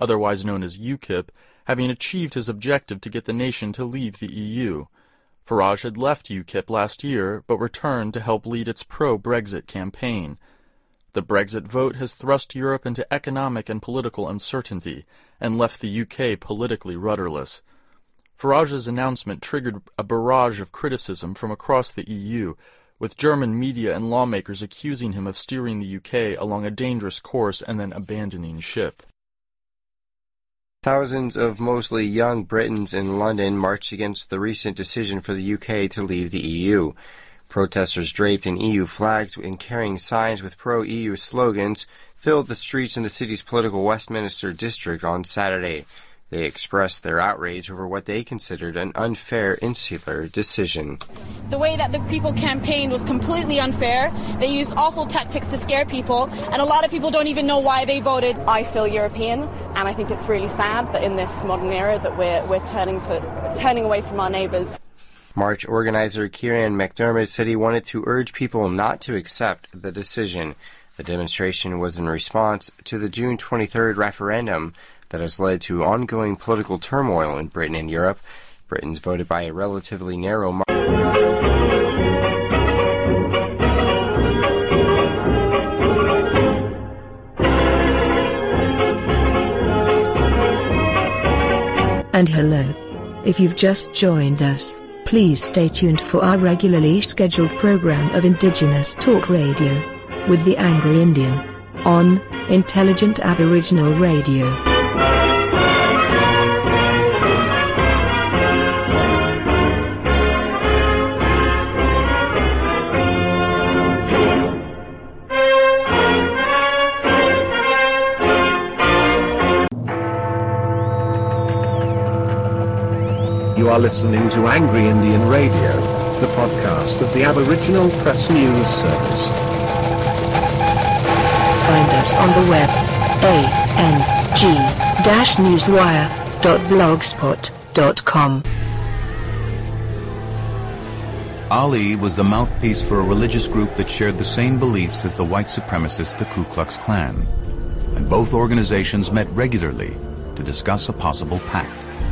otherwise known as UKIP, having achieved his objective to get the nation to leave the EU. Farage had left UKIP last year, but returned to help lead its pro-Brexit campaign. The Brexit vote has thrust Europe into economic and political uncertainty, and left the UK politically rudderless. Farage's announcement triggered a barrage of criticism from across the EU, with German media and lawmakers accusing him of steering the UK along a dangerous course and then abandoning ship. Thousands of mostly young Britons in London marched against the recent decision for the UK to leave the EU. Protesters draped in EU flags and carrying signs with pro-EU slogans filled the streets in the city's political Westminster district on Saturday. They expressed their outrage over what they considered an unfair insular decision. The way that the people campaigned was completely unfair. They used awful tactics to scare people, and a lot of people don't even know why they voted. I feel European, and I think it's really sad that in this modern era that we're turning away from our neighbours. March organizer Kieran McDermott said he wanted to urge people not to accept the decision. The demonstration was in response to the June 23rd referendum that has led to ongoing political turmoil in Britain and Europe. Britons voted by a relatively narrow margin. And hello. If you've just joined us, please stay tuned for our regularly scheduled program of Indigenous Talk Radio with the Angry Indian on Intelligent Aboriginal Radio. You are listening to Angry Indian Radio, the podcast of the Aboriginal Press News Service. Find us on the web, ang-newswire.blogspot.com. Ali was the mouthpiece for a religious group that shared the same beliefs as the white supremacists, the Ku Klux Klan, and both organizations met regularly to discuss a possible pact.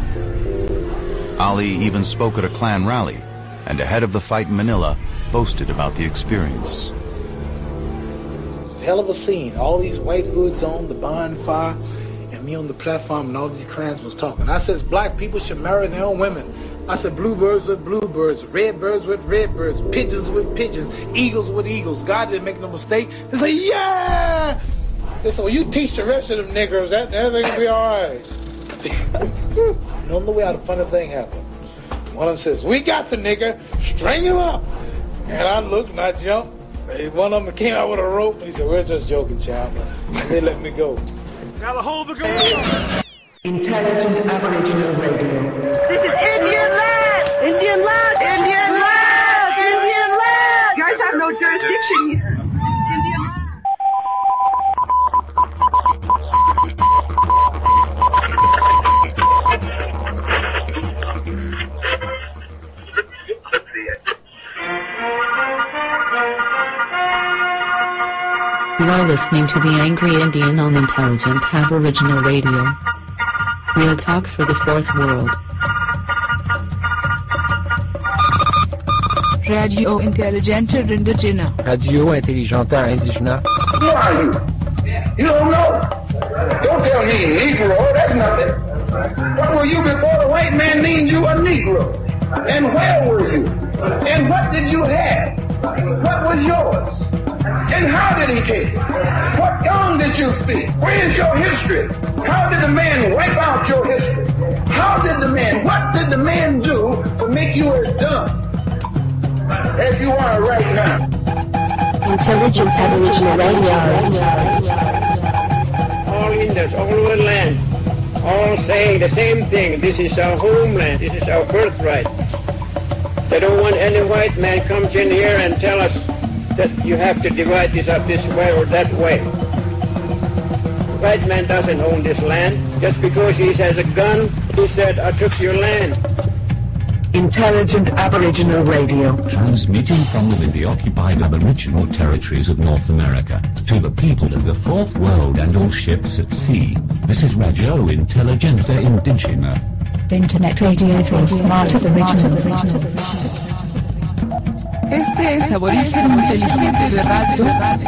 Ali even spoke at a Klan rally, and ahead of the fight in Manila, boasted about the experience. It's a hell of a scene. All these white hoods on, the bonfire, and me on the platform, and all these Klans was talking. I says black people should marry their own women. I said bluebirds with bluebirds, redbirds with redbirds, pigeons with pigeons, eagles with eagles. God didn't make no mistake. They say, yeah! They said, well, you teach the rest of them niggers that, and everything will be all right. And on the way out, a funny thing happened. One of them says, we got the nigger, string him up. And I looked and I jumped. One of them came out with a rope and he said, we're just joking, child. And they let me go. Now the whole gorilla. Intelligent Aboriginal Radio. This is Indian land! Indian land! Indian land! Indian land! You guys have no jurisdiction here. Indian land! You are listening to the Angry Indian on Intelligent Aboriginal Radio. Real talk for the fourth world. Radio Intelligente Indigena. Radio Intelligente Indigena. Who are you? You don't know. Don't tell me Negro, that's nothing. What were you before the white man named you a Negro? And where were you? And what did you have? What was yours? And how did he take it? What tongue did you speak? Where is your history? How did the man wipe out your history? What did the man do to make you as dumb as you are right now? Intelligent Aboriginal Radio. All Indians, all over the land, all saying the same thing. This is our homeland. This is our birthright. They don't want any white man comes in here and tell us that you have to divide this up this way or that way. The white man doesn't own this land. Just because he has a gun, he said, I took your land. Intelligent Aboriginal Radio. Transmitting from within the occupied Aboriginal territories of North America to the people of the Fourth World and all ships at sea. This is Radio Intelligente Indigena. Internet radio for smart Aboriginal. Este es Aborigen Inteligente de Radio.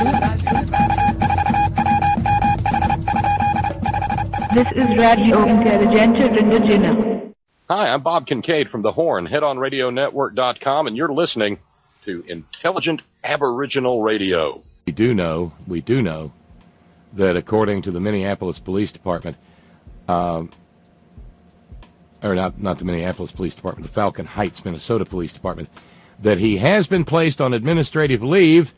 This is Radio Intelligente Indigena. Hi, I'm Bob Kincaid from The Horn, headonradionetwork.com, and you're listening to Intelligent Aboriginal Radio. We do know that according to the Minneapolis Police Department, or not the Minneapolis Police Department, the Falcon Heights, Minnesota Police Department, that he has been placed on administrative leave,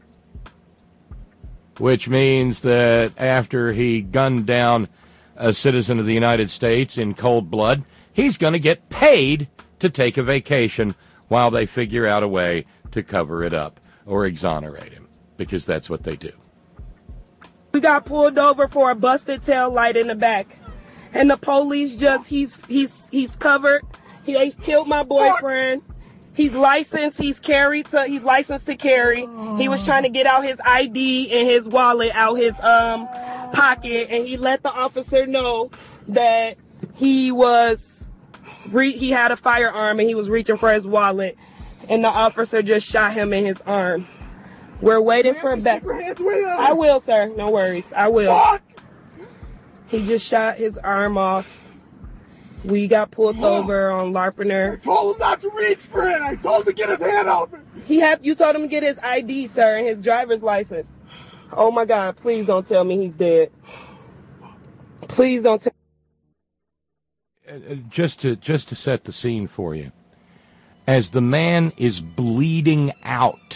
which means that after he gunned down a citizen of the United States in cold blood, he's going to get paid to take a vacation while they figure out a way to cover it up or exonerate him, because that's what they do. We got pulled over for a busted tail light in the back, and the police he's covered. He killed my boyfriend. He's licensed. He's licensed to carry. He was trying to get out his ID and his wallet out his pocket, and he let the officer know that he had a firearm and he was reaching for his wallet, and the officer just shot him in his arm. We're waiting for a back. I will, sir. No worries. I will. Fuck. He just shot his arm off. We got pulled over on Larpener. I told him not to reach for it. I told him to get his hand out. You told him to get his ID, sir, and his driver's license. Oh my God! Please don't tell me he's dead. Please don't tell. Just to set the scene for you, as the man is bleeding out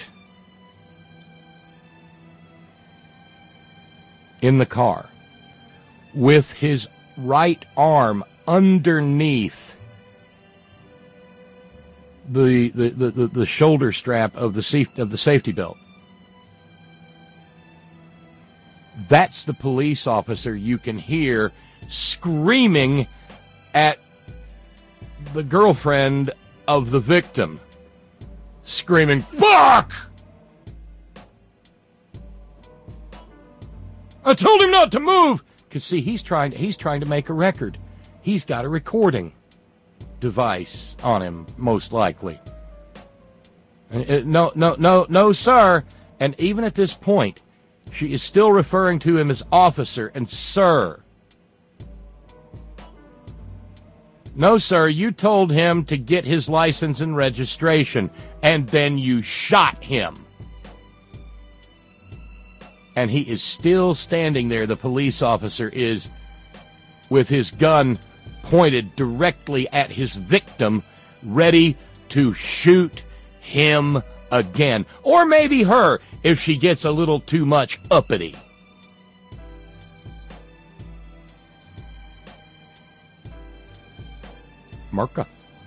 in the car with his right arm underneath the shoulder strap of the safety belt, that's the police officer you can hear screaming at the girlfriend of the victim, screaming, "Fuck! I told him not to move!" Because, see, he's trying to make a record. He's got a recording device on him, most likely. No, sir. And even at this point, she is still referring to him as officer and sir. No, sir, you told him to get his license and registration, and then you shot him. And he is still standing there, the police officer is, with his gun pointed directly at his victim, ready to shoot him again. Or maybe her, if she gets a little too much uppity. Marka.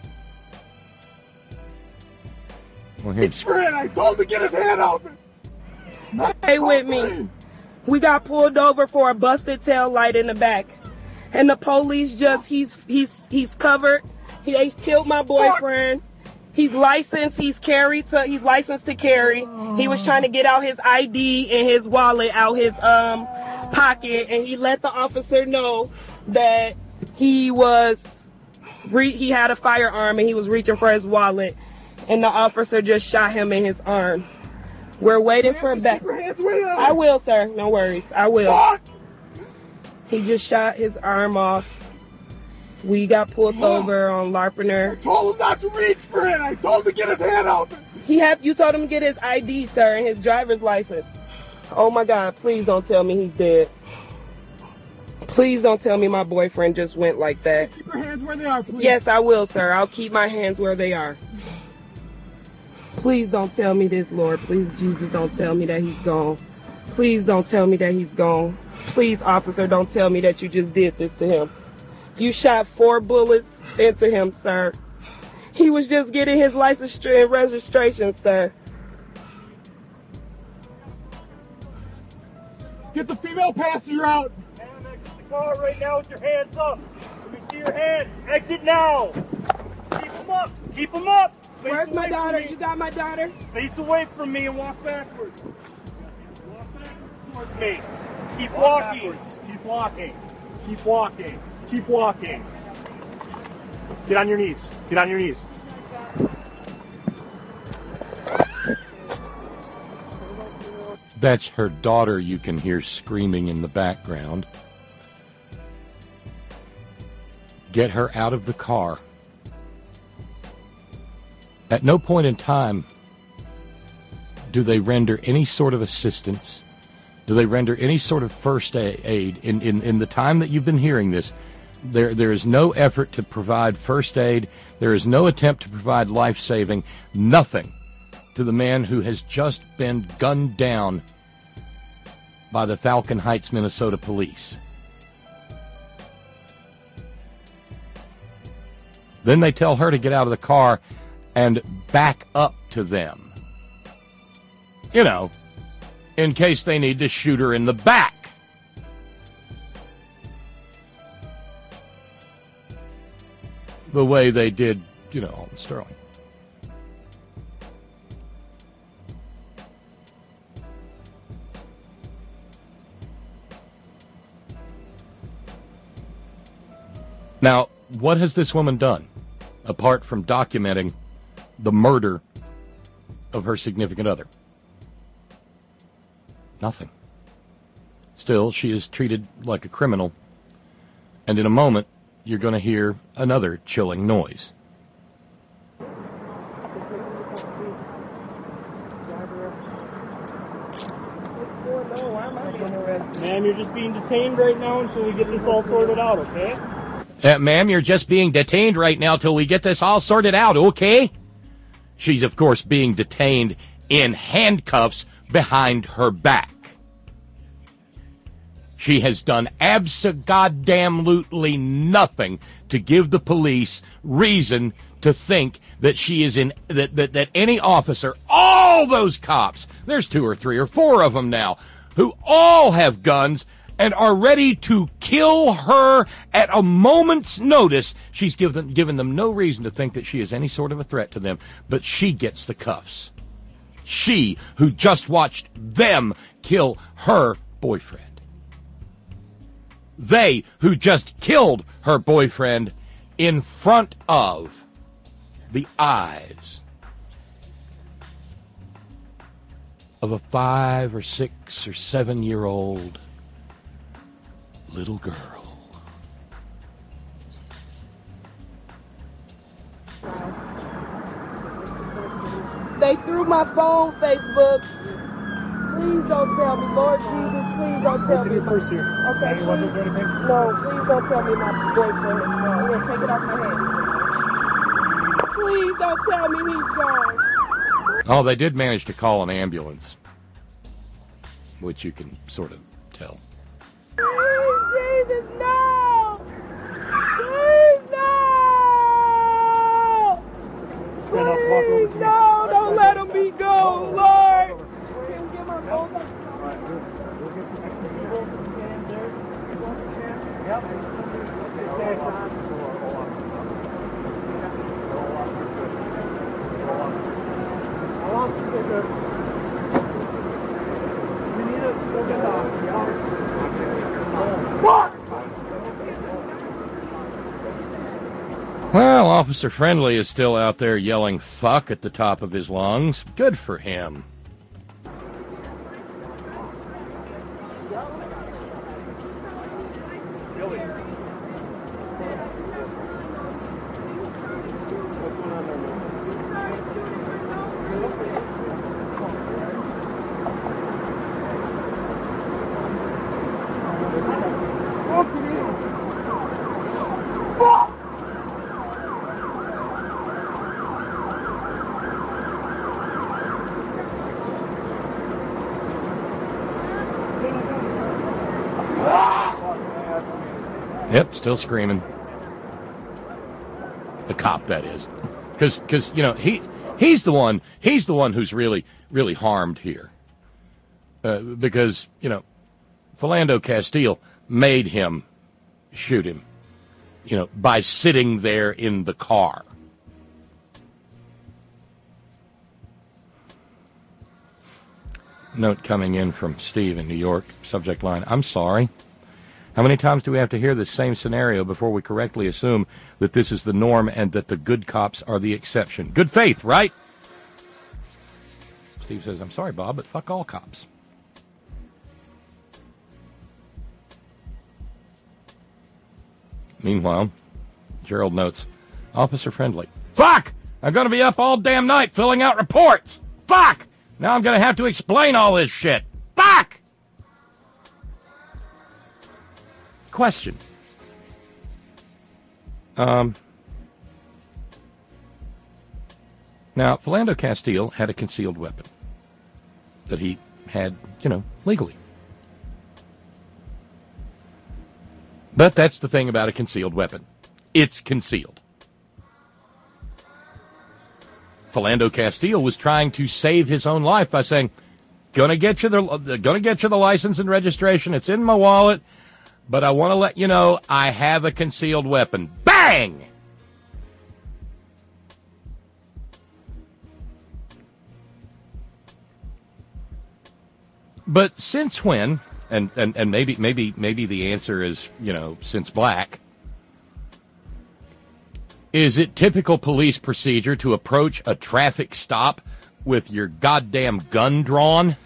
It's Fred. I told him to get his hand out. Stay with me. We got pulled over for a busted tail light in the back, and the police he's covered. He killed my boyfriend. He's licensed. He's licensed to carry. He was trying to get out his ID and his wallet out his pocket, and he let the officer know that he had a firearm and he was reaching for his wallet, and the officer just shot him in his arm. We're waiting for a back. I will, sir. No worries. I will. Fuck. He just shot his arm off. We got pulled over on Larpener. I told him not to reach for it. I told him to get his hand out. You told him to get his ID, sir, and his driver's license. Oh my God! Please don't tell me he's dead. Please don't tell me my boyfriend just went like that. Keep your hands where they are, please. Yes, I will, sir. I'll keep my hands where they are. Please don't tell me this, Lord. Please, Jesus, don't tell me that he's gone. Please don't tell me that he's gone. Please, officer, don't tell me that you just did this to him. You shot 4 bullets into him, sir. He was just getting his license and registration, sir. Get the female passenger out. Exit the car right now with your hands up. Let me see your hands. Exit now. him up! Keep him up! Face Where's my away daughter? from me. You got my daughter? Face away from me and walk backwards. Walk backwards towards me. Keep walking. Keep walking. Keep walking. Keep walking. Get on your knees. Get on your knees. That's her daughter you can hear screaming in the background. Get her out of the car. At no point in time do they render any sort of assistance. Do they render any sort of first aid? In the time that you've been hearing this, there is no effort to provide first aid. There is no attempt to provide life-saving. Nothing to the man who has just been gunned down by the Falcon Heights, Minnesota police. Then they tell her to get out of the car and back up to them. You know, in case they need to shoot her in the back. The way they did, you know, Alton Sterling. Now, what has this woman done, apart from documenting the murder of her significant other? Nothing. Still, she is treated like a criminal, and in a moment, you're going to hear another chilling noise. Ma'am, you're just being detained right now until we get this all sorted out, okay? Ma'am, you're just being detained right now till we get this all sorted out, okay? She's, of course, being detained in handcuffs behind her back. She has done abso-goddamn-lutely nothing to give the police reason to think that she is in, that any officer, all those cops, there's 2 or 3 or 4 of them now, who all have guns and are ready to kill her at a moment's notice. She's given them no reason to think that she is any sort of a threat to them, but she gets the cuffs. She, who just watched them kill her boyfriend. They, who just killed her boyfriend in front of the eyes of a 5 or 6 or 7-year-old little girl. They threw my phone, Facebook. Please don't tell me, Lord Jesus, please don't tell me. Purse here. Okay, any weapons or anything? No, please don't tell me my boyfriend is gone. I'm gonna take it off my hand. Please don't tell me he's gone. Oh, they did manage to call an ambulance, which you can sort of tell. Please, Jesus, no! Please, no! Please, no! Don't let him be gone, Lord! Can you get my phone back? Well, Officer Friendly is still out there yelling fuck at the top of his lungs. Good for him. Yep, still screaming. The cop, that is, because you know he's the one who's really harmed here, because you know Philando Castile made him shoot him, you know, by sitting there in the car. Note coming in from Steve in New York. Subject line, I'm sorry. How many times do we have to hear this same scenario before we correctly assume that this is the norm and that the good cops are the exception? Good faith, right? Steve says, I'm sorry, Bob, but fuck all cops. Meanwhile, Gerald notes, officer friendly. Fuck! I'm going to be up all damn night filling out reports. Fuck! Now I'm going to have to explain all this shit. Fuck! Question. Now, Philando Castile had a concealed weapon that he had, legally. But that's the thing about a concealed weapon. It's concealed. Philando Castile was trying to save his own life by saying, gonna get you the license and registration. It's in my wallet, but I want to let you know I have a concealed weapon. Bang! But since when? And maybe the answer is, since black. Is it typical police procedure to approach a traffic stop with your goddamn gun drawn?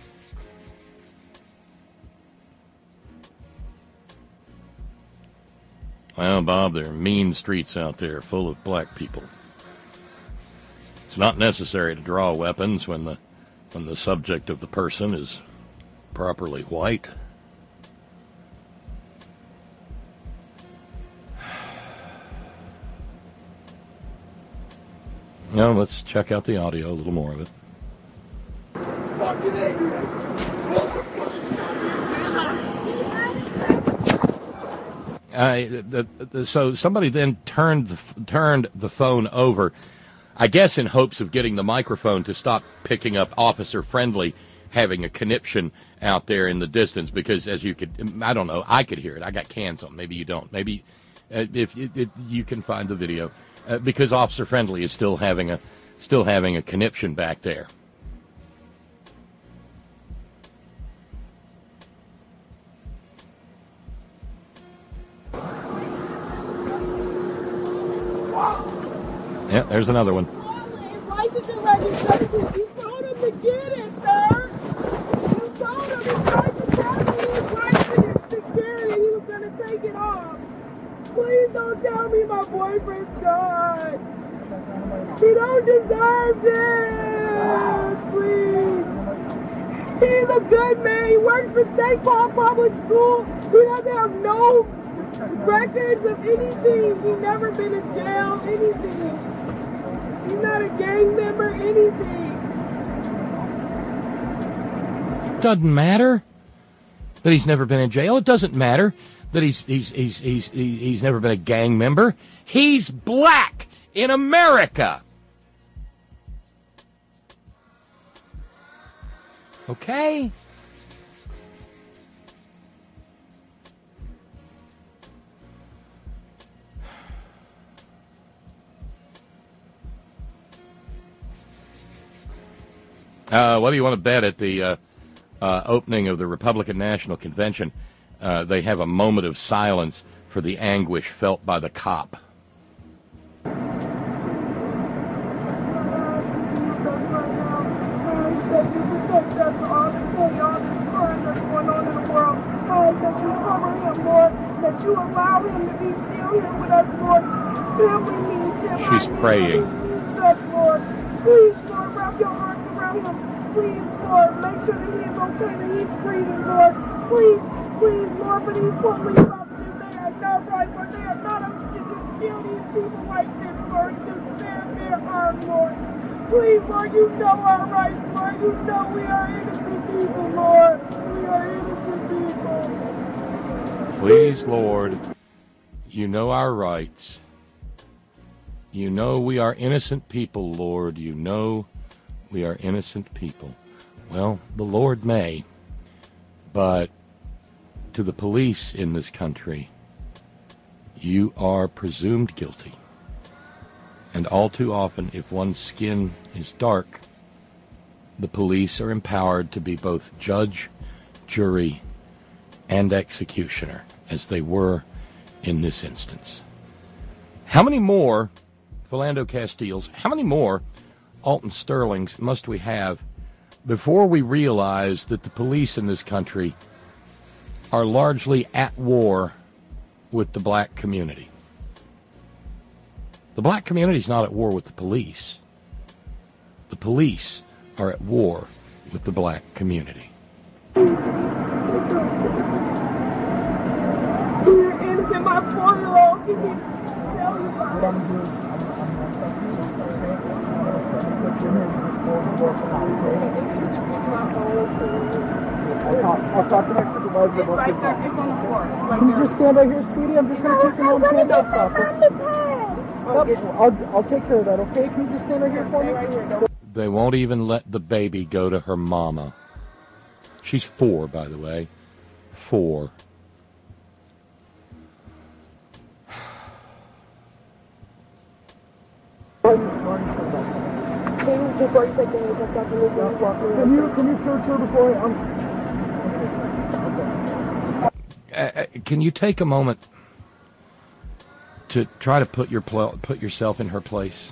Well, Bob, there are mean streets out there full of black people. It's not necessary to draw weapons when the subject of the person is properly white. Now let's check out the audio, a little more of it. So somebody then turned the phone over, I guess in hopes of getting the microphone to stop picking up Officer Friendly having a conniption out there in the distance, because as you could, I don't know, I could hear it. I got cans on. Maybe you don't. Maybe if you can find the video, because Officer Friendly is still having a conniption back there. Yeah, there's another one. License and registration. You told him to get it, sir. You told him he tried to tell me his license and security. He was going to take it off. Please don't tell me my boyfriend's gone. He don't deserve this. Please. He's a good man. He works for St. Paul Public School. He doesn't have no records of anything. He's never been in jail, anything. He's not a gang member, anything. Doesn't matter that he's never been in jail. It doesn't matter that he's never been a gang member. He's black in America. Okay? What do you want to bet at the opening of the Republican National Convention? They have a moment of silence for the anguish felt by the cop. That you allow him to be still here with us, Lord. Family needs him. She's praying. Lord. Please, Lord, wrap your arms around him. Please, Lord, make sure that he is okay, that he's breathing, Lord. Please, Lord, for these police officers, they are not right, Lord. They are not up to just kill these people like this, Lord. Just spare their arm, Lord. Please, Lord, you know our rights, Lord. You know we are innocent people, Lord. We are innocent people. Please, Lord, you know our rights. You know we are innocent people, Lord. You know we are innocent people. Well, the Lord may, but to the police in this country, you are presumed guilty. And all too often, if one's skin is dark, the police are empowered to be both judge, jury, and executioner, as they were in this instance. How many more Philando Castiles, how many more Alton Sterlings must we have before we realize that the police in this country are largely at war with the black community? The black community is not at war with the police. The police are at war with the black community. You're innocent, my 4-year-old. He needs to tell you about it. I'll talk to my supervisor. It's right there. It's on the floor. It's right Can you there. just stand right here, sweetie? I'm just going to take your mom's handcuffs off. I'll take care of that, okay? Can you just stand right here for me? Right here. They won't even let the baby go to her mama. She's 4, by the way. 4. Before you take the handcuffs off, Can you search her before Can you take a moment to try to put yourself in her place?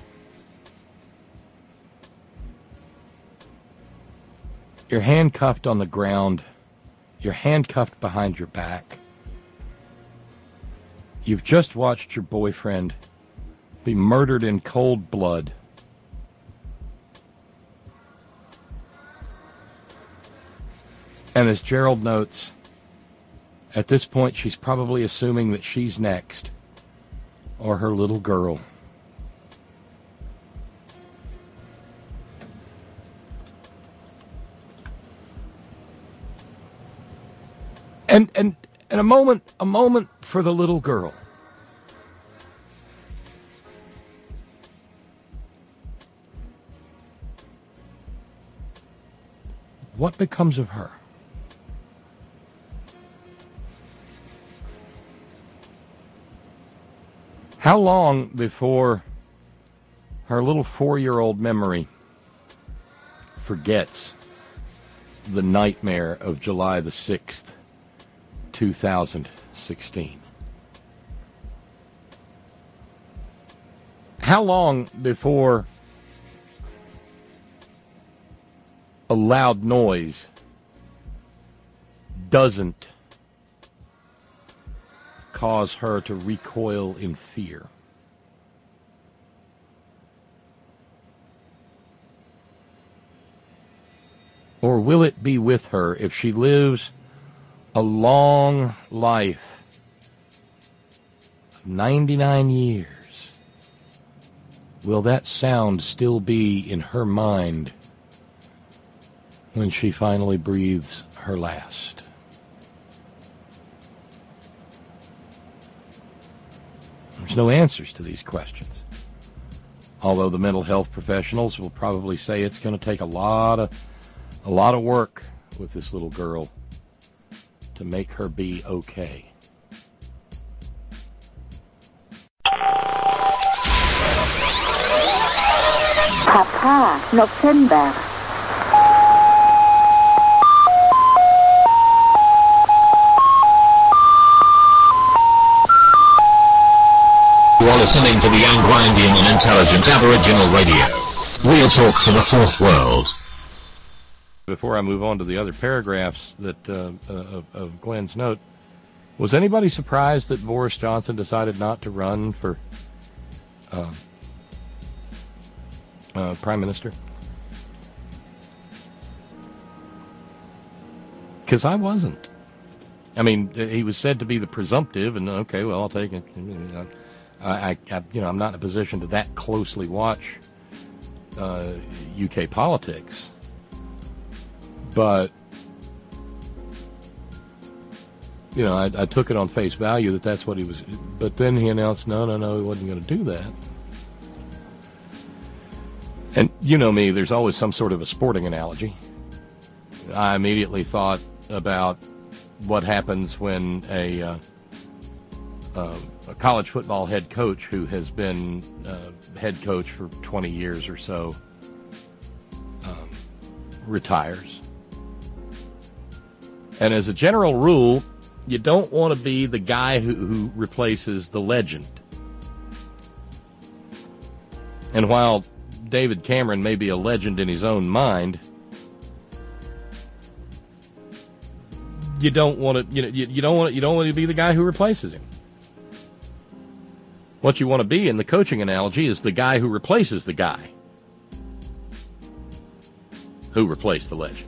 You're handcuffed on the ground. You're handcuffed behind your back. You've just watched your boyfriend be murdered in cold blood. And as Gerald notes, at this point she's probably assuming that she's next, or her little girl. And a moment for the little girl. What becomes of her? How long before her little 4-year-old memory forgets the nightmare of July the 6th, 2016? How long before a loud noise doesn't cause her to recoil in fear? Or will it be with her if she lives a long life, 99 years? Will that sound still be in her mind when she finally breathes her last? There's no answers to these questions. Although the mental health professionals will probably say it's going to take a lot of work with this little girl to make her be okay. Papa, November. You are listening to the Anglo-Indian and Intelligent Aboriginal Radio. Real talk for the fourth world. Before I move on to the other paragraphs that of Glenn's note, was anybody surprised that Boris Johnson decided not to run for Prime Minister? Because I wasn't. I mean, he was said to be the presumptive, and okay, well, I'll take it. I'm not in a position to that closely watch UK politics. But, I took it on face value that that's what he was. But then he announced, no, he wasn't going to do that. And you know me, there's always some sort of a sporting analogy. I immediately thought about what happens when a college football head coach who has been head coach for 20 years or so retires. And as a general rule, you don't want to be the guy who replaces the legend. And while David Cameron may be a legend in his own mind, you don't want to, you don't want to be the guy who replaces him. What you want to be in the coaching analogy is the guy who replaces the guy who replaced the legend.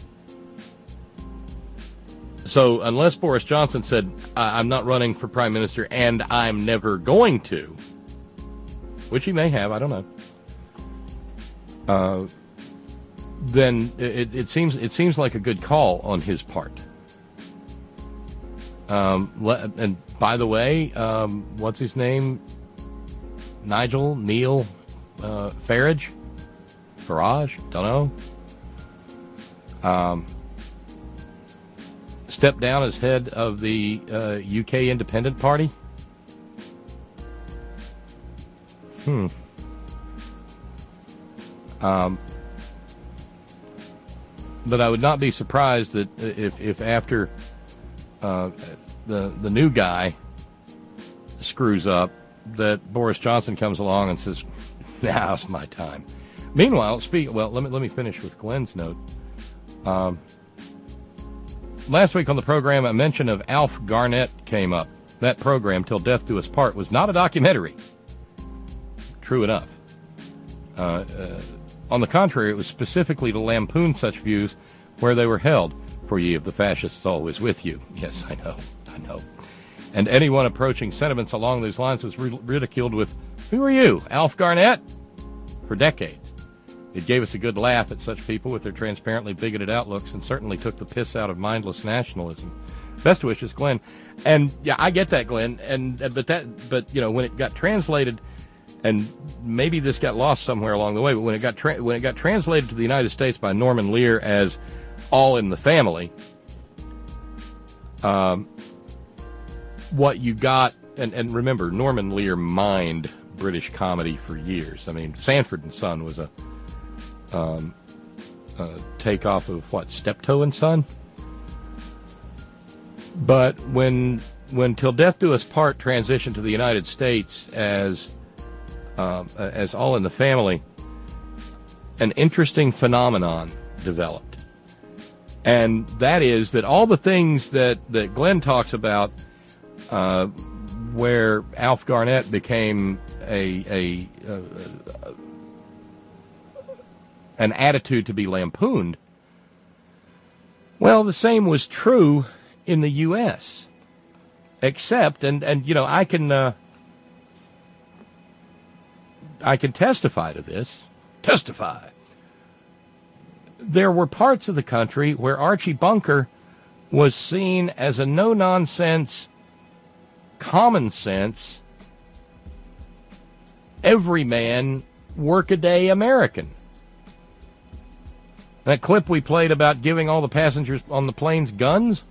So unless Boris Johnson said, I'm not running for prime minister and I'm never going to, which he may have, I don't know, then it seems like a good call on his part. And by the way, what's his name? Neil Farage? Don't know. Stepped down as head of the UK Independent Party. But I would not be surprised that if after the new guy screws up, that Boris Johnson comes along and says, "Now's my time." Meanwhile, let me finish with Glenn's note. Last week on the program, a mention of Alf Garnett came up. That program, Till Death Do Us Part, was not a documentary. True enough. On the contrary, it was specifically to lampoon such views where they were held. For ye of the fascists always with you. Yes, I know. And anyone approaching sentiments along those lines was ridiculed with, "Who are you, Alf Garnett?" for decades. It gave us a good laugh at such people with their transparently bigoted outlooks and certainly took the piss out of mindless nationalism. Best wishes, Glenn. And yeah, I get that, Glenn. But you know, when it got translated, and maybe this got lost somewhere along the way, but when it got translated to the United States by Norman Lear as All in the Family, what you got, and remember, Norman Lear mined British comedy for years. I mean, Sanford and Son was a takeoff of what, Steptoe and Son? But when Till Death Do Us Part transitioned to the United States as All in the Family, an interesting phenomenon developed. And that is that all the things that Glenn talks about, where Alf Garnett became an attitude to be lampooned, well, the same was true in the U.S. Except, and you know, I can testify to this. There were parts of the country where Archie Bunker was seen as a no-nonsense, common-sense, everyman, workaday American. That clip we played about giving all the passengers on the planes guns,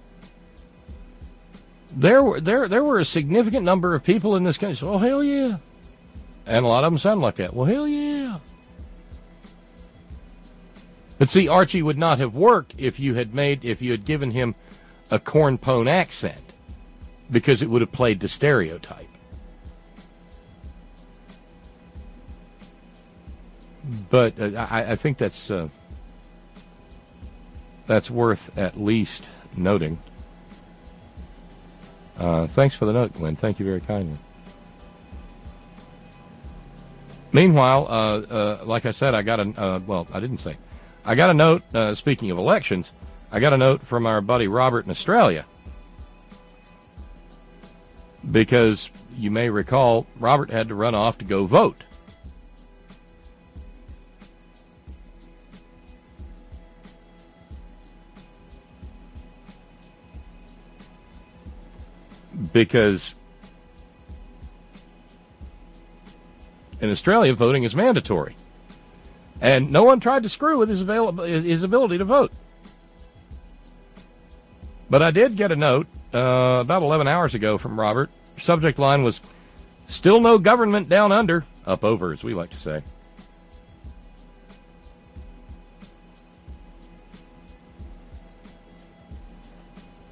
there were a significant number of people in this country who said, "Oh, hell yeah." And a lot of them sound like that. "Well, hell yeah." But see, Archie would not have worked if you had given him a cornpone accent, because it would have played to stereotype. But I think that's worth at least noting. Thanks for the note, Glenn. Thank you very kindly. Meanwhile, like I said, I got I got a note, speaking of elections, I got a note from our buddy Robert in Australia. Because you may recall, Robert had to run off to go vote. Because in Australia, voting is mandatory. And no one tried to screw with his ability to vote. But I did get a note about 11 hours ago from Robert. Subject line was, "Still no government down under," up over, as we like to say.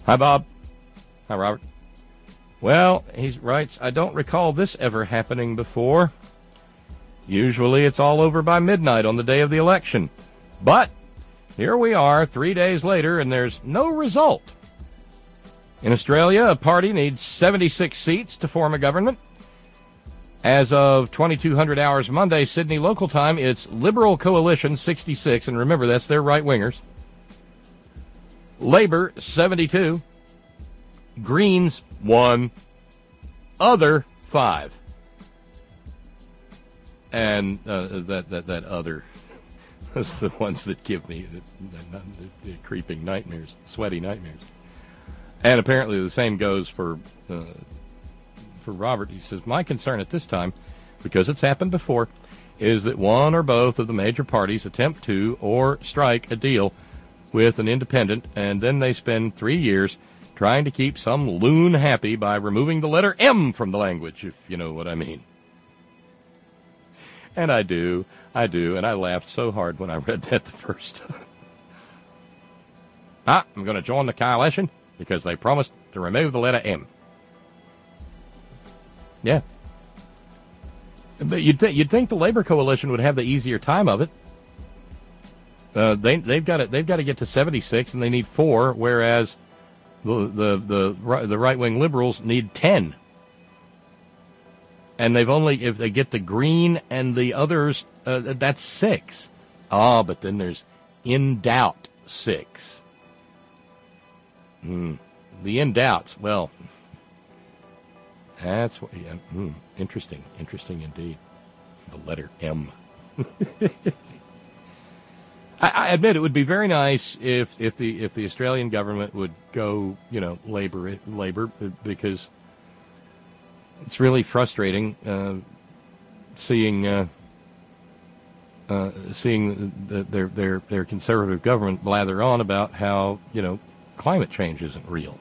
Hi, Bob. Hi, Robert. Well, he writes, I don't recall this ever happening before. Usually it's all over by midnight on the day of the election. But here we are 3 days later, and there's no result. In Australia, a party needs 76 seats to form a government. As of 2200 hours Monday, Sydney local time, it's Liberal Coalition 66, and remember, that's their right-wingers. Labour 72. Greens 1. Other 5. And that other, those are the ones that give me the creeping nightmares, sweaty nightmares. And apparently the same goes for Robert. He says, my concern at this time, because it's happened before, is that one or both of the major parties attempt to or strike a deal with an independent, and then they spend 3 years trying to keep some loon happy by removing the letter M from the language, if you know what I mean. And I do, and I laughed so hard when I read that the first time. I'm going to join the coalition because they promised to remove the letter M. Yeah. But you'd think the Labor coalition would have the easier time of it. They've got to get to 76, and they need 4, whereas the right-wing Liberals need 10. And they've only, if they get the Green and the others, that's 6. But then there's in doubt 6. The in doubts, well, that's what, yeah, interesting indeed. The letter M. I admit it would be very nice if the Australian government would go, Labor, because it's really frustrating seeing their conservative government blather on about how climate change isn't real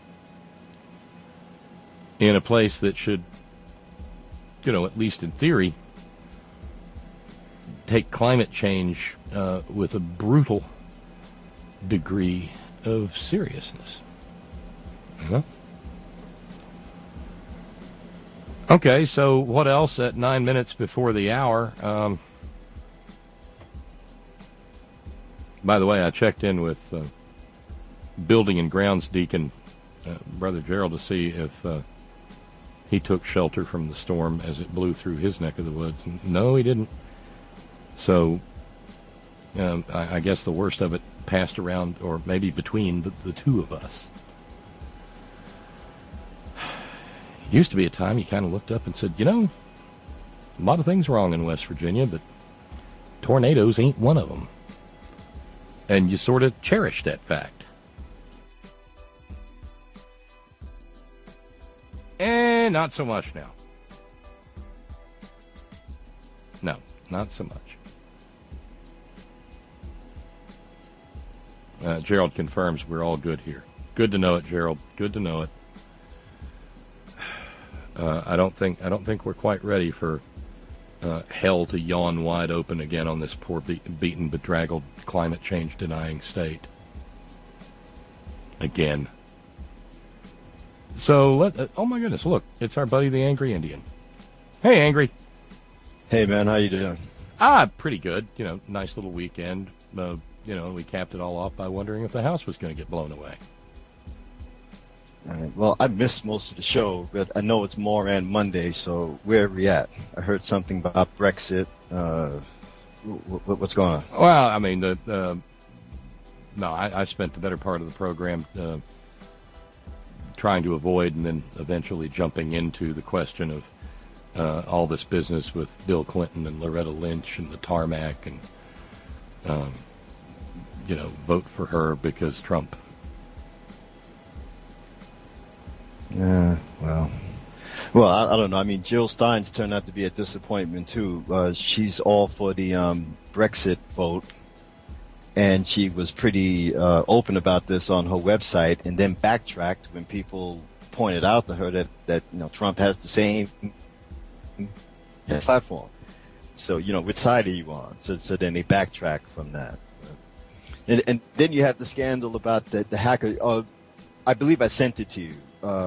in a place that should, at least in theory, take climate change with a brutal degree of seriousness. Okay, so what else at 9 minutes before the hour? By the way, I checked in with Building and Grounds Deacon, Brother Gerald, to see if he took shelter from the storm as it blew through his neck of the woods. No, he didn't. So I guess the worst of it passed around, or maybe between the two of us. Used to be a time you kind of looked up and said, a lot of things wrong in West Virginia, but tornadoes ain't one of them. And you sort of cherish that fact. And not so much now. No, not so much. Gerald confirms we're all good here. Good to know it, Gerald. Good to know it. I don't think we're quite ready for hell to yawn wide open again on this poor, beaten, bedraggled, climate change denying state. Again. So oh my goodness, look, it's our buddy the Angry Indian. Hey, Angry. Hey, man, how you doing? Pretty good. Nice little weekend. We capped it all off by wondering if the house was going to get blown away. All right. Well, I missed most of the show, but I know it's Moran Monday, so where are we at? I heard something about Brexit. What's going on? Well, I mean, I spent the better part of the program trying to avoid and then eventually jumping into the question of all this business with Bill Clinton and Loretta Lynch and the tarmac and, vote for her because Trump. Yeah, well, I don't know. I mean, Jill Stein's turned out to be a disappointment, too. She's all for the Brexit vote, and she was pretty open about this on her website, and then backtracked when people pointed out to her that Trump has the same platform. So, which side are you on? So then they backtrack from that. And then you have the scandal about the hacker. I believe I sent it to you.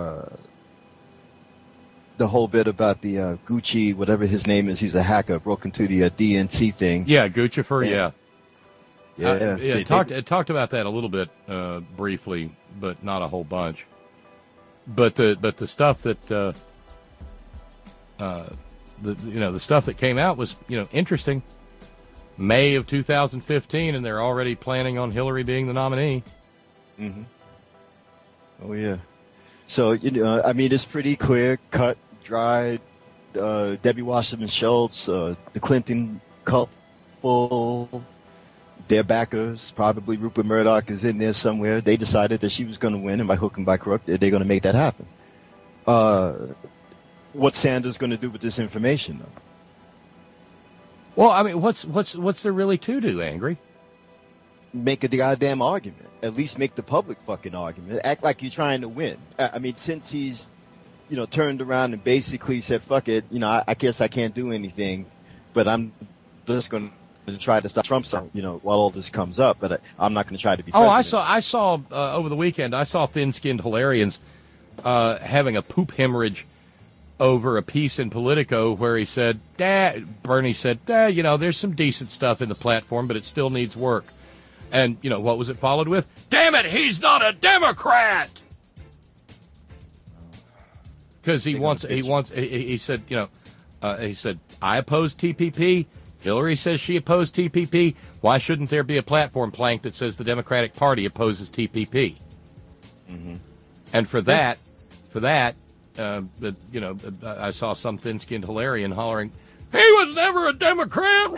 The whole bit about the Gucci, whatever his name is, he's a hacker, broke into the DNC thing. Yeah, Guccifer, yeah. Yeah. It talked about that a little bit briefly, but not a whole bunch. But the stuff that the stuff that came out was interesting. May of 2015, and they're already planning on Hillary being the nominee. Mm-hmm. Oh yeah. So I mean, it's pretty clear, cut, dry. Debbie Wasserman Schultz, the Clinton couple, their backers, probably Rupert Murdoch is in there somewhere. They decided that she was going to win, and by hook and by crook, they're going to make that happen. What's Sanders going to do with this information, though? Well, I mean, what's there really to do, Angry? Make a goddamn argument. At least make the public fucking argument. Act like you're trying to win. I mean, since he's, turned around and basically said, fuck it, I guess I can't do anything, but I'm just going to try to stop Trump, while all this comes up, but I'm not going to try to be president. I saw over the weekend, I saw thin-skinned Hilarians having a poop hemorrhage over a piece in Politico where he said, Bernie said, there's some decent stuff in the platform, but it still needs work. And, what was it followed with? Damn it, he's not a Democrat! Because he said, I oppose TPP. Hillary says she opposed TPP. Why shouldn't there be a platform plank that says the Democratic Party opposes TPP? Mm-hmm. And for that, I saw some thin-skinned Hilarian hollering, he was never a Democrat!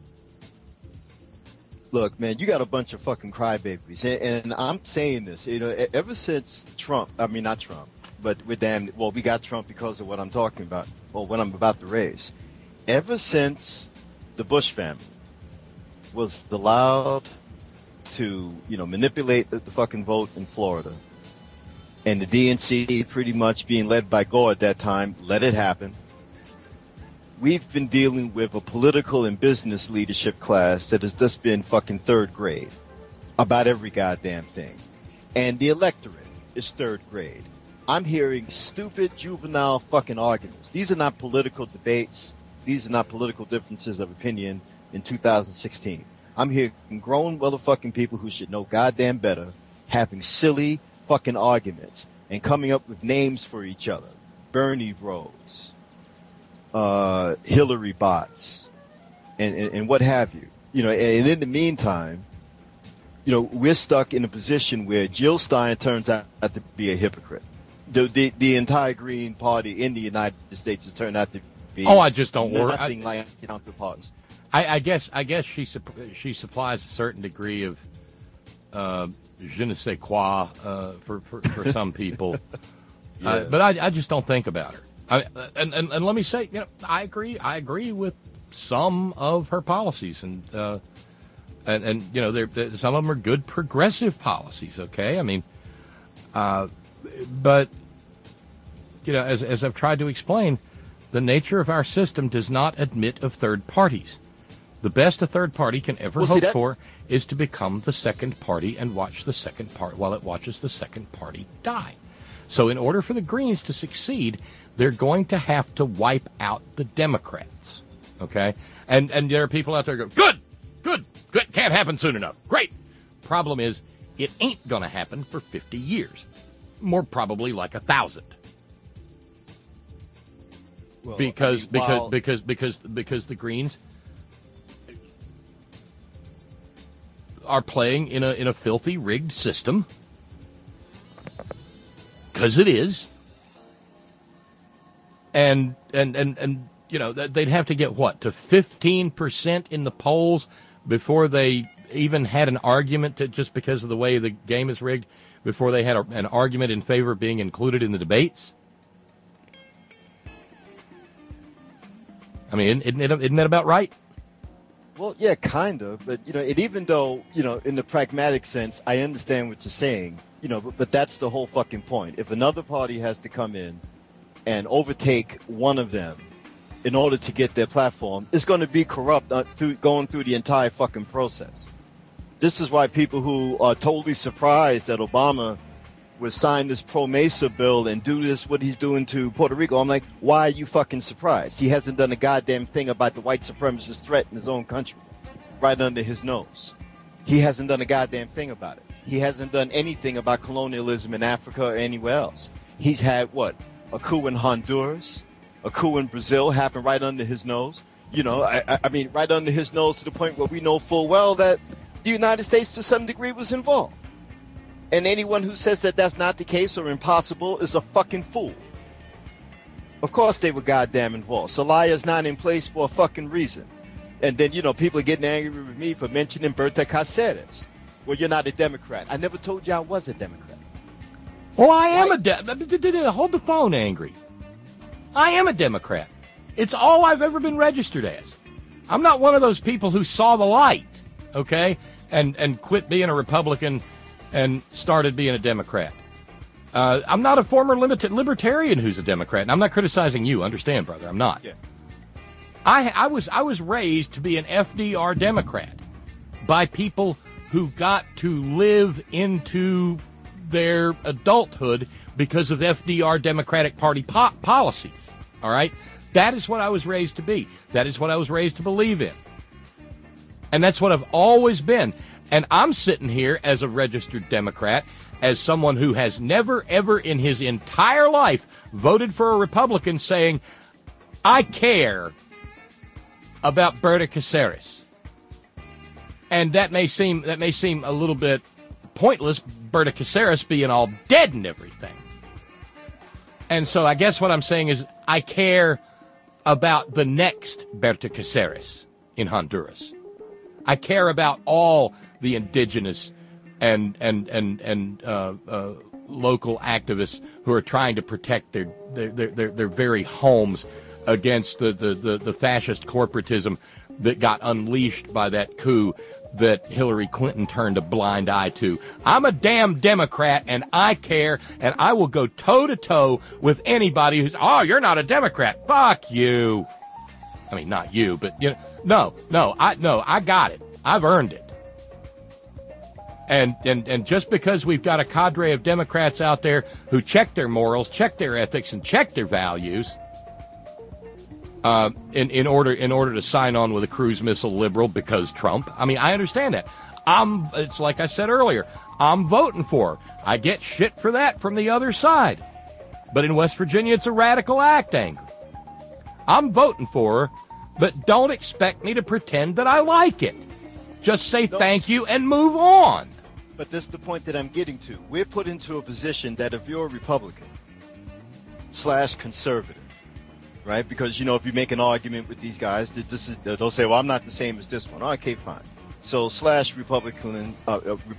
Look, man, you got a bunch of fucking crybabies, and I'm saying this, ever since Trump, not Trump, but we got Trump because of what I'm talking about, or what I'm about to raise. Ever since the Bush family was allowed to, manipulate the fucking vote in Florida, and the DNC pretty much being led by Gore at that time, let it happen. We've been dealing with a political and business leadership class that has just been fucking third grade about every goddamn thing. And the electorate is third grade. I'm hearing stupid, juvenile fucking arguments. These are not political debates. These are not political differences of opinion in 2016. I'm hearing grown motherfucking people who should know goddamn better having silly fucking arguments and coming up with names for each other. Bernie Bros. Hillary bots, and what have you. And in the meantime, we're stuck in a position where Jill Stein turns out to be a hypocrite. The entire Green Party in the United States has turned out to be I just don't work. Nothing like counterparts. I guess she supplies a certain degree of je ne sais quoi for some people, Yeah. But I just don't think about her. And let me say, I agree with some of her policies, and some of them are good progressive policies. Okay, I mean, but as I've tried to explain, the nature of our system does not admit of third parties. The best a third party can ever hope for is to become the second party and watch the second part while it watches the second party die. So in order for the Greens to succeed, they're going to have to wipe out the Democrats, okay? And there are people out there going, good, can't happen soon enough. Great. Problem is, it ain't going to happen for 50 years. More probably like 1,000. Well, because the Greens are playing in a filthy, rigged system. Because it is. And they'd have to get what, to 15% in the polls before they even had an argument just because of the way the game is rigged, before they had an argument in favor of being included in the debates. I mean, isn't that about right? Well, yeah, kind of. But, even though, in the pragmatic sense, I understand what you're saying, but that's the whole fucking point. If another party has to come in and overtake one of them in order to get their platform, it's going to be corrupt going through the entire fucking process. This is why people who are totally surprised that Obama would sign this pro-Mesa bill and do this, what he's doing to Puerto Rico. I'm like, why are you fucking surprised? He hasn't done a goddamn thing about the white supremacist threat in his own country, right under his nose. He hasn't done a goddamn thing about it. He hasn't done anything about colonialism in Africa or anywhere else. He's had, what, a coup in Honduras, a coup in Brazil happen right under his nose. You know, I mean, right under his nose to the point where we know full well that the United States to some degree was involved. And anyone who says that that's not the case or impossible is a fucking fool. Of course they were goddamn involved. Celaya's not in place for a fucking reason. And then, you know, people are getting angry with me for mentioning Berta Cáceres. Well, you're not a Democrat. I never told you I was a Democrat. Well, I am hold the phone, Angry. I am a Democrat. It's all I've ever been registered as. I'm not one of those people who saw the light, okay, and quit being a Republican and started being a Democrat. I'm not a former libertarian who's a Democrat, and I'm not criticizing you. Understand, brother, I'm not. Yeah. I was raised to be an FDR Democrat by people who got to live into their adulthood because of FDR Democratic Party policies, all right? That is what I was raised to be. That is what I was raised to believe in. And that's what I've always been. And I'm sitting here as a registered Democrat, as someone who has never, ever in his entire life voted for a Republican, saying, I care about Berta Cáceres. And that may seem a little bit pointless, Berta Cáceres being all dead and everything. And so I guess what I'm saying is I care about the next Berta Cáceres in Honduras. I care about all the indigenous and local activists who are trying to protect their very homes against the fascist corporatism that got unleashed by that coup that Hillary Clinton turned a blind eye to. I'm a damn Democrat, and I care, and I will go toe-to-toe with anybody who's, oh, you're not a Democrat. Fuck you. I mean, not you, but, you know, I got it. I've earned it. And just because we've got a cadre of Democrats out there who check their morals, check their ethics, and check their values, in order to sign on with a cruise missile liberal because Trump. I mean, I understand that. It's like I said earlier, I'm voting for her. I get shit for that from the other side. But in West Virginia, it's a radical act, Angry. I'm voting for her, but don't expect me to pretend that I like it. Just say thank you and move on. But this is the point that I'm getting to. We're put into a position that if you're a Republican / conservative, right? Because, you know, if you make an argument with these guys, they'll say, well, I'm not the same as this one. Okay, fine. So / Republican /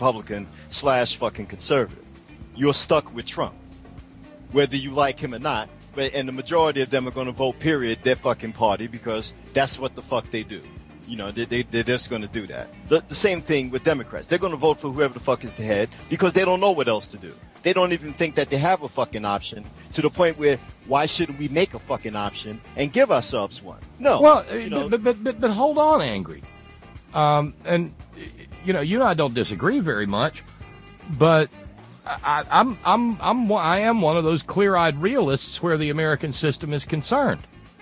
fucking conservative. You're stuck with Trump, whether you like him or not. And the majority of them are going to vote, period, their fucking party, because that's what the fuck they do. You know, they're just going to do that. The same thing with Democrats. They're going to vote for whoever the fuck is the head because they don't know what else to do. They don't even think that they have a fucking option, to the point where why shouldn't we make a fucking option and give ourselves one? No. Well, but hold on, Angry. And you know, you and I don't disagree very much, but I am one of those clear-eyed realists where the American system is concerned.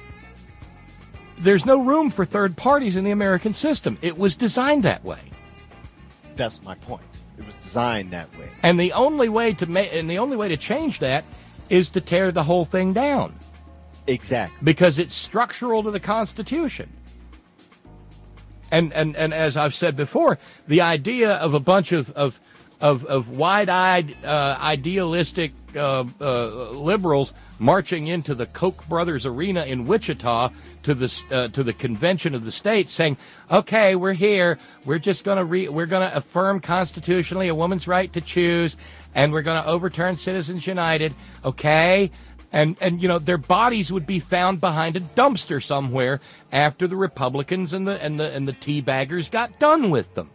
There's no room for third parties in the American system. It was designed that way. That's my point. It was designed that way. And the only way to change that is to tear the whole thing down. Exactly. Because it's structural to the Constitution. And as I've said before, the idea of a bunch of wide-eyed, idealistic liberals marching into the Koch brothers arena in Wichita to the convention of the states, saying, "Okay, we're here. We're just going to affirm constitutionally a woman's right to choose, and we're going to overturn Citizens United." Okay. And you know, their bodies would be found behind a dumpster somewhere after the Republicans and the teabaggers got done with them.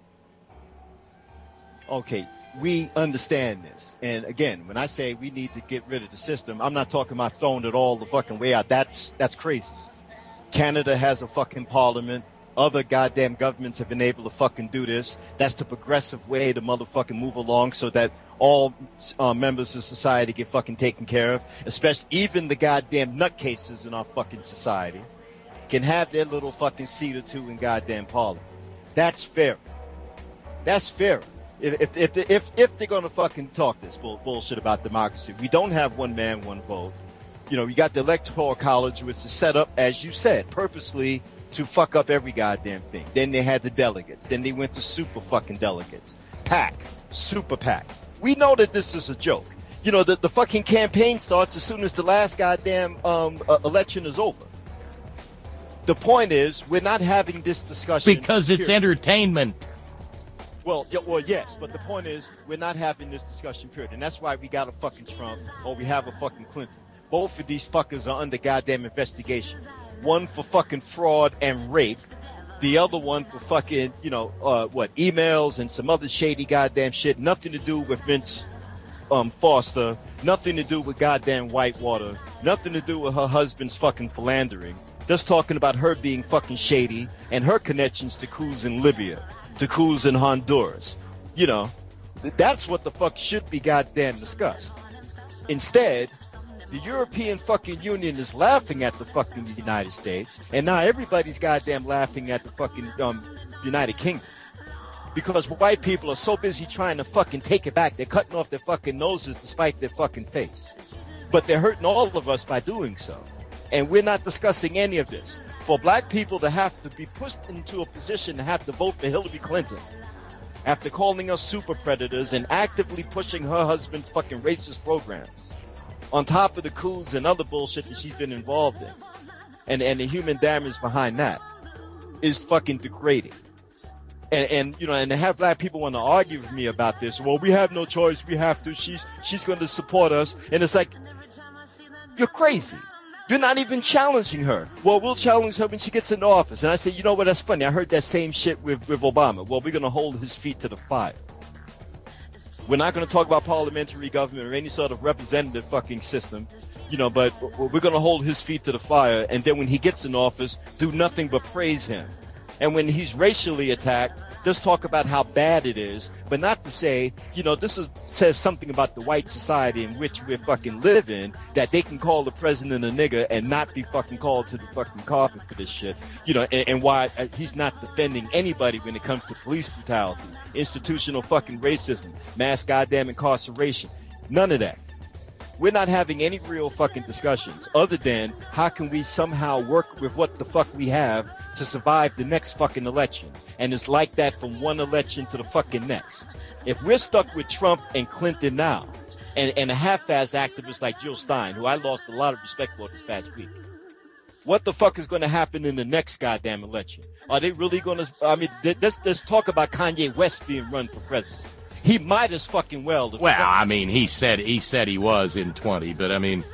Okay, we understand this. And again, when I say we need to get rid of the system, I'm not talking about throwing it all the fucking way out. That's crazy. Canada has a fucking parliament. Other goddamn governments have been able to fucking do this. That's the progressive way to motherfucking move along so that all members of society get fucking taken care of, especially even the goddamn nutcases in our fucking society can have their little fucking seat or two in goddamn parliament. That's fair. That's fair. If they're gonna fucking talk this bullshit about democracy, we don't have one man, one vote. You know, you got the Electoral College, which is set up, as you said, purposely to fuck up every goddamn thing. Then they had the delegates. Then they went to super fucking delegates. PAC, super PAC. We know that this is a joke. You know, the fucking campaign starts as soon as the last goddamn election is over. The point is, we're not having this discussion because it's entertainment. Well, yes, but the point is, we're not having this discussion, period. And that's why we got a fucking Trump or we have a fucking Clinton. Both of these fuckers are under goddamn investigation. One for fucking fraud and rape. The other one for fucking, emails and some other shady goddamn shit. Nothing to do with Vince Foster. Nothing to do with goddamn Whitewater. Nothing to do with her husband's fucking philandering. Just talking about her being fucking shady and her connections to coups in Libya, to coups in Honduras. You know, that's what the fuck should be goddamn discussed. Instead, the European fucking Union is laughing at the fucking United States, and now everybody's goddamn laughing at the fucking United Kingdom. Because white people are so busy trying to fucking take it back, they're cutting off their fucking noses despite their fucking face. But they're hurting all of us by doing so. And we're not discussing any of this. For black people to have to be pushed into a position to have to vote for Hillary Clinton after calling us super predators and actively pushing her husband's fucking racist programs, on top of the coups and other bullshit that she's been involved in, and the human damage behind that, is fucking degrading. And to have black people want to argue with me about this, well, we have no choice, we have to, she's going to support us, and it's like, you're crazy. You're not even challenging her. Well, we'll challenge her when she gets into office. And I say, you know what, that's funny. I heard that same shit with Obama. Well, we're going to hold his feet to the fire. We're not going to talk about parliamentary government or any sort of representative fucking system, but we're going to hold his feet to the fire. And then when he gets in office, do nothing but praise him. And when he's racially attacked, just talk about how bad it is, but not to say, says something about the white society in which we fucking live in, that they can call the president a nigger and not be fucking called to the fucking carpet for this shit, and why he's not defending anybody when it comes to police brutality, institutional fucking racism, mass goddamn incarceration, none of that. We're not having any real fucking discussions other than how can we somehow work with what the fuck we have to survive the next fucking election. And it's like that from one election to the fucking next. If we're stuck with Trump and Clinton now, and a half-ass activist like Jill Stein, who I lost a lot of respect for this past week, what the fuck is going to happen in the next goddamn election? Are they really going to, let's talk about Kanye West being run for president. He might as fucking well. Well, I mean, he said he was in 20, but I mean,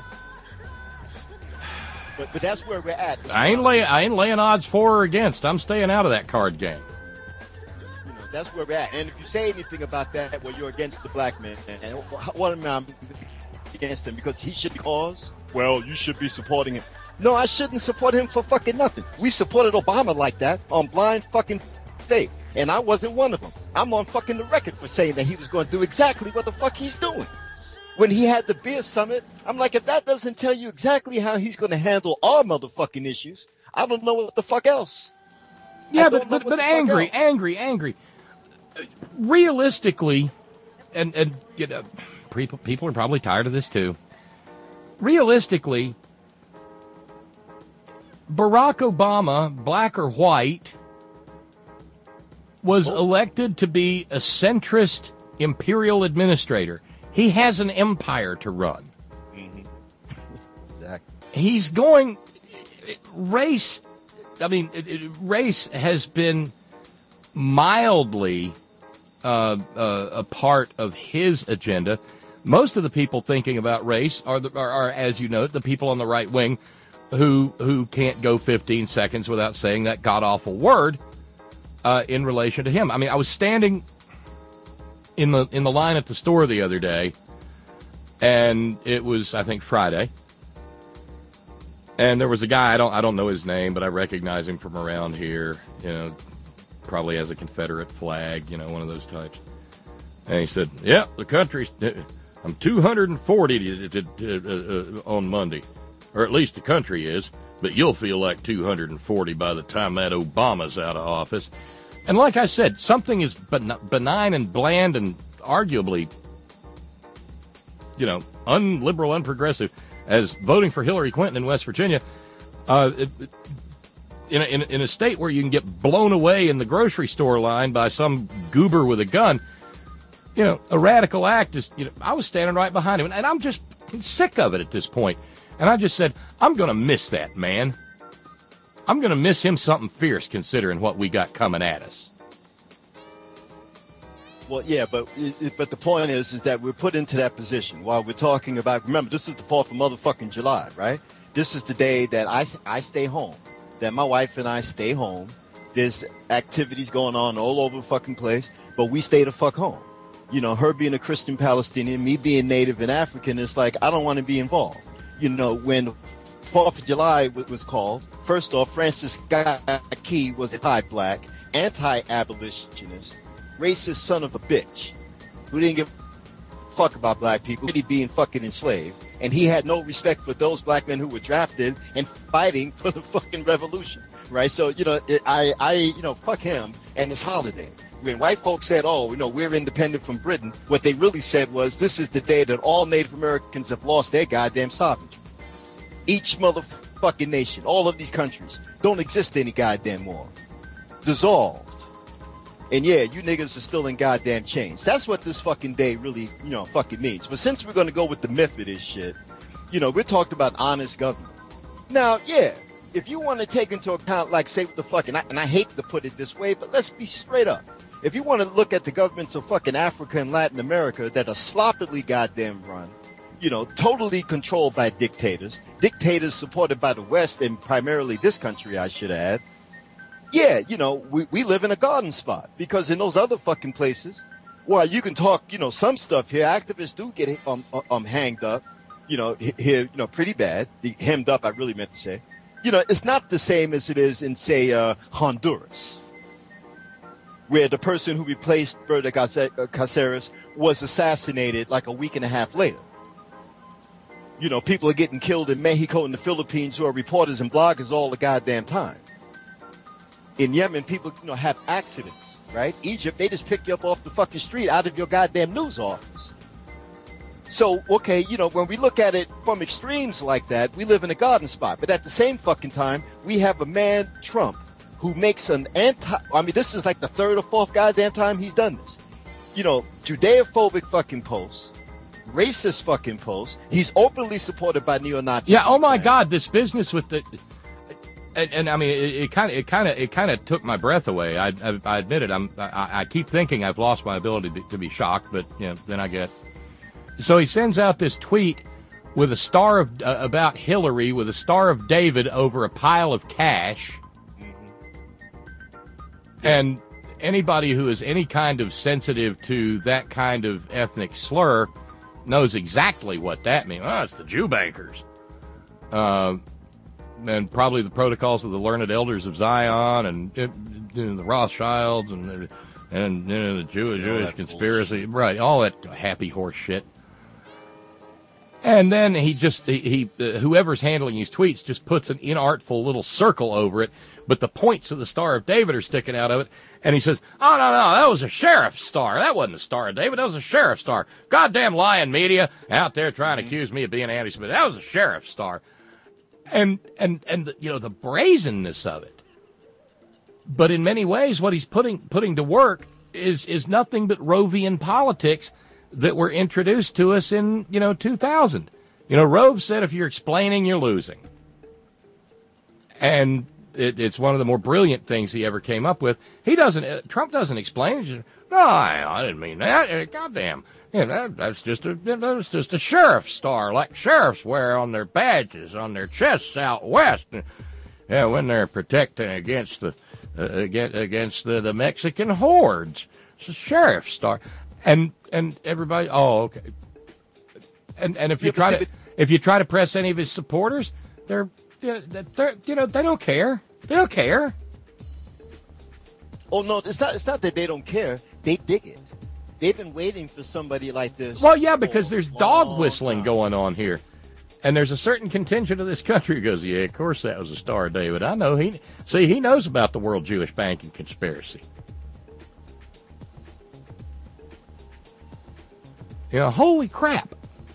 but that's where we're at. I ain't laying odds for or against. I'm staying out of that card game. That's where we're at. And if you say anything about that, well, you're against the black man. And what am I against him? Because he should be cause? Well, you should be supporting him. No, I shouldn't support him for fucking nothing. We supported Obama like that on blind fucking faith. And I wasn't one of them. I'm on fucking the record for saying that he was going to do exactly what the fuck he's doing. When he had the beer summit, I'm like, if that doesn't tell you exactly how he's going to handle our motherfucking issues, I don't know what the fuck else. Yeah, but angry. Realistically, and people are probably tired of this too. Realistically, Barack Obama, black or white, was elected to be a centrist imperial administrator. He has an empire to run. Mm-hmm. Exactly. He's going race. I mean, race has been mildly a part of his agenda. Most of the people thinking about race are, as you note, the people on the right wing who can't go 15 seconds without saying that god-awful word in relation to him. I mean, I was standing in the line at the store the other day, and it was, I think, Friday. And there was a guy, I don't know his name, but I recognize him from around here, probably has a Confederate flag, one of those types. And he said, yeah, the country's, I'm 240 on Monday, or at least the country is, but you'll feel like 240 by the time that Obama's out of office. And like I said, something as benign and bland and arguably, unliberal, unprogressive as voting for Hillary Clinton in West Virginia, in a state where you can get blown away in the grocery store line by some goober with a gun, a radical act is, I was standing right behind him, and I'm just sick of it at this point. And I just said, I'm going to miss that man. I'm going to miss him something fierce considering what we got coming at us. Well, yeah, but the point is that we're put into that position while we're talking about, remember, this is the 4th of motherfucking July, right? This is the day that I stay home, that my wife and I stay home. There's activities going on all over the fucking place, but we stay the fuck home. Her being a Christian Palestinian, me being Native and African, it's like, I don't want to be involved. When 4th of July was called, first off, Francis Scott Key was anti-black, anti-abolitionist, racist son of a bitch who didn't give a fuck about black people, he being fucking enslaved. And he had no respect for those black men who were drafted and fighting for the fucking revolution, right? So, fuck him and his holiday. When white folks said, we're independent from Britain, what they really said was, this is the day that all Native Americans have lost their goddamn sovereignty. Each motherfucking nation, all of these countries, don't exist any goddamn more. Dissolved. And yeah, you niggas are still in goddamn chains. That's what this fucking day really, fucking means. But since we're going to go with the myth of this shit, we're talking about honest government. Now, yeah, if you want to take into account, like, say what the fuck, and I hate to put it this way, but let's be straight up. If you want to look at the governments of fucking Africa and Latin America that are sloppily goddamn run, totally controlled by dictators supported by the West and primarily this country, I should add. Yeah, we live in a garden spot because in those other fucking places, well, you can talk, some stuff here. Activists do get hanged up, here, pretty bad. Hemmed up, I really meant to say. It's not the same as it is in, say, Honduras, where the person who replaced Berta Cáceres was assassinated like a week and a half later. People are getting killed in Mexico and the Philippines who are reporters and bloggers all the goddamn time. In Yemen, people, have accidents, right? Egypt, they just pick you up off the fucking street out of your goddamn news office. So, okay, when we look at it from extremes like that, we live in a garden spot. But at the same fucking time, we have a man, Trump, who makes this is like the 3rd or 4th goddamn time he's done this. Judeo-phobic fucking posts, racist fucking posts. He's openly supported by neo-Nazis. Yeah, oh my God, this business with the... And I mean, it kind of took my breath away. I admit it. I keep thinking I've lost my ability to be shocked, but then I get. So he sends out this tweet with a star of about Hillary with a Star of David over a pile of cash. And anybody who is any kind of sensitive to that kind of ethnic slur knows exactly what that means. Oh, it's the Jew bankers. And probably the protocols of the learned elders of Zion and the Rothschilds and the Jewish conspiracy, bullshit. Right? All that happy horse shit. And then he whoever's handling his tweets just puts an inartful little circle over it, but the points of the Star of David are sticking out of it. And he says, "Oh no, that was a sheriff's star. That wasn't a Star of David. That was a sheriff's star. Goddamn lying media out there trying to accuse me of being anti-Semitic. That was a sheriff's star." And the brazenness of it. But in many ways, what he's putting to work is nothing but Rovian politics that were introduced to us in 2000. Rove said if you're explaining, you're losing, and it's one of the more brilliant things he ever came up with. Trump doesn't explain. Just, no, I didn't mean that. Goddamn. Yeah, that's just a sheriff's star, like sheriffs wear on their badges, on their chests out west. Yeah, when they're protecting against the Mexican hordes, it's a sheriff's star, and everybody. Oh, okay. And if you try to press any of his supporters, they're they don't care. They don't care. Oh no, it's not that they don't care. They dig it. They've been waiting for somebody like this. Well, yeah, because there's dog whistling going on here. And there's a certain contingent of this country who goes, yeah, of course that was a Star of David. I know. He knows about the World Jewish Banking conspiracy. Holy crap.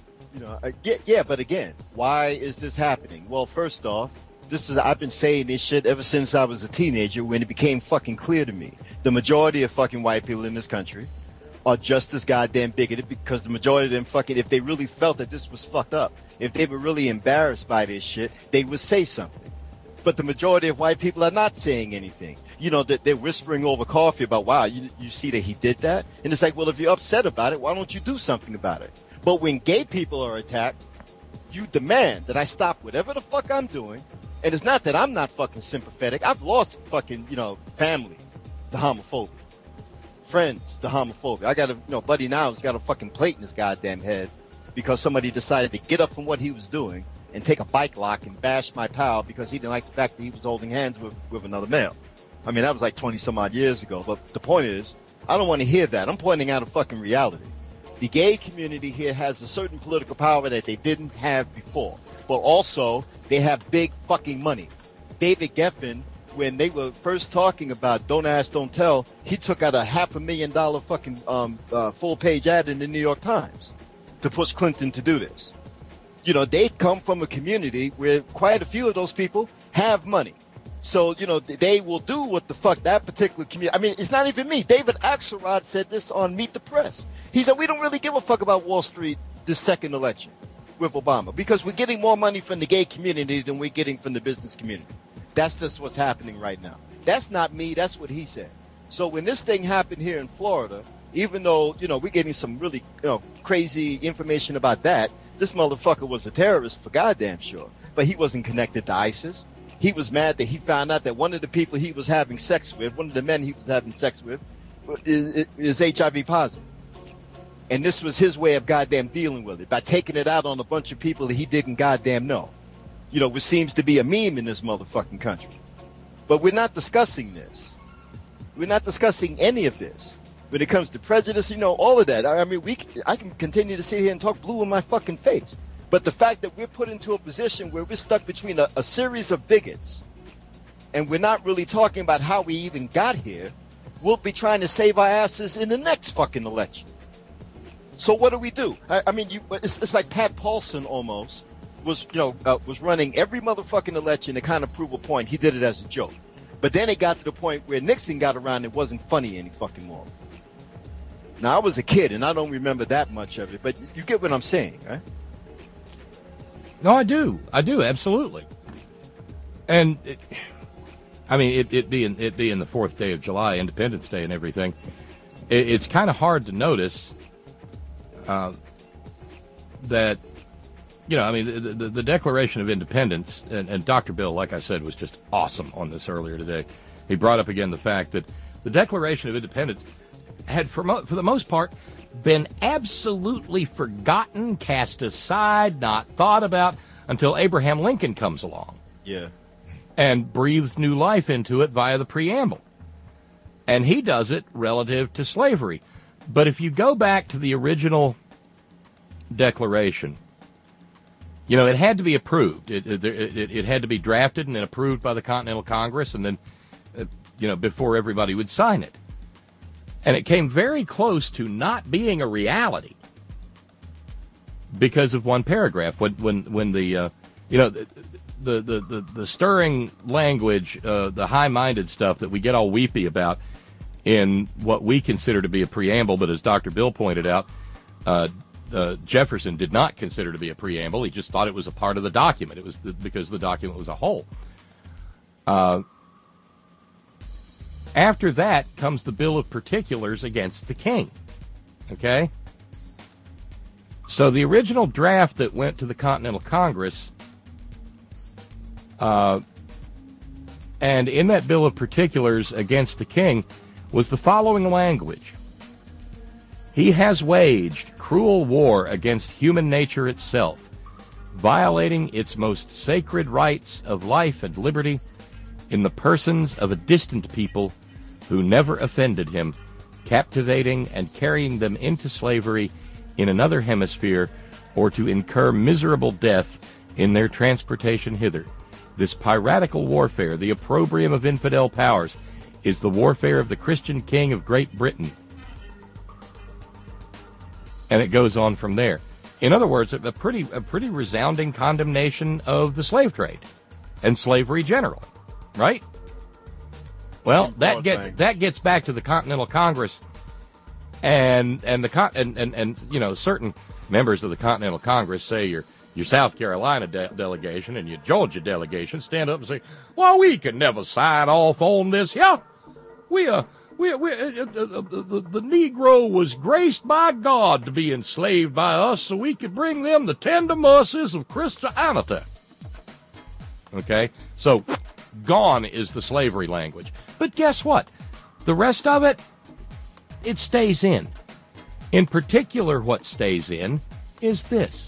Yeah, but again, why is this happening? Well, first off, I've been saying this shit ever since I was a teenager when it became fucking clear to me. The majority of fucking white people in this country are just as goddamn bigoted because the majority of them fucking, if they really felt that this was fucked up, if they were really embarrassed by this shit, they would say something. But the majority of white people are not saying anything. That they're whispering over coffee about, wow, you see that he did that? And it's like, well, if you're upset about it, why don't you do something about it? But when gay people are attacked, you demand that I stop whatever the fuck I'm doing. And it's not that I'm not fucking sympathetic. I've lost fucking, family to homophobia. Friends to homophobia. I got a buddy now who's got a fucking plate in his goddamn head because somebody decided to get up from what he was doing and take a bike lock and bash my pal because he didn't like the fact that he was holding hands with another male. I mean, that was like 20 some odd years ago. But the point is, I don't want to hear that. I'm pointing out a fucking reality. The gay community here has a certain political power that they didn't have before. But also, they have big fucking money. David Geffen, when they were first talking about Don't Ask, Don't Tell, he took out a $500,000 fucking full-page ad in the New York Times to push Clinton to do this. They come from a community where quite a few of those people have money. So, they will do what the fuck that particular community... I mean, it's not even me. David Axelrod said this on Meet the Press. He said, we don't really give a fuck about Wall Street this second election with Obama because we're getting more money from the gay community than we're getting from the business community. That's just what's happening right now. That's not me. That's what he said. So when this thing happened here in Florida, even though, we're getting some really crazy information about that, this motherfucker was a terrorist for goddamn sure. But he wasn't connected to ISIS. He was mad that he found out that one of the people he was having sex with, one of the men he was having sex with, is HIV positive. And this was his way of goddamn dealing with it, by taking it out on a bunch of people that he didn't goddamn know. Which seems to be a meme in this motherfucking country. But we're not discussing this. We're not discussing any of this. When it comes to prejudice, all of that. I mean, I can continue to sit here and talk blue in my fucking face. But the fact that we're put into a position where we're stuck between a series of bigots and we're not really talking about how we even got here, we'll be trying to save our asses in the next fucking election. So what do? I mean, it's like Pat Paulson almost was running every motherfucking election to kind of prove a point. He did it as a joke. But then it got to the point where Nixon got around, it wasn't funny any fucking more. Now, I was a kid, and I don't remember that much of it, but you get what I'm saying, right? No, I do, absolutely. And, it being the 4th day of July, Independence Day and everything, it's kind of hard to notice that, the Declaration of Independence, and Dr. Bill, like I said, was just awesome on this earlier today. He brought up again the fact that the Declaration of Independence had, for the most part, been absolutely forgotten, cast aside, not thought about until Abraham Lincoln comes along. Yeah. And breathes new life into it via the preamble. And he does it relative to slavery. But if you go back to the original Declaration, it had to be approved. It had to be drafted and then approved by the Continental Congress, and then, before everybody would sign it. And it came very close to not being a reality because of one paragraph. When the stirring language, the high-minded stuff that we get all weepy about in what we consider to be a preamble, but as Dr. Bill pointed out, Jefferson did not consider to be a preamble. He just thought it was a part of the document. It was because the document was a whole. After that comes the Bill of Particulars against the King. Okay? So the original draft that went to the Continental Congress, and in that Bill of Particulars against the King was the following language. He has waged cruel war against human nature itself, violating its most sacred rights of life and liberty in the persons of a distant people who never offended him, captivating and carrying them into slavery in another hemisphere, or to incur miserable death in their transportation hither. This piratical warfare, the opprobrium of infidel powers, is the warfare of the Christian king of Great Britain. And it goes on from there. In other words, a pretty resounding condemnation of the slave trade and slavery generally, right? Well, that gets back to the Continental Congress, and you know, certain members of the Continental Congress, say your South Carolina delegation and your Georgia delegation, stand up and say, "Well, we can never sign off on this. Yeah, the Negro was graced by God to be enslaved by us, so we could bring them the tender mercies of Christianity." Okay, so gone is the slavery language. But guess what? The rest of it, it stays in. In particular, what stays in is this.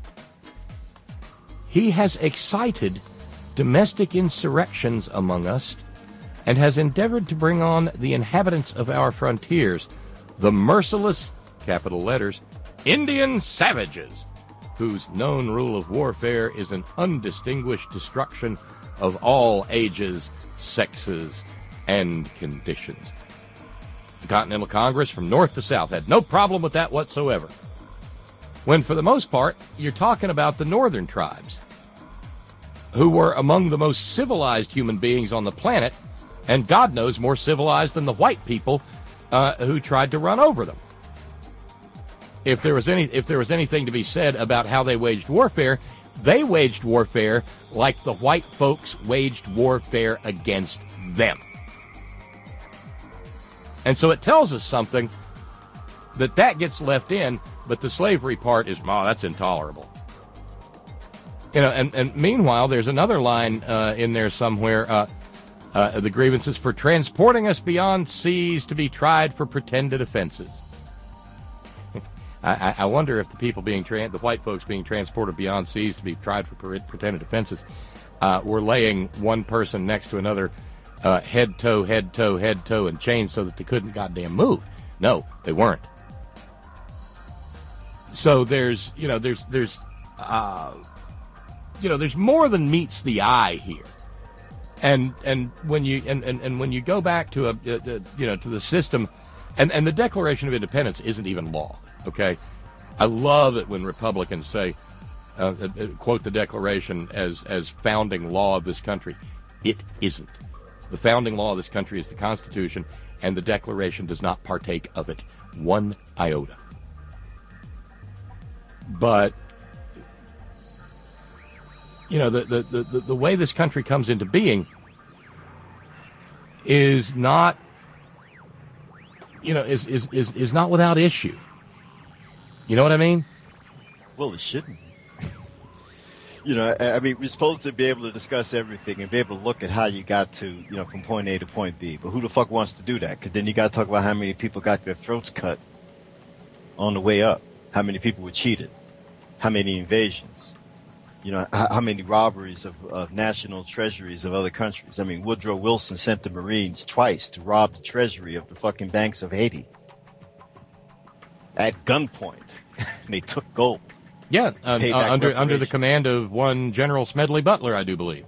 He has excited domestic insurrections among us and has endeavored to bring on the inhabitants of our frontiers, the merciless, capital letters, Indian savages, whose known rule of warfare is an undistinguished destruction of all ages, sexes, and conditions. The Continental Congress, from north to south, had no problem with that whatsoever. When, for the most part, you're talking about the northern tribes, who were among the most civilized human beings on the planet, and God knows more civilized than the white people who tried to run over them. If there was anything to be said about how they waged warfare, they waged warfare like the white folks waged warfare against them. And so it tells us something that gets left in, but the slavery part is, that's intolerable. You know, and meanwhile, there's another line in there somewhere, the grievances for transporting us beyond seas to be tried for pretended offenses. I wonder if the people the white folks being transported beyond seas to be tried for pretended offenses were laying one person next to another, head, toe, and chained so that they couldn't goddamn move. No, they weren't. So there's more than meets the eye here. And when you go back to to the system, and the Declaration of Independence isn't even law. Okay, I love it when Republicans say, quote the Declaration as founding law of this country. It isn't. The founding law of this country is the Constitution, and the Declaration does not partake of it one iota. But you know, the way this country comes into being is not, is not without issue. You know what I mean? Well, it shouldn't. I mean, we're supposed to be able to discuss everything and be able to look at how you got to, from point A to point B. But who the fuck wants to do that? Because then you got to talk about how many people got their throats cut on the way up, how many people were cheated, how many invasions, how many robberies of national treasuries of other countries. I mean, Woodrow Wilson sent the Marines twice to rob the treasury of the fucking banks of Haiti at gunpoint. They took gold. Yeah, under the command of one General Smedley Butler, I do believe.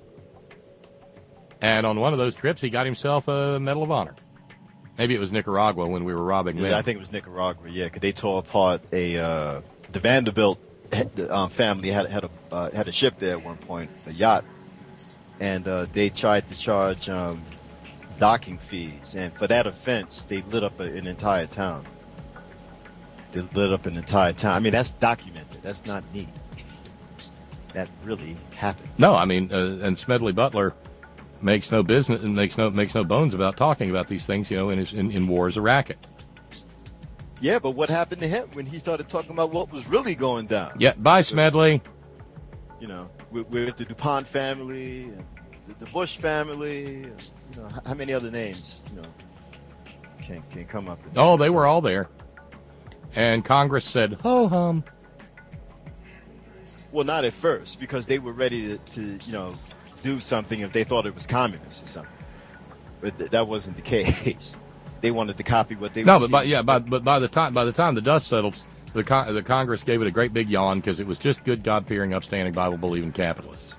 And on one of those trips, he got himself a Medal of Honor. Maybe it was Nicaragua when we were robbing them. I think it was Nicaragua, yeah, because they tore apart the Vanderbilt family had a ship there at one point, a yacht, and they tried to charge docking fees, and for that offense, they lit up an entire town. They lit up an entire town. I mean, that's documented. That's not neat. That really happened. No, I mean, and Smedley Butler makes no business and makes no bones about talking about these things. In war as a racket. Yeah, but what happened to him when he started talking about what was really going down? Yeah, bye, Smedley. With the DuPont family, and the Bush family, how many other names, can come up? Oh, they were all there. And Congress said, ho hum. Well, not at first, because they were ready to do something if they thought it was communist or something. But that wasn't the case. They wanted to copy what they were seeing. But by the time the dust settles, the Congress gave it a great big yawn because it was just good, God-fearing, upstanding, Bible-believing capitalists.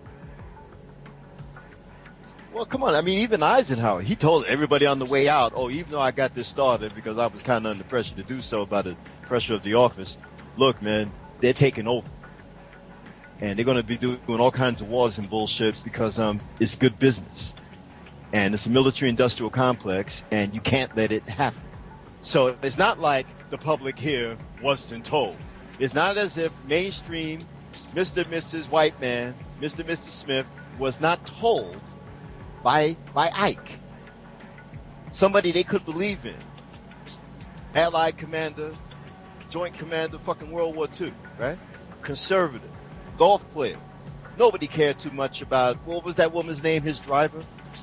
Well, come on. I mean, even Eisenhower, he told everybody on the way out, even though I got this started because I was kind of under pressure to do so by the pressure of the office, look, man, they're taking over. And they're going to be doing all kinds of wars and bullshit because it's good business. And it's a military-industrial complex, and you can't let it happen. So it's not like the public here wasn't told. It's not as if mainstream Mr. and Mrs. White Man, Mr. and Mrs. Smith was not told by Ike. Somebody they could believe in. Allied commander, joint commander, fucking World War II, right? Conservative, golf player. Nobody cared too much about, what was that woman's name, his driver?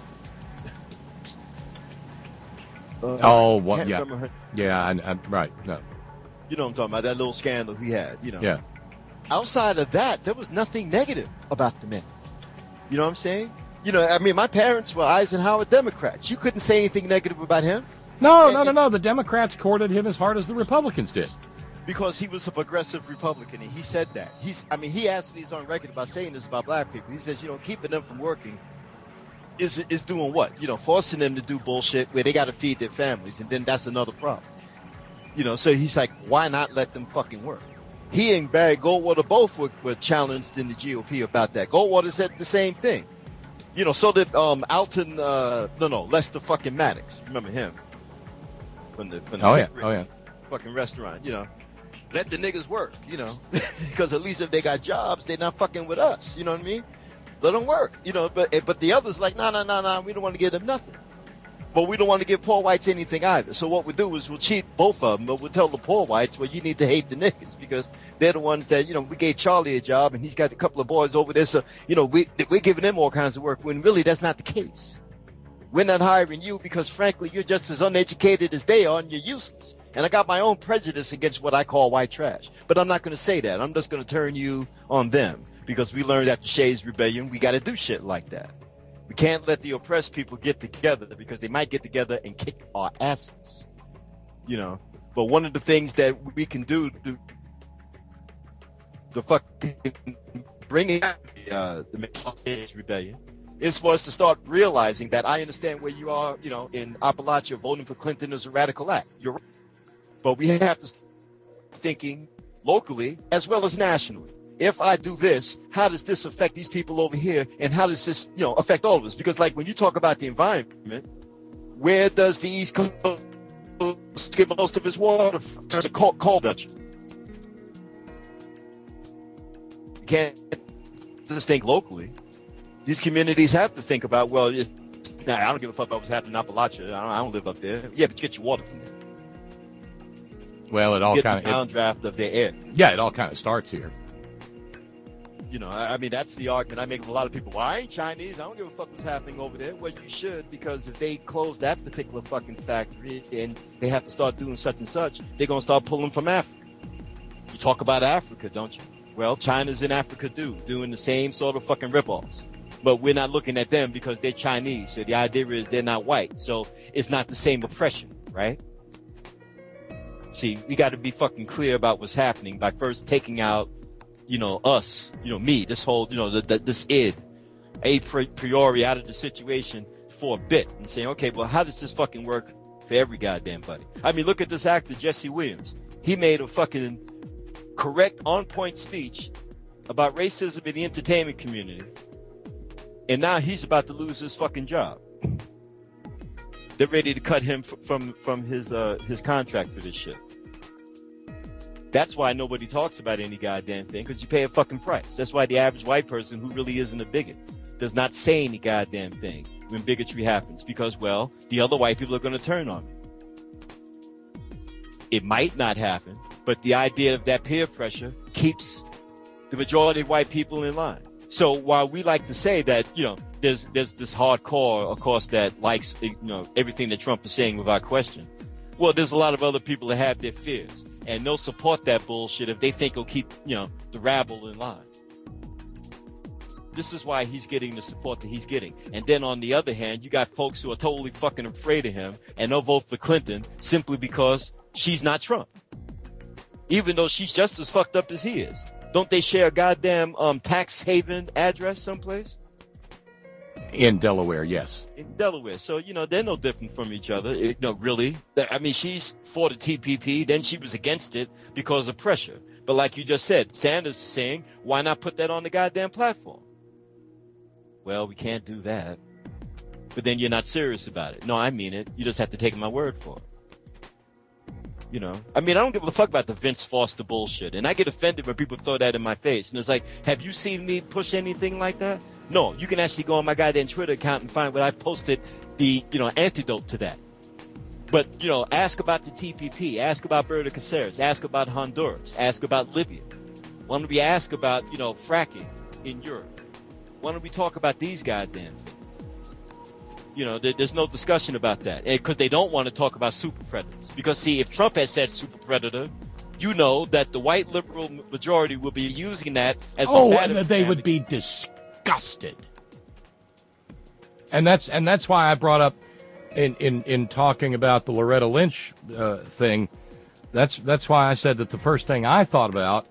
Remember her. Yeah, I'm right. No. You know what I'm talking about, that little scandal he had, Yeah. Outside of that, there was nothing negative about the man. You know what I'm saying? I mean, my parents were Eisenhower Democrats. You couldn't say anything negative about him. No. The Democrats courted him as hard as the Republicans did. Because he was a progressive Republican, and he said that. He actually is on record about saying this about black people. He says, keeping them from working is doing what? Forcing them to do bullshit where they got to feed their families, and then that's another problem. So he's like, why not let them fucking work? He and Barry Goldwater both were challenged in the GOP about that. Goldwater said the same thing. So did Lester fucking Maddox. Remember him? From the fucking restaurant, Let the niggas work, because at least if they got jobs, they're not fucking with us. You know what I mean? Let them work, but the others like, no, we don't want to give them nothing. But we don't want to give poor whites anything either. So what we do is we'll cheat both of them, but we'll tell the poor whites, well, you need to hate the niggas because they're the ones that, we gave Charlie a job and he's got a couple of boys over there. So, we're giving them all kinds of work when really that's not the case. We're not hiring you because frankly, you're just as uneducated as they are and you're useless. And I got my own prejudice against what I call white trash. But I'm not going to say that. I'm just going to turn you on them because we learned after Shays Rebellion, we got to do shit like that. We can't let the oppressed people get together because they might get together and kick our asses. But one of the things that we can do to fucking bring out the Shays Rebellion is for us to start realizing that I understand where you are, in Appalachia, voting for Clinton is a radical act. You're right. But we have to start thinking locally as well as nationally. If I do this, how does this affect these people over here? And how does this, affect all of us? Because like when you talk about the environment, where does the East Coast get most of its water from? It's a coal Dutch. You can't just think locally. These communities have to think about, I don't give a fuck about what's happening in Appalachia. I don't live up there. Yeah, but you get your water from there. Well, it all kind of downdraft of their air. Yeah, it all kind of starts here. I mean, that's the argument I make with a lot of people. Well, I ain't Chinese. I don't give a fuck what's happening over there. Well, you should, because if they close that particular fucking factory and they have to start doing such and such, they're going to start pulling from Africa. You talk about Africa, don't you? Well, China's in Africa too, doing the same sort of fucking ripoffs. But we're not looking at them because they're Chinese. So the idea is they're not white. So it's not the same oppression, right? See, we got to be fucking clear about what's happening by first taking out, us, me, this whole, this id, a priori out of the situation for a bit and saying, okay, well, how does this fucking work for every goddamn buddy? I mean, look at this actor, Jesse Williams. He made a fucking correct, on-point speech about racism in the entertainment community. And now he's about to lose his fucking job. They're ready to cut him from his contract for this shit. That's why nobody talks about any goddamn thing, because you pay a fucking price. That's why the average white person who really isn't a bigot does not say any goddamn thing when bigotry happens, because, well, the other white people are going to turn on me. It might not happen, but the idea of that peer pressure keeps the majority of white people in line. So while we like to say that, there's this hardcore, of course, that likes, everything that Trump is saying without question. Well, there's a lot of other people that have their fears. and they'll support that bullshit if they think it'll keep, the rabble in line. This is why he's getting the support that he's getting. And then on the other hand, you got folks who are totally fucking afraid of him and they'll vote for Clinton simply because she's not Trump. Even though she's just as fucked up as he is. Don't they share a goddamn tax haven address someplace? In Delaware, yes. In Delaware. So, they're no different from each other. Really. I mean, she's for the TPP, then she was against it because of pressure. But like you just said, Sanders is saying, why not put that on the goddamn platform? Well, we can't do that. But then you're not serious about it. No, I mean it. You just have to take my word for it. I mean, I don't give a fuck about the Vince Foster bullshit. And I get offended when people throw that in my face. And it's like, have you seen me push anything like that? No, you can actually go on my goddamn Twitter account and find what I've posted the, antidote to that. But, ask about the TPP, ask about Berta Cáceres, ask about Honduras, ask about Libya. Why don't we ask about, fracking in Europe? Why don't we talk about these goddamn things? There's no discussion about that. Because they don't want to talk about super predators. Because, see, if Trump had said super predator, that the white liberal majority will be using that as a they would be disgusted. And that's why I brought up in talking about the Loretta Lynch thing. That's why I said that the first thing I thought about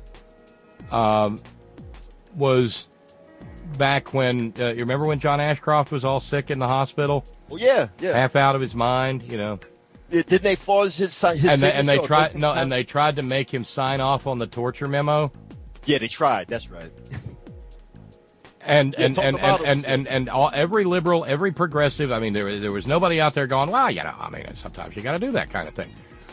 was back when you remember when John Ashcroft was all sick in the hospital? Oh yeah. Half out of his mind, Didn't they forge his and they tried to make him sign off on the torture memo? Yeah, they tried. That's right. And every liberal, every progressive, I mean, there was nobody out there going, well, sometimes you got to do that kind of thing.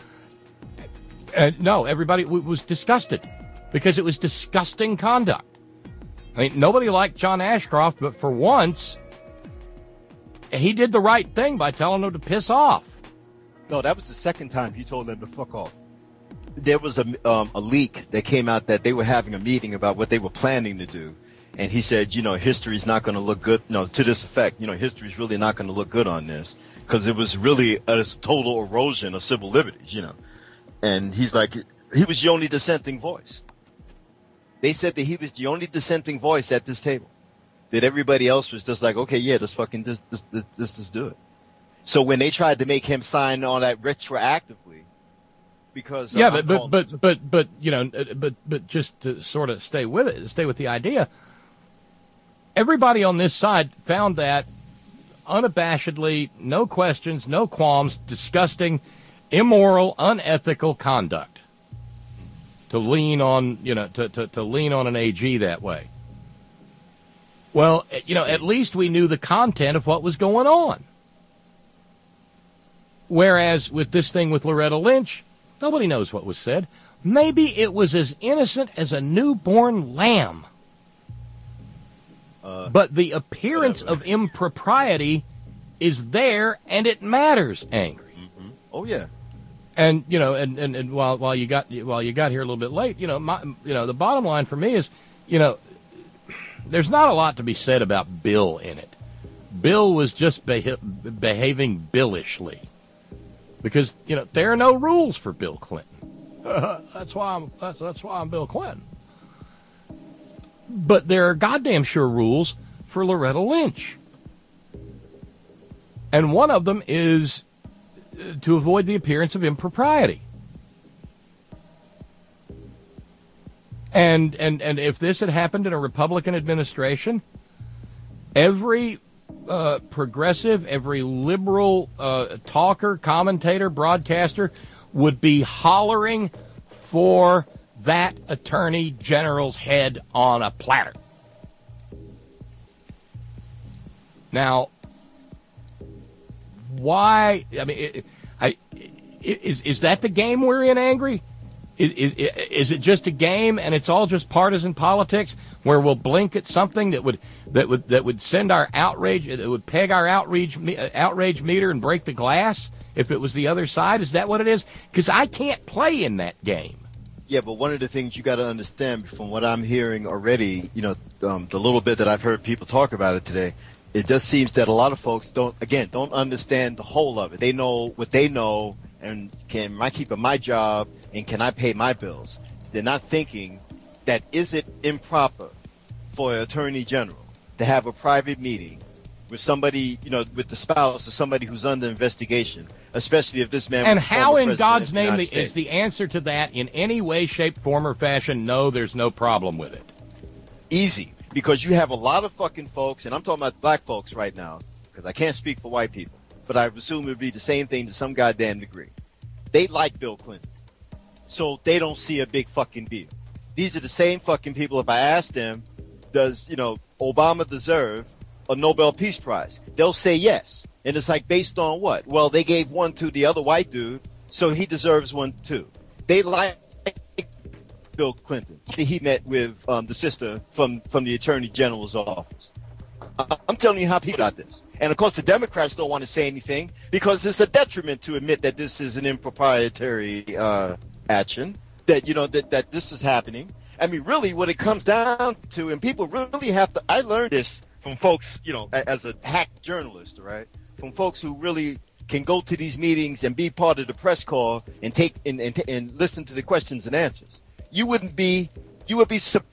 No, everybody was disgusted because it was disgusting conduct. I mean, nobody liked John Ashcroft, but for once, he did the right thing by telling them to piss off. No, that was the second time he told them to fuck off. There was a leak that came out that they were having a meeting about what they were planning to do. And he said, history's not going to look good. No, to this effect, history's really not going to look good on this because it was really a total erosion of civil liberties, And he's like, he was the only dissenting voice. They said that he was the only dissenting voice at this table. That everybody else was just like, okay, yeah, let's do it. So when they tried to make him sign all that retroactively, because but just to sort of stay with the idea, everybody on this side found that unabashedly, no questions, no qualms, disgusting, immoral, unethical conduct. To lean on, to lean on an AG that way. Well, at least we knew the content of what was going on. Whereas with this thing with Loretta Lynch, nobody knows what was said. Maybe it was as innocent as a newborn lamb. But the appearance of impropriety is there, and it matters, Angry. Mm-hmm. Oh, yeah. And and while you got here a little bit late, the bottom line for me is, there's not a lot to be said about Bill in it. Bill was just behaving billishly, because there are no rules for Bill Clinton. That's why I'm Bill Clinton. But there are goddamn sure rules for Loretta Lynch, and one of them is to avoid the appearance of impropriety. And if this had happened in a Republican administration, every progressive, every liberal talker, commentator, broadcaster would be hollering for that attorney general's head on a platter. Now, why? I mean, is that the game we're in, Angry? Is it just a game and it's all just partisan politics where we'll blink at something that would send our outrage, that would peg our outrage meter and break the glass if it was the other side? Is that what it is? Because I can't play in that game. Yeah, but one of the things you got to understand from what I'm hearing already, the little bit that I've heard people talk about it today, it just seems that a lot of folks don't understand the whole of it. They know what they know, and am I keeping my job, and can I pay my bills? They're not thinking that is it improper for an attorney general to have a private meeting with somebody, with the spouse of somebody who's under investigation, especially if this man. And was how, in God's name, is the answer to that in any way, shape, form, or fashion? No, there's no problem with it. Easy, because you have a lot of fucking folks, and I'm talking about black folks right now, because I can't speak for white people, but I assume it would be the same thing to some goddamn degree. They like Bill Clinton, so they don't see a big fucking deal. These are the same fucking people. If I ask them, does Obama deserve a Nobel Peace Prize? They'll say yes. And it's like, based on what? Well, they gave one to the other white dude, so he deserves one too. They like Bill Clinton. He met with the sister from the Attorney General's office. I'm telling you how people got this. And of course, the Democrats don't want to say anything because it's a detriment to admit that this is an improprietary action, that this is happening. I mean, really, what it comes down to, and people really have to, I learned this from folks, as a hack journalist, right? From folks who really can go to these meetings and be part of the press call and take and listen to the questions and answers. You would be surprised.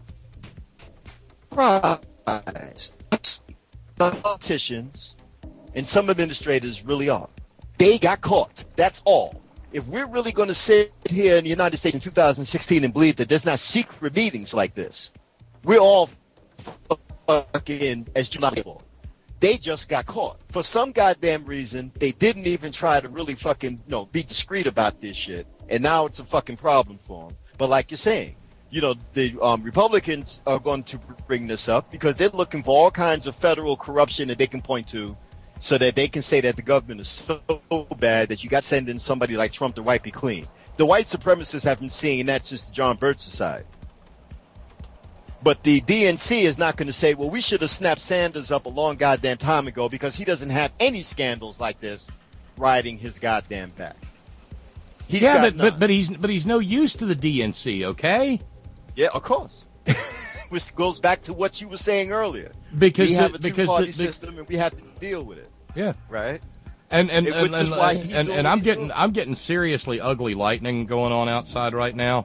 Some politicians and some administrators really are. They got caught. That's all. If we're really going to sit here in the United States in 2016 and believe that there's not secret meetings like this, we're all fucking as justifiable. They just got caught. For some goddamn reason, they didn't even try to really fucking, be discreet about this shit. And now it's a fucking problem for them. But like you're saying, the Republicans are going to bring this up because they're looking for all kinds of federal corruption that they can point to so that they can say that the government is so bad that you got to send in somebody like Trump to wipe it clean. The white supremacists have been seeing that since the John Birch Society. But the DNC is not going to say, well, we should have snapped Sanders up a long goddamn time ago because he doesn't have any scandals like this riding his goddamn back. But he's no use to the DNC, okay? Yeah, of course. Which goes back to what you were saying earlier. Because we have a two-party system and we have to deal with it. Yeah. Right? And I'm getting seriously ugly lightning going on outside right now.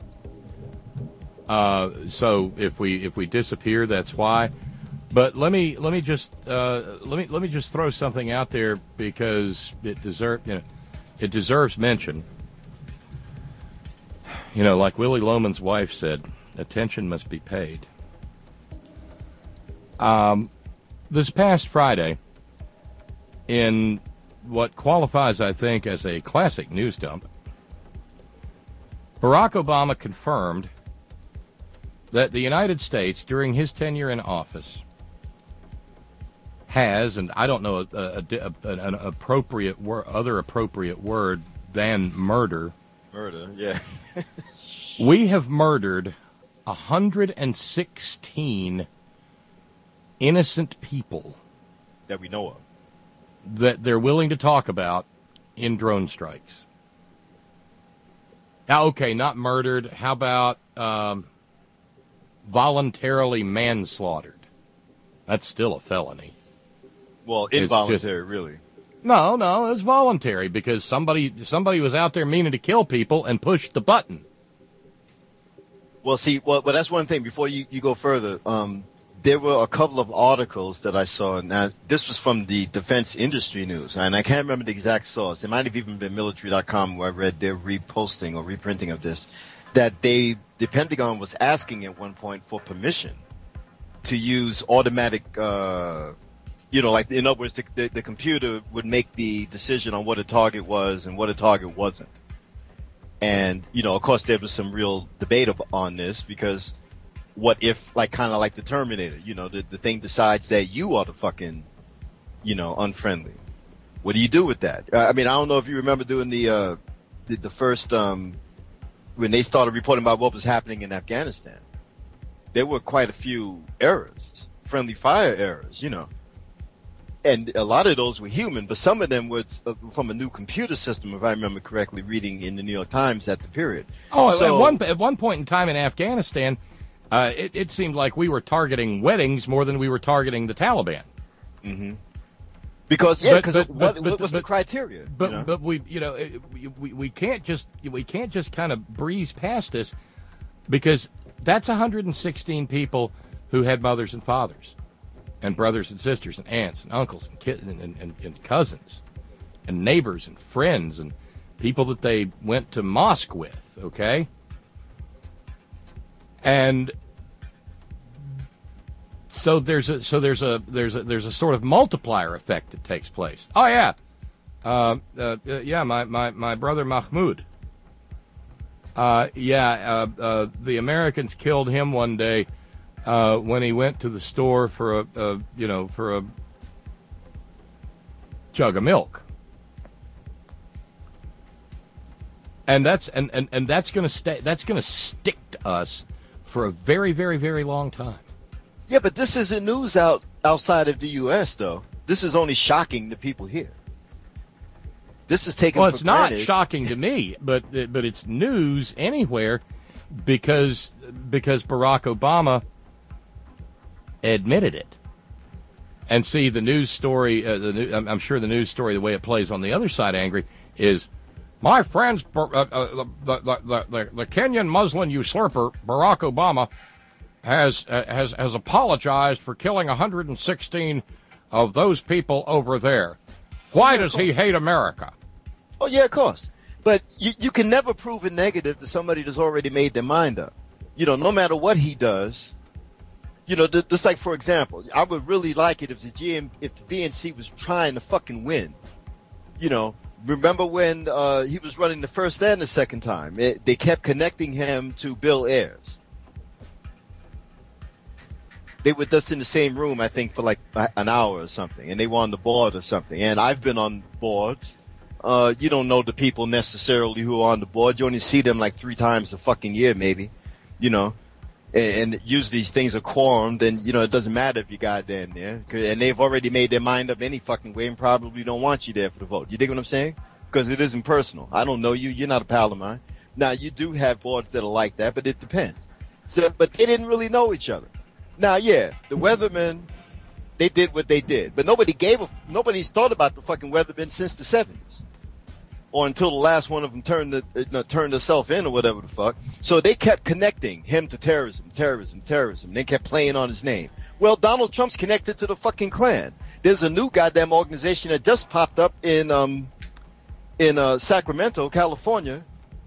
So if we disappear, that's why. But let me just throw something out there because it deserves mention. Like Willie Loman's wife said, attention must be paid. This past Friday, in what qualifies, I think, as a classic news dump, Barack Obama confirmed that the United States, during his tenure in office, has, and I don't know an appropriate other appropriate word than murder. Murder, yeah. We have murdered 116 innocent people that we know of, that they're willing to talk about in drone strikes. Now, okay, not murdered. How about voluntarily manslaughtered? That's still a felony. Well, involuntary, really. No, it's voluntary because somebody was out there meaning to kill people and pushed the button. Well, see, that's one thing. Before you go further, there were a couple of articles that I saw. Now, this was from the Defense Industry News, and I can't remember the exact source. It might have even been military.com where I read their reposting or reprinting of this, that the Pentagon was asking at one point for permission to use automatic, like, in other words, the computer would make the decision on what a target was and what a target wasn't. And, of course, there was some real debate on this because what if, kind of like the Terminator, the thing decides that you are the fucking, unfriendly. What do you do with that? I don't know if you remember doing the first, when they started reporting about what was happening in Afghanistan. There were quite a few errors, friendly fire errors, And a lot of those were human, but some of them were from a new computer system, if I remember correctly, reading in the New York Times at the period. Oh, at one point in time in Afghanistan, it seemed like we were targeting weddings more than we were targeting the Taliban. Mm-hmm. Because what was the criteria? But we can't just kind of breeze past this, because that's 116 people who had mothers and fathers, and brothers and sisters and aunts and uncles and kids and cousins, and neighbors and friends and people that they went to mosque with. Okay, and so there's a sort of multiplier effect that takes place. Oh yeah, my brother Mahmoud. The Americans killed him one day when he went to the store for a jug of milk, and that's going to stay. That's going to stick to us for a very, very, very long time. Yeah, but this isn't news outside of the U.S., though. This is only shocking to people here. This is taken for granted. Well, it's not shocking to me, but it's news anywhere because Barack Obama admitted it. And see, the news story, I'm sure the news story, the way it plays on the other side, Angry, is, my friends, the Kenyan Muslim usurper, Barack Obama, has apologized for killing 116 of those people over there. Why does he hate America? Oh, yeah, of course. But you can never prove a negative to somebody that's already made their mind up. No matter what he does, just like, for example, I would really like it if the DNC was trying to fucking win. Remember when he was running the first and the second time? They kept connecting him to Bill Ayers. They were just in the same room, I think, for like an hour or something, and they were on the board or something. And I've been on boards. You don't know the people necessarily who are on the board. You only see them like 3 times a fucking year, maybe, and usually things are quorumed, and, it doesn't matter if you goddamn there. And they've already made their mind up any fucking way and probably don't want you there for the vote. You dig what I'm saying? Because it isn't personal. I don't know you. You're not a pal of mine. Now, you do have boards that are like that, but it depends. But they didn't really know each other. Now, yeah, the weathermen, they did what they did, but nobody's thought about the fucking weathermen since the 70s, or until the last one of them turned herself in or whatever the fuck. So they kept connecting him to terrorism. They kept playing on his name. Well, Donald Trump's connected to the fucking Klan. There's a new goddamn organization that just popped up in Sacramento, California.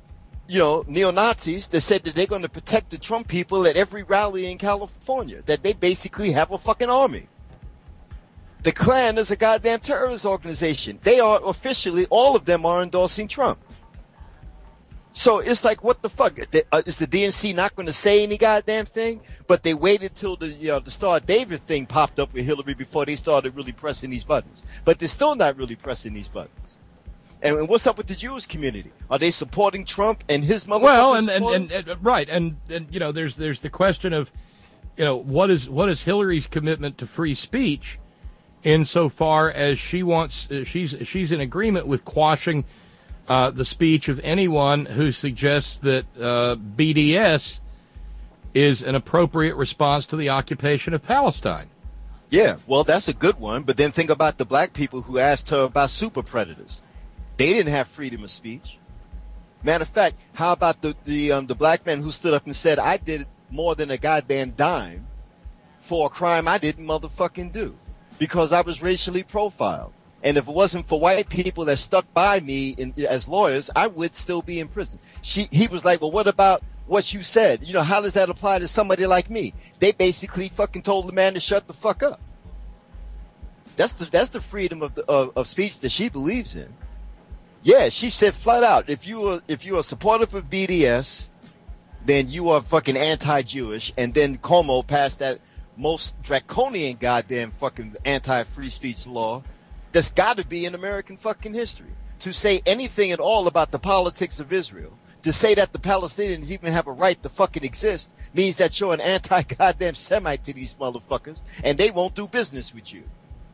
Neo-Nazis that said that they're going to protect the Trump people at every rally in California, that they basically have a fucking army. The Klan is a goddamn terrorist organization. They are officially, all of them are endorsing Trump. So it's like, what the fuck? Is the DNC not going to say any goddamn thing? But they waited till the Star David thing popped up with Hillary before they started really pressing these buttons. But they're still not really pressing these buttons. And what's up with the Jewish community? Are they supporting Trump and his motherfuckers? Well, and there's the question of, what is Hillary's commitment to free speech, insofar as she's in agreement with quashing the speech of anyone who suggests that BDS is an appropriate response to the occupation of Palestine. Yeah, well, that's a good one. But then think about the black people who asked her about super predators. They didn't have freedom of speech. Matter of fact, how about the black man who stood up and said, I did more than a goddamn dime for a crime I didn't motherfucking do because I was racially profiled. And if it wasn't for white people that stuck by me as lawyers, I would still be in prison. He was like, well, what about what you said? How does that apply to somebody like me? They basically fucking told the man to shut the fuck up. That's the freedom of speech that she believes in. Yeah, she said flat out, if you are supportive of BDS, then you are fucking anti-Jewish. And then Cuomo passed that most draconian goddamn fucking anti-free speech law that's got to be in American fucking history. To say anything at all about the politics of Israel, to say that the Palestinians even have a right to fucking exist, means that you're an anti-goddamn Semite to these motherfuckers, and they won't do business with you.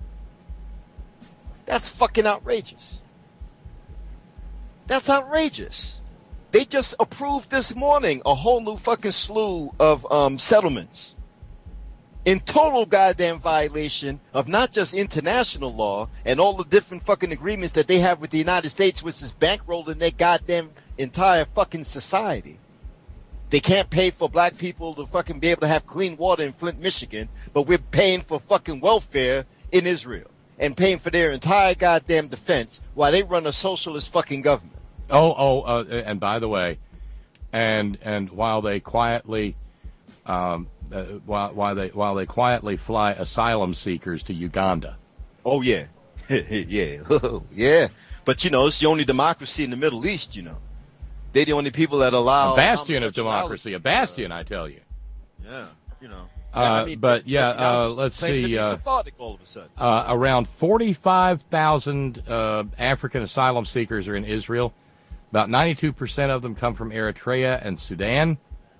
That's fucking outrageous. That's outrageous. They just approved this morning a whole new fucking slew of settlements in total goddamn violation of not just international law and all the different fucking agreements that they have with the United States, which is bankrolling their goddamn entire fucking society. They can't pay for black people to fucking be able to have clean water in Flint, Michigan, but we're paying for fucking welfare in Israel and paying for their entire goddamn defense while they run a socialist fucking government. And by the way, and while they quietly, while they quietly fly asylum seekers to Uganda. Oh yeah, yeah, yeah. But you know, it's the only democracy in the Middle East. You know, they're the only people that allow a bastion of democracy. A bastion, I tell you. Yeah, you know. Let's see. All of a sudden. Around 45,000 African asylum seekers are in Israel. About 92% of them come from Eritrea and Sudan.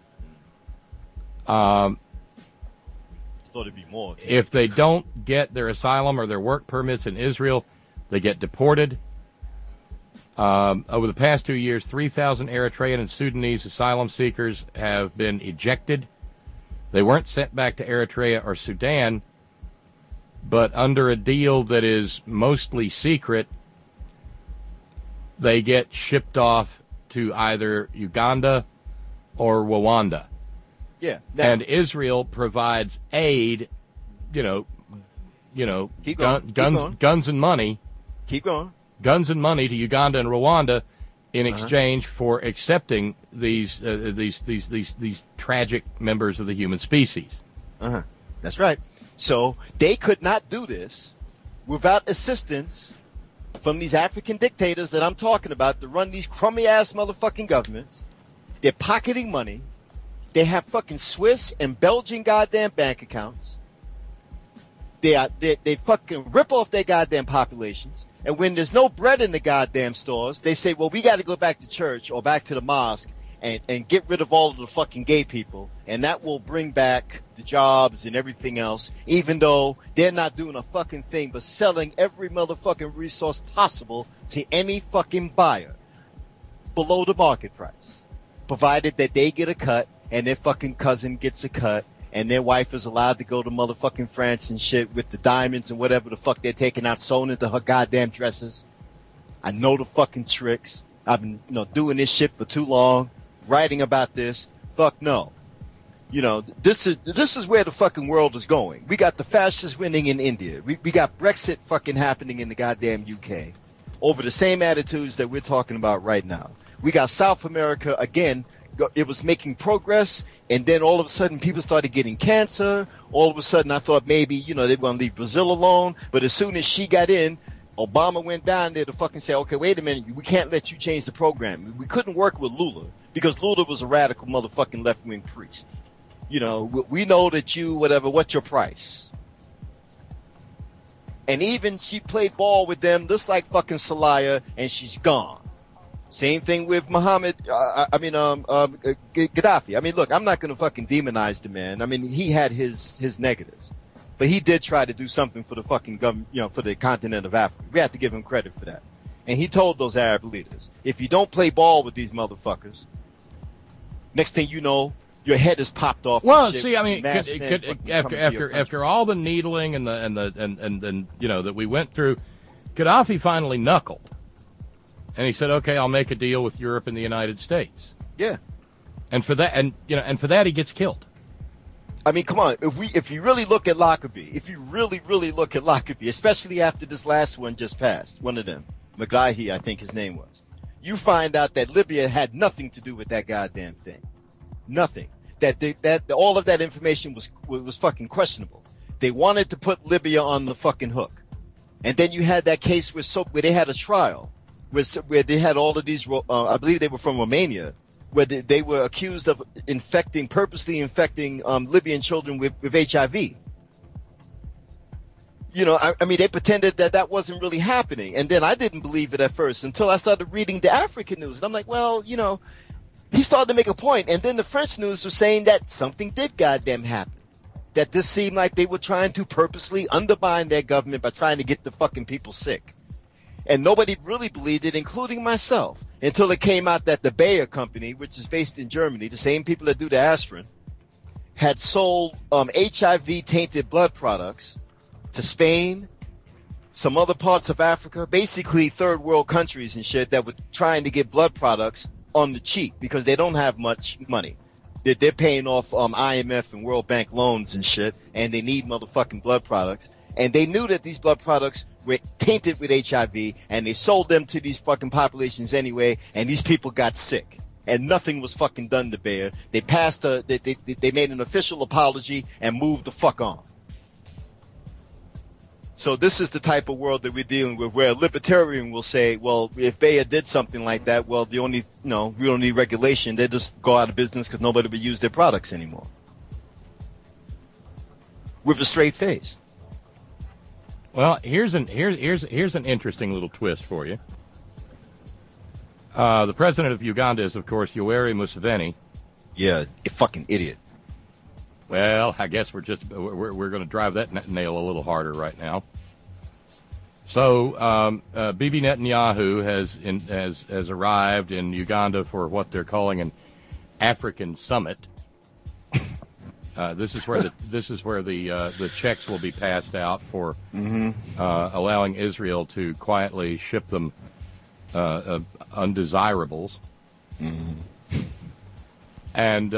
Thought it'd be more. If they don't get their asylum or their work permits in Israel, they get deported. Over the past 2 years, 3,000 Eritrean and Sudanese asylum seekers have been ejected. They weren't sent back to Eritrea or Sudan, but under a deal that is mostly secret, they get shipped off to either Uganda or Rwanda. Yeah. And Israel provides aid, guns and money. Keep going. Guns and money to Uganda and Rwanda in exchange for accepting these tragic members of the human species. That's right. So they could not do this without assistance from these African dictators that I'm talking about to run these crummy ass motherfucking governments. They're pocketing money. They have fucking Swiss and Belgian goddamn bank accounts. They fucking rip off their goddamn populations. And when there's no bread in the goddamn stores, they say, well, we got to go back to church or back to the mosque and get rid of all of the fucking gay people. And that will bring back the jobs and everything else, even though they're not doing a fucking thing but selling every motherfucking resource possible to any fucking buyer below the market price, provided that they get a cut and their fucking cousin gets a cut. And their wife is allowed to go to motherfucking France and shit with the diamonds and whatever the fuck they're taking out sewn into her goddamn dresses. I know the fucking tricks. I've been, doing this shit for too long, writing about this. Fuck no. This is where the fucking world is going. We got the fascists winning in India. We got Brexit fucking happening in the goddamn UK over the same attitudes that we're talking about right now. We got South America again. It was making progress, and then all of a sudden people started getting cancer. All of a sudden I thought maybe, they were going to leave Brazil alone. But as soon as she got in, Obama went down there to fucking say, okay, wait a minute, we can't let you change the program. We couldn't work with Lula because Lula was a radical motherfucking left-wing priest. We know that you, whatever, what's your price? And even she played ball with them just like fucking Celaya, and she's gone. Same thing with Gaddafi. I mean, look, I'm not going to fucking demonize the man. I mean, he had his negatives, but he did try to do something for the fucking government, for the continent of Africa. We have to give him credit for that. And he told those Arab leaders, if you don't play ball with these motherfuckers, next thing you know, your head is popped off. Well, see, I mean, after all the needling and that we went through, Gaddafi finally knuckled. And he said, "Okay, I'll make a deal with Europe and the United States." Yeah. And for that, he gets killed. I mean, come on. If you really look at Lockerbie, especially after this last one just passed, one of them, Maglahi, I think his name was, you find out that Libya had nothing to do with that goddamn thing. Nothing. That all of that information was fucking questionable. They wanted to put Libya on the fucking hook, and then you had that case where they had a trial. Where they had all of these, I believe they were from Romania, where they were accused of purposely infecting Libyan children with HIV. I mean, they pretended that wasn't really happening. And then I didn't believe it at first until I started reading the African news. And I'm like, well, he started to make a point. And then the French news was saying that something did goddamn happen. That this seemed like they were trying to purposely undermine their government by trying to get the fucking people sick. And nobody really believed it, including myself, until it came out that the Bayer company, which is based in Germany, the same people that do the aspirin, had sold HIV-tainted blood products to Spain, some other parts of Africa, basically third world countries and shit that were trying to get blood products on the cheap because they don't have much money. They're paying off IMF and World Bank loans and shit, and they need motherfucking blood products. And they knew that these blood products were tainted with HIV, and they sold them to these fucking populations anyway, and these people got sick. And nothing was fucking done to Bayer. They passed they made an official apology and moved the fuck on. So this is the type of world that we're dealing with, where a libertarian will say, well, if Bayer did something like that, well, we don't need regulation. They just go out of business because nobody will use their products anymore. With a straight face. Well, here's an interesting little twist for you. The president of Uganda is, of course, Yoweri Museveni. Yeah, a fucking idiot. Well, I guess we're going to drive that nail a little harder right now. So, Bibi Netanyahu has arrived in Uganda for what they're calling an African summit. This is where the checks will be passed out for allowing Israel to quietly ship them undesirables. And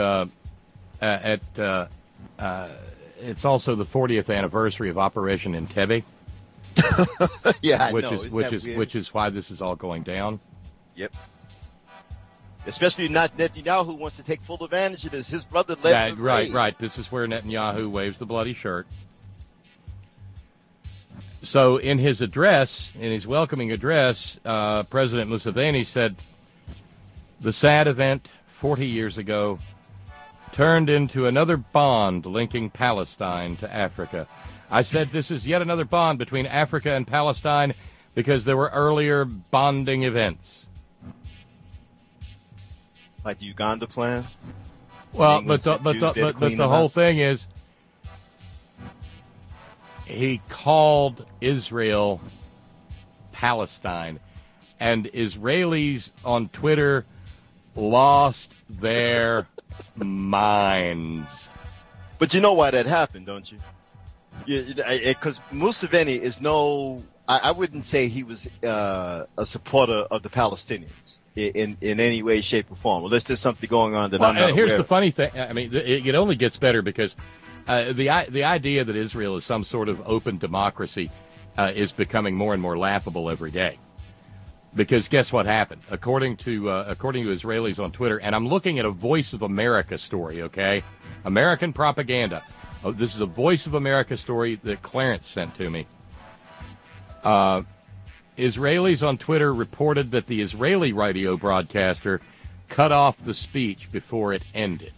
it's also the 40th anniversary of Operation Entebbe. Yeah, which is why this is all going down. Yep. Especially not Netanyahu wants to take full advantage of this. His brother led the raid. Right. This is where Netanyahu waves the bloody shirt. So in his welcoming address, President Museveni said, the sad event 40 years ago turned into another bond linking Palestine to Africa. I said this is yet another bond between Africa and Palestine because there were earlier bonding events. Like the Uganda plan? Well, but the whole thing is he called Israel Palestine, and Israelis on Twitter lost their minds. But you know why that happened, don't you? Because Museveni is I wouldn't say he was a supporter of the Palestinians in any way, shape, or form. Unless there's something going on that I'm not aware of. Here's the funny thing. I mean, it only gets better because the idea that Israel is some sort of open democracy is becoming more and more laughable every day. Because guess what happened? According to Israelis on Twitter, and I'm looking at a Voice of America story, okay? American propaganda. Oh, this is a Voice of America story that Clarence sent to me. Israelis on Twitter reported that the Israeli radio broadcaster cut off the speech before it ended.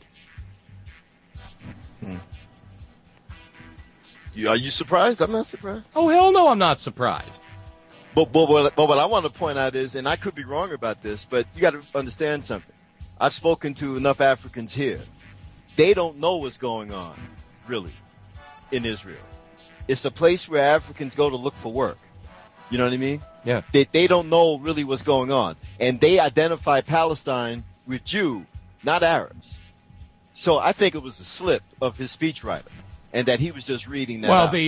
Are you surprised? I'm not surprised. Oh, hell no, I'm not surprised. But what I want to point out is, and I could be wrong about this, but you got to understand something. I've spoken to enough Africans here. They don't know what's going on, really, in Israel. It's a place where Africans go to look for work. You know what I mean? Yeah. They don't know really what's going on. And they identify Palestine with Jew, not Arabs. So I think it was a slip of his speechwriter, and that he was just reading that out.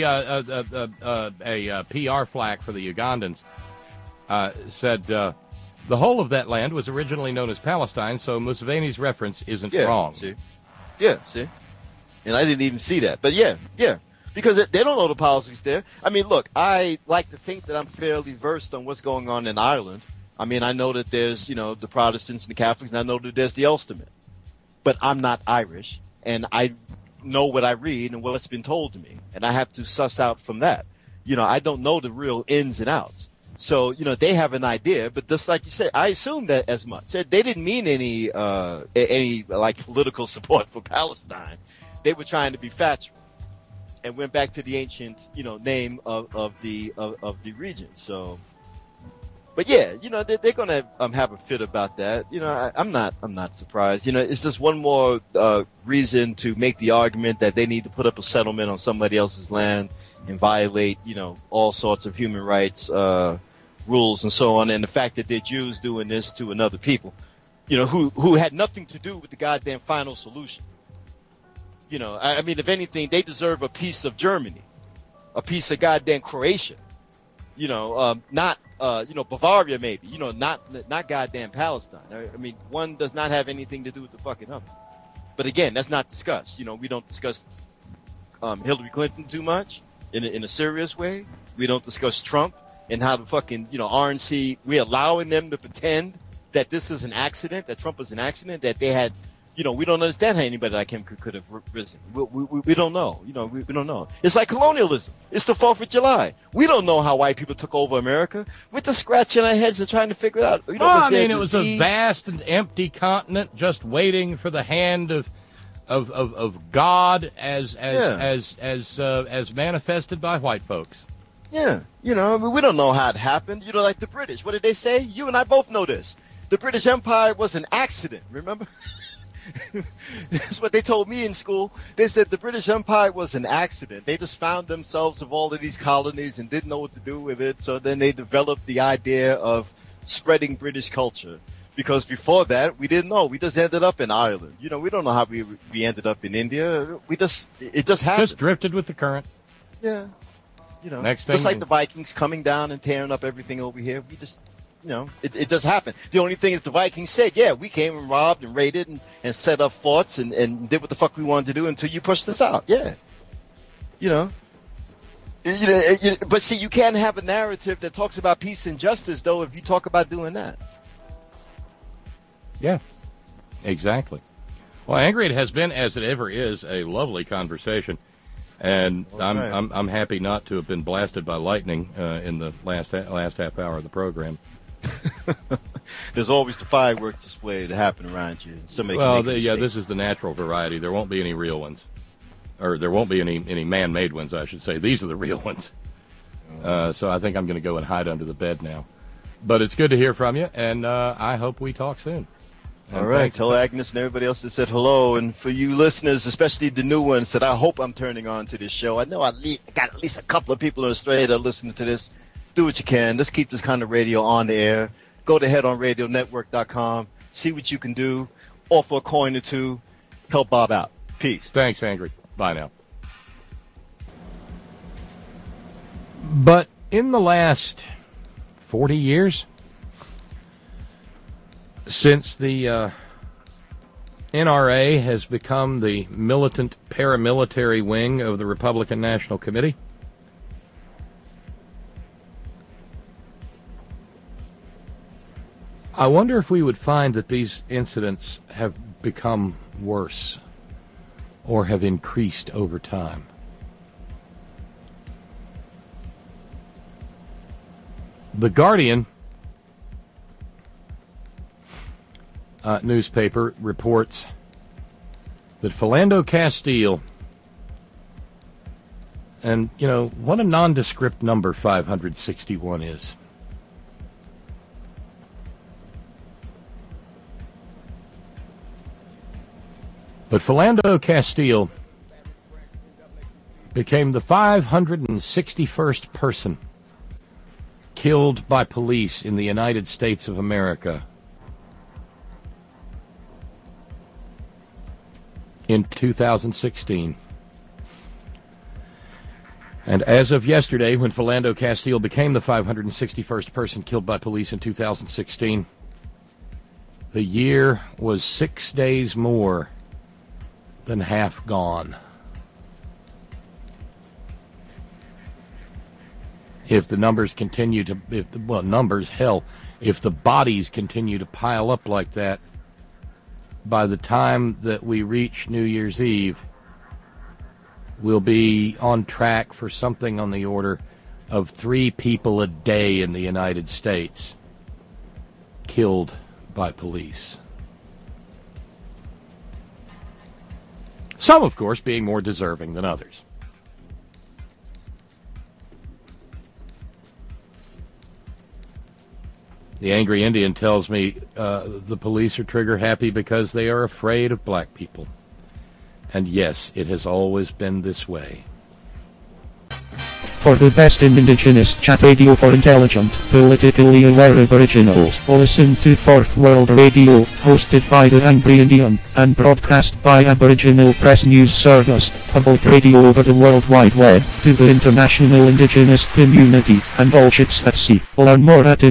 A PR flack for the Ugandans said the whole of that land was originally known as Palestine, so Museveni's reference isn't wrong. See? And I didn't even see that. But yeah. Because they don't know the politics there. I mean, look, I like to think that I'm fairly versed on what's going on in Ireland. I mean, I know that there's, the Protestants and the Catholics, and I know that there's the Ulster. But I'm not Irish, and I know what I read and what's been told to me, and I have to suss out from that. I don't know the real ins and outs. So, they have an idea, but just like you said, I assume that as much. They didn't mean any political support for Palestine. They were trying to be factual and went back to the ancient, name of the region. So, but yeah, they're going to have a fit about that. I'm not surprised. It's just one more reason to make the argument that they need to put up a settlement on somebody else's land and violate, all sorts of human rights rules and so on. And the fact that they're Jews doing this to another people, who had nothing to do with the goddamn final solution. You know, I mean, if anything, they deserve a piece of Germany, a piece of goddamn Croatia. You know, not Bavaria maybe. You know, not goddamn Palestine. I mean, one does not have anything to do with the fucking other. But again, that's not discussed. You know, we don't discuss Hillary Clinton too much in a serious way. We don't discuss Trump and how the fucking, you know, RNC, we're allowing them to pretend that this is an accident, that Trump was an accident, that they had, you know, we don't understand how anybody like him could have risen. We don't know. You know, we don't know. It's like colonialism. It's the 4th of July. We don't know how white people took over America. We're just scratching our heads and trying to figure it out. You know, well, I mean, it was a vast and empty continent just waiting for the hand of God as manifested by white folks. Yeah, you know, I mean, we don't know how it happened. You know, like the British. What did they say? You and I both know this. The British Empire was an accident, remember? That's what they told me in school. They said the British Empire was an accident. They just found themselves with all of these colonies and didn't know what to do with it. So then they developed the idea of spreading British culture. Because before that, we didn't know. We just ended up in Ireland. You know, we don't know how we ended up in India. It just happened. Just drifted with the current. Yeah. You know, next thing, just like the Vikings coming down and tearing up everything over here. We just, you know, it does happen. The only thing is the Vikings said, yeah, we came and robbed and raided and set up forts and did what the fuck we wanted to do until you pushed us out. Yeah. You know. But see, you can't have a narrative that talks about peace and justice, though, if you talk about doing that. Yeah, exactly. Well, Angry It has been, as it ever is, a lovely conversation. And I'm happy not to have been blasted by lightning in the last half hour of the program. There's always the fireworks display to happen around you. This is the natural variety. There won't be any real ones, or there won't be any man-made ones, I should say. These are the real ones. So I think I'm going to go and hide under the bed now. But it's good to hear from you, and I hope we talk soon. All right. Tell Agnes and everybody else that said hello. And for you listeners, especially the new ones that I hope I'm turning on to this show. I know I got at least a couple of people in Australia that are listening to this. Do what you can. Let's keep this kind of radio on the air. Go to headonradionetwork.com. See what you can do. Offer a coin or two. Help Bob out. Peace. Thanks, Angry. Bye now. But in the last 40 years, since the NRA has become the militant paramilitary wing of the Republican National Committee, I wonder if we would find that these incidents have become worse or have increased over time. The Guardian newspaper reports that Philando Castile, and, you know, what a nondescript number 561 is. But Philando Castile became the 561st person killed by police in the United States of America in 2016. And as of yesterday, when Philando Castile became the 561st person killed by police in 2016, the year was 6 days more than half gone. If the numbers continue to, if the bodies continue to pile up like that, by the time that we reach New Year's Eve, we'll be on track for something on the order of 3 people a day in the United States killed by police. Some, of course, being more deserving than others. The Angry Indian tells me the police are trigger happy because they are afraid of black people. And yes, it has always been this way. For the best in indigenous chat radio for intelligent, politically aware aboriginals, listen to Fourth World Radio, hosted by the Angry Indian, and broadcast by Aboriginal Press News Service, public radio over the World Wide Web, to the international indigenous community, and all ships at sea. Learn more at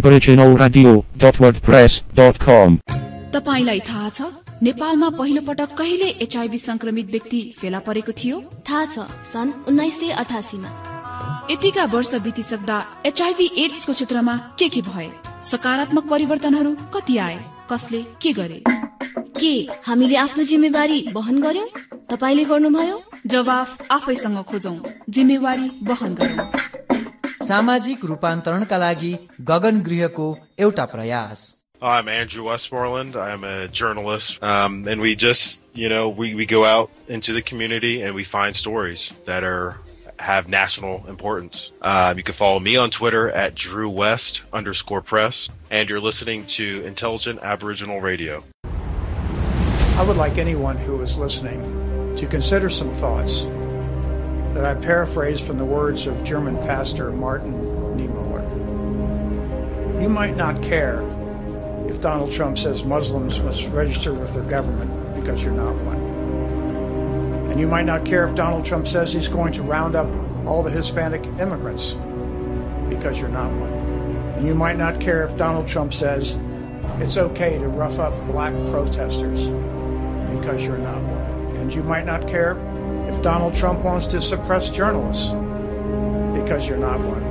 aboriginalradio.wordpress.com. तपाईलाई थाहा छ नेपालमा पहिलो पटक कहिले HIV संक्रमित व्यक्ति फेला परेको थियो? थाहा छ, सन् 1988 मा। यतिका वर्ष बितिसक्दा एचआईभी एड्सको क्षेत्रमा के भए? सकारात्मक परिवर्तनहरू कति आए? कसले के गरे? के हामीले आफ्नो जिम्मेवारी वहन गर्यौं? तपाईले गर्नुभयो? जवाफ आफैसँग खोजौं, जिम्मेवारी वहन गरौं। सामाजिक रूपान्तरणका लागि गगन गृहको एउटा प्रयास। I'm Andrew Westmoreland. I'm a journalist, and we just, we go out into the community and we find stories that have national importance. You can follow me on Twitter at DrewWest_press, and you're listening to Intelligent Aboriginal Radio. I would like anyone who is listening to consider some thoughts that I paraphrase from the words of German pastor Martin Niemöller. You might not care if Donald Trump says Muslims must register with their government because you're not one. And you might not care if Donald Trump says he's going to round up all the Hispanic immigrants because you're not one. And you might not care if Donald Trump says it's okay to rough up black protesters because you're not one. And you might not care if Donald Trump wants to suppress journalists because you're not one.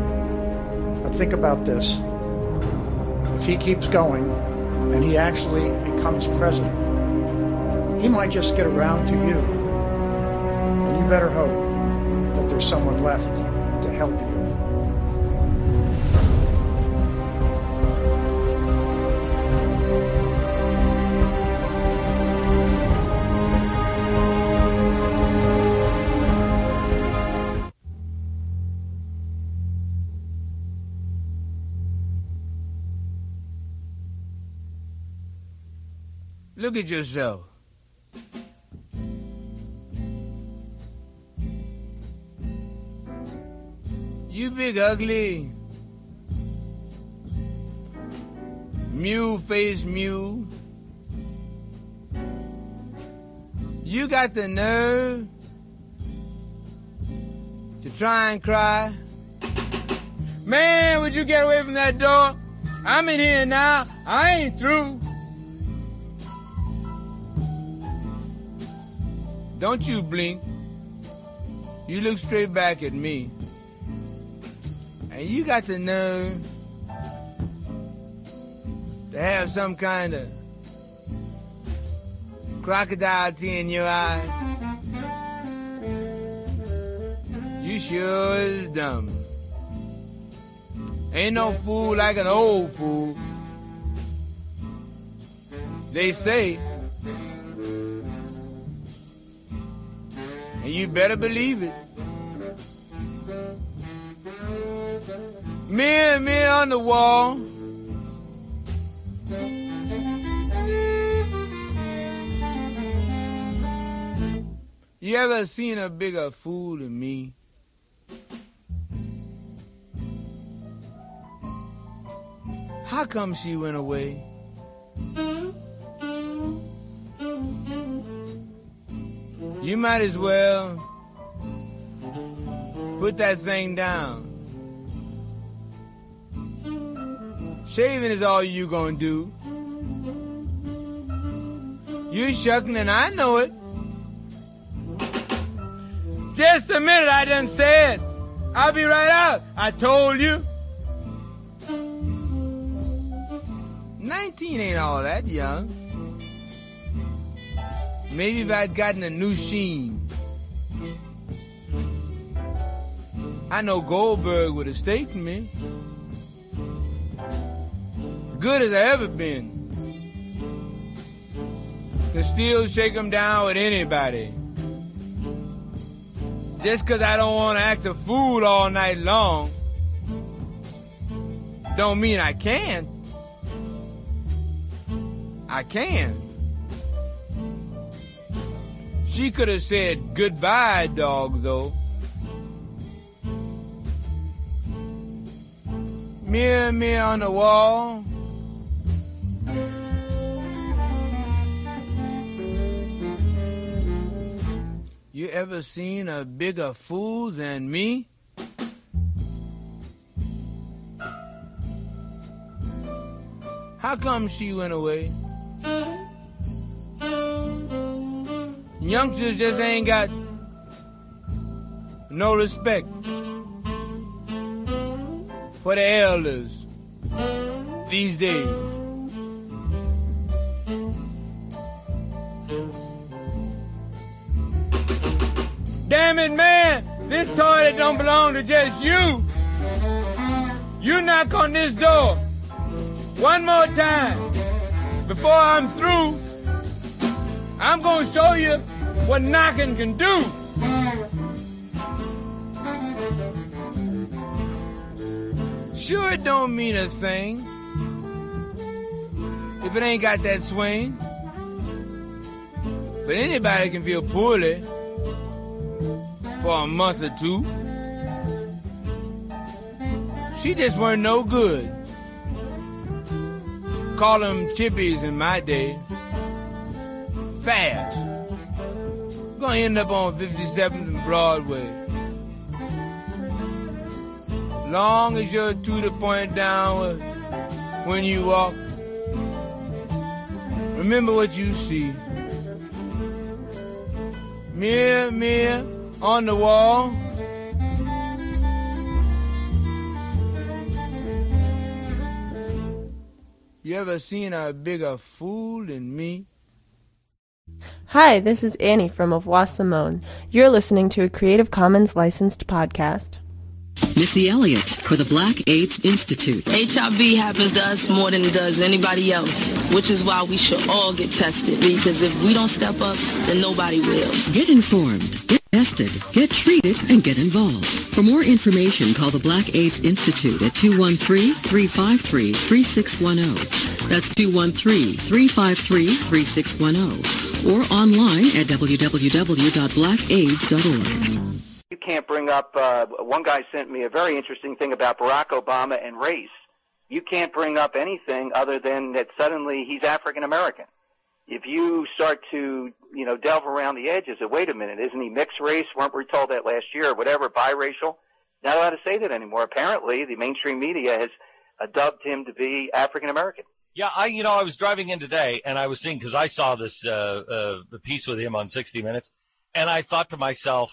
But think about this. If he keeps going and he actually becomes president, he might just get around to you. And you better hope that there's someone left to help you. Look at yourself. You big ugly mule-faced mule. You got the nerve to try and cry. Man, would you get away from that door? I'm in here now. I ain't through. Don't you blink. You look straight back at me. And you got the nerve to have some kind of crocodile tear in your eye. You sure is dumb. Ain't no fool like an old fool. They say. And you better believe it. Mirror on the wall. You ever seen a bigger fool than me? How come she went away? You might as well put that thing down. Shaving is all you gonna do. You shucking and I know it. Just a minute, I done said. I'll be right out. I told you. 19 ain't all that young. Maybe if I'd gotten a new sheen. I know Goldberg would have staked me. Good as I ever been. Could still shake him down with anybody. Just 'cause I don't want to act a fool all night long don't mean I can't. I can. She could have said goodbye, dog, though. Mirror, mirror on the wall. You ever seen a bigger fool than me? How come she went away? Youngsters just ain't got no respect for the elders these days. Damn it, man! This toilet don't belong to just you. You knock on this door one more time before I'm through. I'm gonna show you what knocking can do. Sure, it don't mean a thing if it ain't got that swing. But anybody can feel poorly for a month or two. She just weren't no good. Call them chippies in my day. Fast. Gonna end up on 57th and Broadway. Long as you're to the point down when you walk, remember what you see. Mirror, mirror on the wall. You ever seen a bigger fool than me? Hi, this is Annie from Avois Simone. You're listening to a Creative Commons licensed podcast. Missy Elliott for the Black AIDS Institute. HIV happens to us more than it does anybody else, which is why we should all get tested, because if we don't step up, then nobody will. Get informed, get tested, get treated, and get involved. For more information, call the Black AIDS Institute at 213-353-3610. That's 213-353-3610. Or online at www.blackaids.org. You can't bring up, one guy sent me a very interesting thing about Barack Obama and race. You can't bring up anything other than that suddenly he's African American. If you start to, delve around the edges of, wait a minute, isn't he mixed race? Weren't we told that last year or whatever, biracial? Not allowed to say that anymore. Apparently, the mainstream media has dubbed him to be African American. Yeah, I was driving in today and I was seeing, because I saw this, the piece with him on 60 Minutes, and I thought to myself,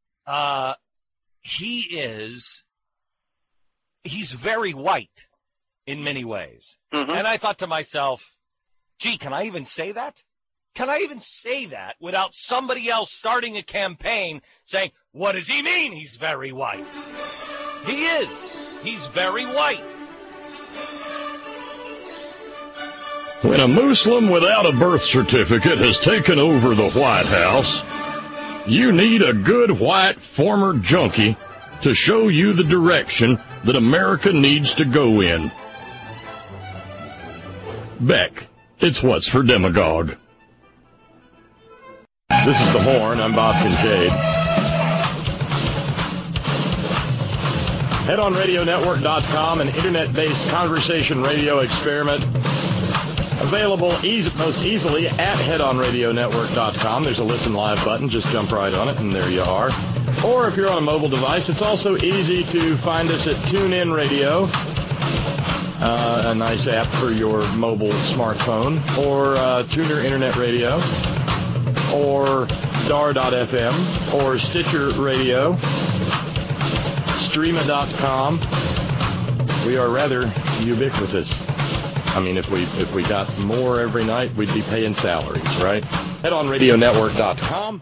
he's very white in many ways. Mm-hmm. And I thought to myself, gee, can I even say that? Can I even say that without somebody else starting a campaign saying, what does he mean he's very white? He is. He's very white. When a Muslim without a birth certificate has taken over the White House, you need a good white former junkie to show you the direction that America needs to go in. Beck, it's What's for Demagogue. This is The Horn. I'm Bob Kincaid. HeadOnRadioNetwork.com, an internet-based conversation radio experiment. Available most easily at HeadOnRadioNetwork.com. There's a Listen Live button. Just jump right on it, and there you are. Or if you're on a mobile device, it's also easy to find us at TuneIn Radio, a nice app for your mobile smartphone, or Tuner Internet Radio, or Star.fm, or Stitcher Radio, Streama.com. We are rather ubiquitous. I mean, if we got more every night, we'd be paying salaries, right? HeadOnRadioNetwork.com.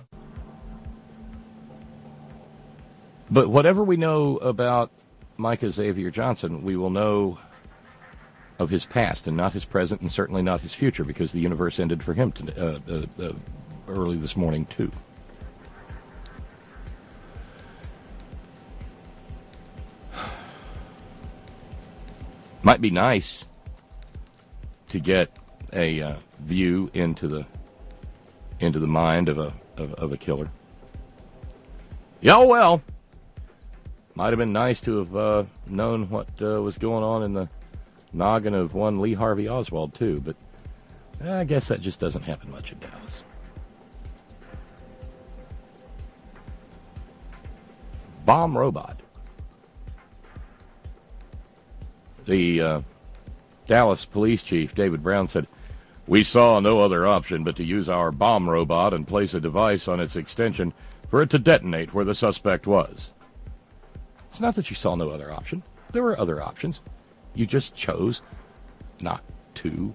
But whatever we know about Micah Xavier Johnson, we will know of his past and not his present, and certainly not his future, because the universe ended for him early this morning, too. Might be nice to get a view into the mind of a killer. Yeah, well, Might have been nice to have known what was going on in the noggin of one Lee Harvey Oswald, too, but I guess that just doesn't happen much in Dallas. Bomb robot. The Dallas police chief, David Brown, said, "We saw no other option but to use our bomb robot and place a device on its extension for it to detonate where the suspect was." It's not that you saw no other option. There were other options. You just chose not to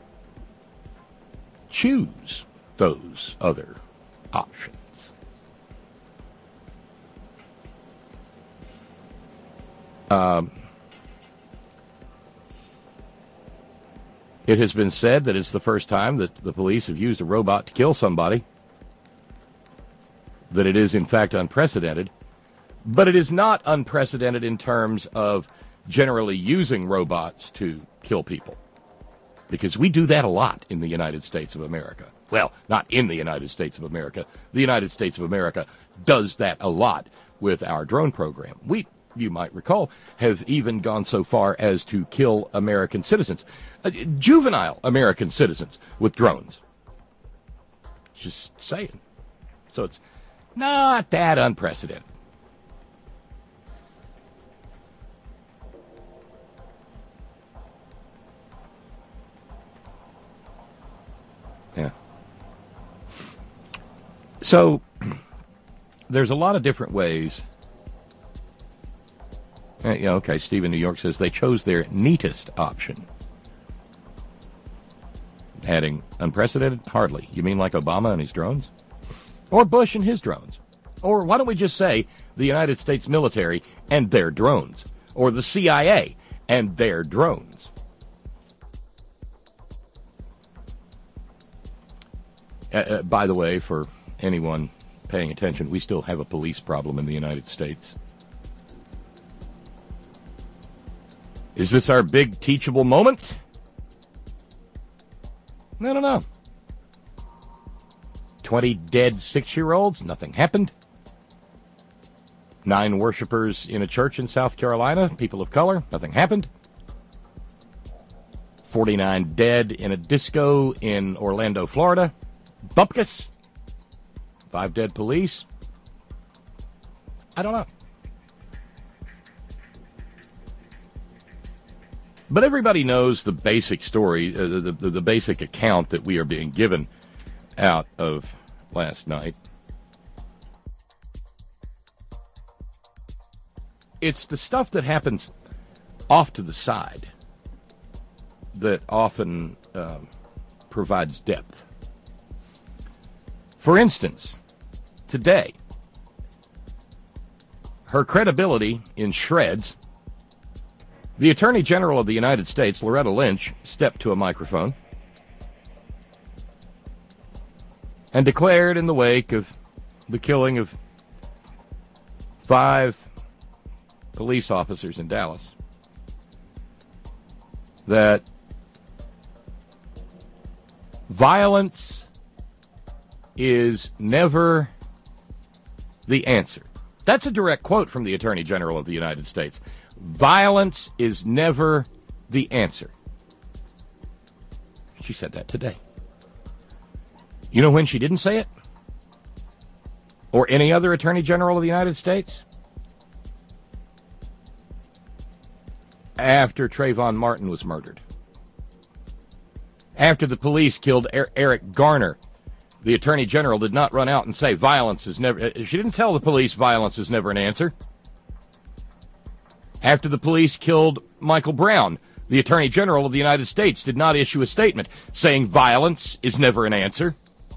choose those other options. It has been said that it's the first time that the police have used a robot to kill somebody, that it is in fact unprecedented, but it is not unprecedented in terms of generally using robots to kill people, because we do that a lot in the United States of America. Well, not in the United States of America. The United States of America does that a lot with our drone program. We, you might recall, have even gone so far as to kill American citizens, juvenile American citizens, with drones. Just saying. So it's not that unprecedented. Yeah. So there's a lot of different ways. Yeah, okay, Steve in New York says they chose their neatest option. Adding unprecedented? Hardly. You mean like Obama and his drones? Or Bush and his drones? Or why don't we just say the United States military and their drones? Or the CIA and their drones? By the way, for anyone paying attention, we still have a police problem in the United States. Is this our big teachable moment? I don't know. 20 dead 6-year-olds, nothing happened. 9 worshipers in a church in South Carolina, people of color, nothing happened. 49 dead in a disco in Orlando, Florida. Bupkis. 5 dead police. I don't know. But everybody knows the basic story, the basic account that we are being given out of last night. It's the stuff that happens off to the side that often provides depth. For instance, today, her credibility in shreds. The Attorney General of the United States, Loretta Lynch, stepped to a microphone and declared in the wake of the killing of 5 police officers in Dallas that violence is never the answer. That's a direct quote from the Attorney General of the United States. Violence is never the answer. She said that today. You know when she didn't say it? Or any other Attorney General of the United States? After Trayvon Martin was murdered. After the police killed Eric Garner, the Attorney General did not run out and say violence is never... She didn't tell the police violence is never an answer. After the police killed Michael Brown, the Attorney General of the United States did not issue a statement saying violence is never an answer.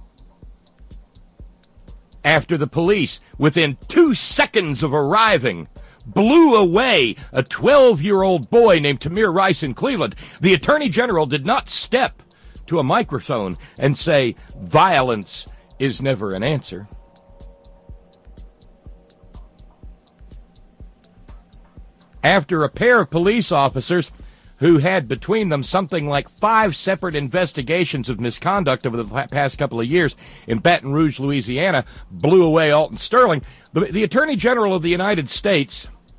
After the police, within 2 seconds of arriving, blew away a 12-year-old boy named Tamir Rice in Cleveland, the Attorney General did not step to a microphone and say violence is never an answer. After a pair of police officers who had between them something like 5 separate investigations of misconduct over the past couple of years in Baton Rouge, Louisiana, blew away Alton Sterling, the Attorney General of the United States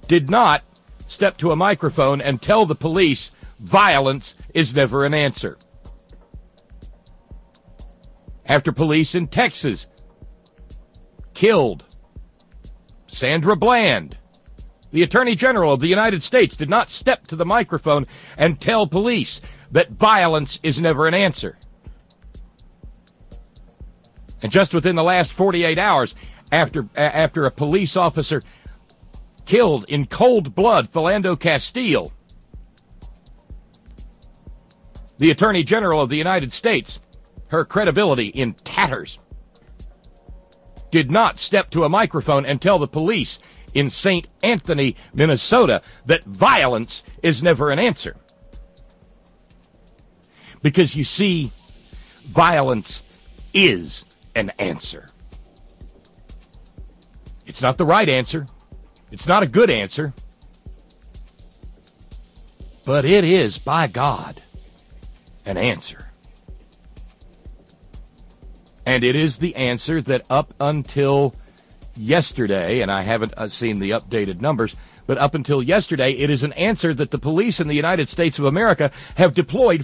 did not step to a microphone and tell the police violence is never an answer. After police in Texas killed Sandra Bland, the Attorney General of the United States did not step to the microphone and tell police that violence is never an answer. And just within the last 48 hours, after a police officer killed in cold blood Philando Castile, the Attorney General of the United States, her credibility in tatters, did not step to a microphone and tell the police in St. Anthony, Minnesota, that violence is never an answer. Because you see, violence is an answer. It's not the right answer. It's not a good answer. But it is, by God, an answer. And it is the answer that up until yesterday, and I haven't seen the updated numbers, but up until yesterday, it is an answer that the police in the United States of America have given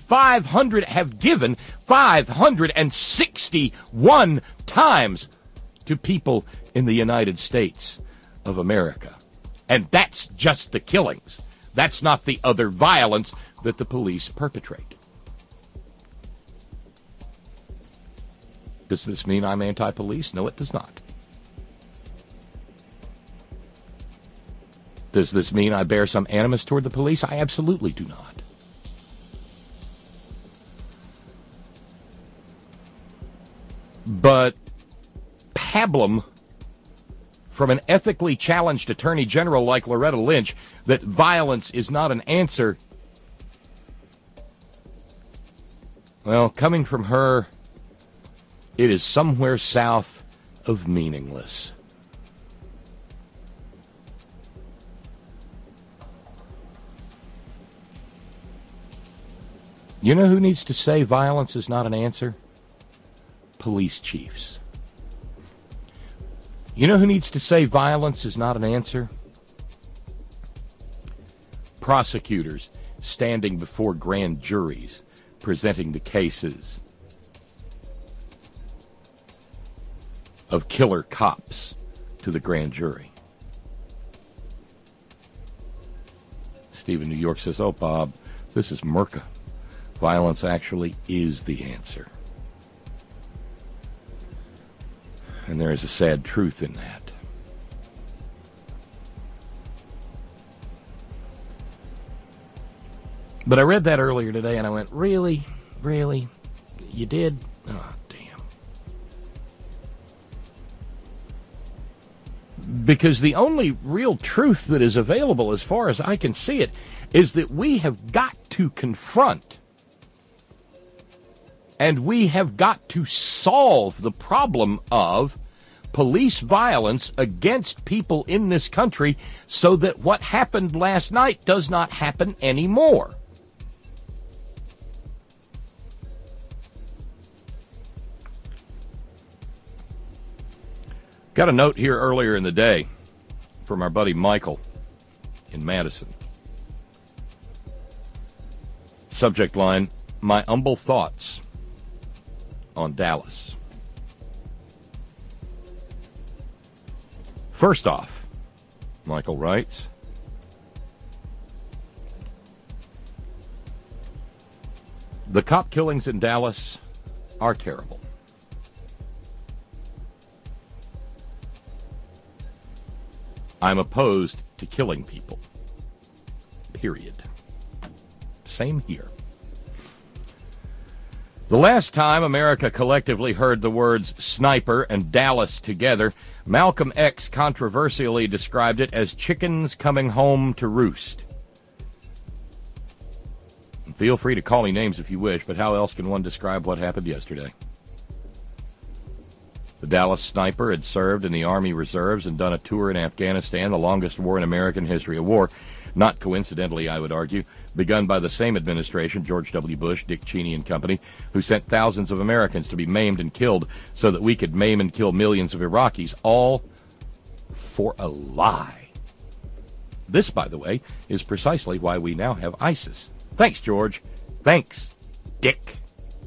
561 times to people in the United States of America. And that's just the killings. That's not the other violence that the police perpetrate. Does this mean I'm anti-police? No, it does not. Does this mean I bear some animus toward the police? I absolutely do not. But pablum from an ethically challenged Attorney General like Loretta Lynch that violence is not an answer, well, coming from her, it is somewhere south of meaningless. You know who needs to say violence is not an answer? Police chiefs. You know who needs to say violence is not an answer? Prosecutors standing before grand juries presenting the cases of killer cops to the grand jury. Stephen New York says, oh, Bob, this is Merca. Violence actually is the answer. And there is a sad truth in that. But I read that earlier today and I went, really? Really? You did? Oh, damn. Because the only real truth that is available, as far as I can see it, is that we have got to confront and we have got to solve the problem of police violence against people in this country so that what happened last night does not happen anymore. Got a note here earlier in the day from our buddy Michael in Madison. Subject line, my humble thoughts on Dallas. First off, Michael writes, the cop killings in Dallas are terrible. I'm opposed to killing people. Period. Same here. The last time America collectively heard the words sniper and Dallas together, Malcolm X controversially described it as chickens coming home to roost. Feel free to call me names if you wish, but how else can one describe what happened yesterday? The Dallas sniper had served in the Army Reserves and done a tour in Afghanistan, the longest war in American history, a war, not coincidentally, I would argue, begun by the same administration, George W. Bush, Dick Cheney and company, who sent thousands of Americans to be maimed and killed so that we could maim and kill millions of Iraqis, all for a lie. This, by the way, is precisely why we now have ISIS. Thanks, George. Thanks, Dick.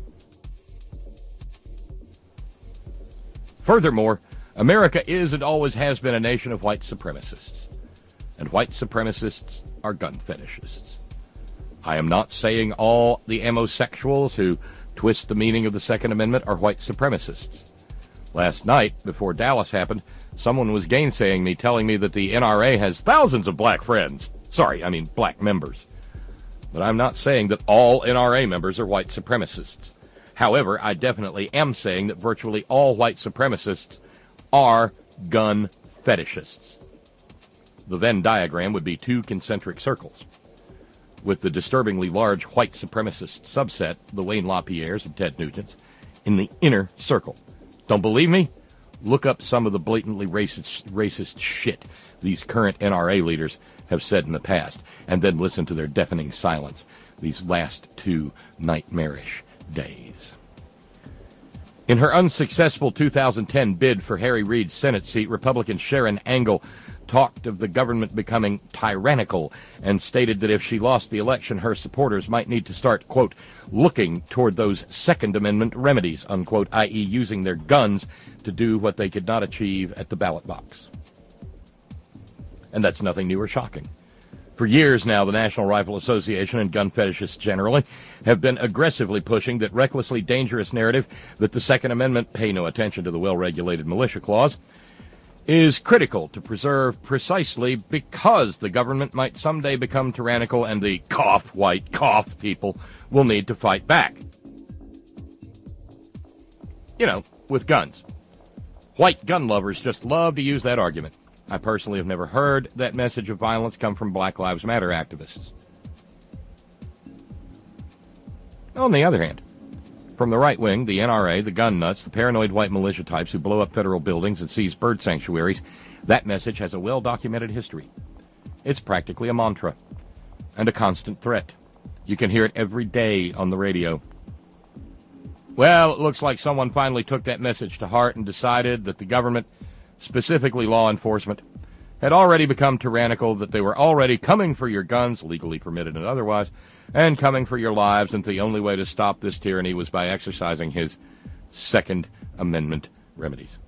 Furthermore, America is and always has been a nation of white supremacists. And white supremacists are gun fetishists. I am not saying all the homosexuals who twist the meaning of the Second Amendment are white supremacists. Last night, before Dallas happened, someone was gainsaying me, telling me that the NRA has thousands of black friends. Sorry, I mean black members. But I'm not saying that all NRA members are white supremacists. However, I definitely am saying that virtually all white supremacists are gun fetishists. The Venn diagram would be two concentric circles, with the disturbingly large white supremacist subset, the Wayne LaPierres and Ted Nugents, in the inner circle. Don't believe me? Look up some of the blatantly racist shit these current NRA leaders have said in the past, and then listen to their deafening silence these last 2 nightmarish days. In her unsuccessful 2010 bid for Harry Reid's Senate seat, Republican Sharon Angle talked of the government becoming tyrannical and stated that if she lost the election, her supporters might need to start, quote, looking toward those Second Amendment remedies, unquote, i.e. using their guns to do what they could not achieve at the ballot box. And that's nothing new or shocking. For years now, the National Rifle Association and gun fetishists generally have been aggressively pushing that recklessly dangerous narrative that the Second Amendment, pay no attention to the well-regulated militia clause, is critical to preserve precisely because the government might someday become tyrannical and the white people will need to fight back. You know, with guns. White gun lovers just love to use that argument. I personally have never heard that message of violence come from Black Lives Matter activists. On the other hand, from the right wing, the NRA, the gun nuts, the paranoid white militia types who blow up federal buildings and seize bird sanctuaries, that message has a well-documented history. It's practically a mantra and a constant threat. You can hear it every day on the radio. Well, it looks like someone finally took that message to heart and decided that the government, specifically law enforcement, had already become tyrannical, that they were already coming for your guns, legally permitted and otherwise, and coming for your lives, and the only way to stop this tyranny was by exercising his Second Amendment remedies.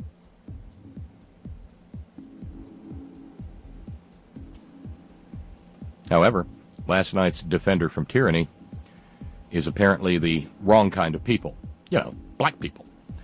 However, last night's defender from tyranny is apparently the wrong kind of people. You know, black people.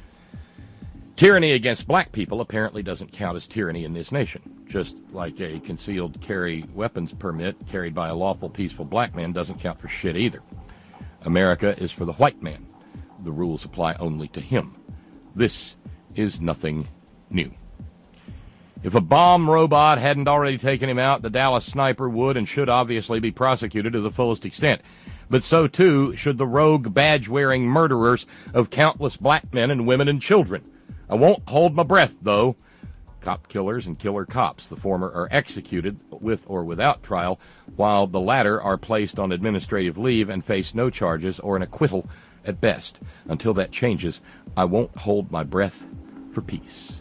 Tyranny against black people apparently doesn't count as tyranny in this nation, just like a concealed carry weapons permit carried by a lawful, peaceful black man doesn't count for shit either. America is for the white man. The rules apply only to him. This is nothing new. If a bomb robot hadn't already taken him out, the Dallas sniper would and should obviously be prosecuted to the fullest extent. But so, too, should the rogue, badge-wearing murderers of countless black men and women and children. I won't hold my breath, though. Cop killers and killer cops, the former are executed with or without trial, while the latter are placed on administrative leave and face no charges or an acquittal at best. Until that changes, I won't hold my breath for peace.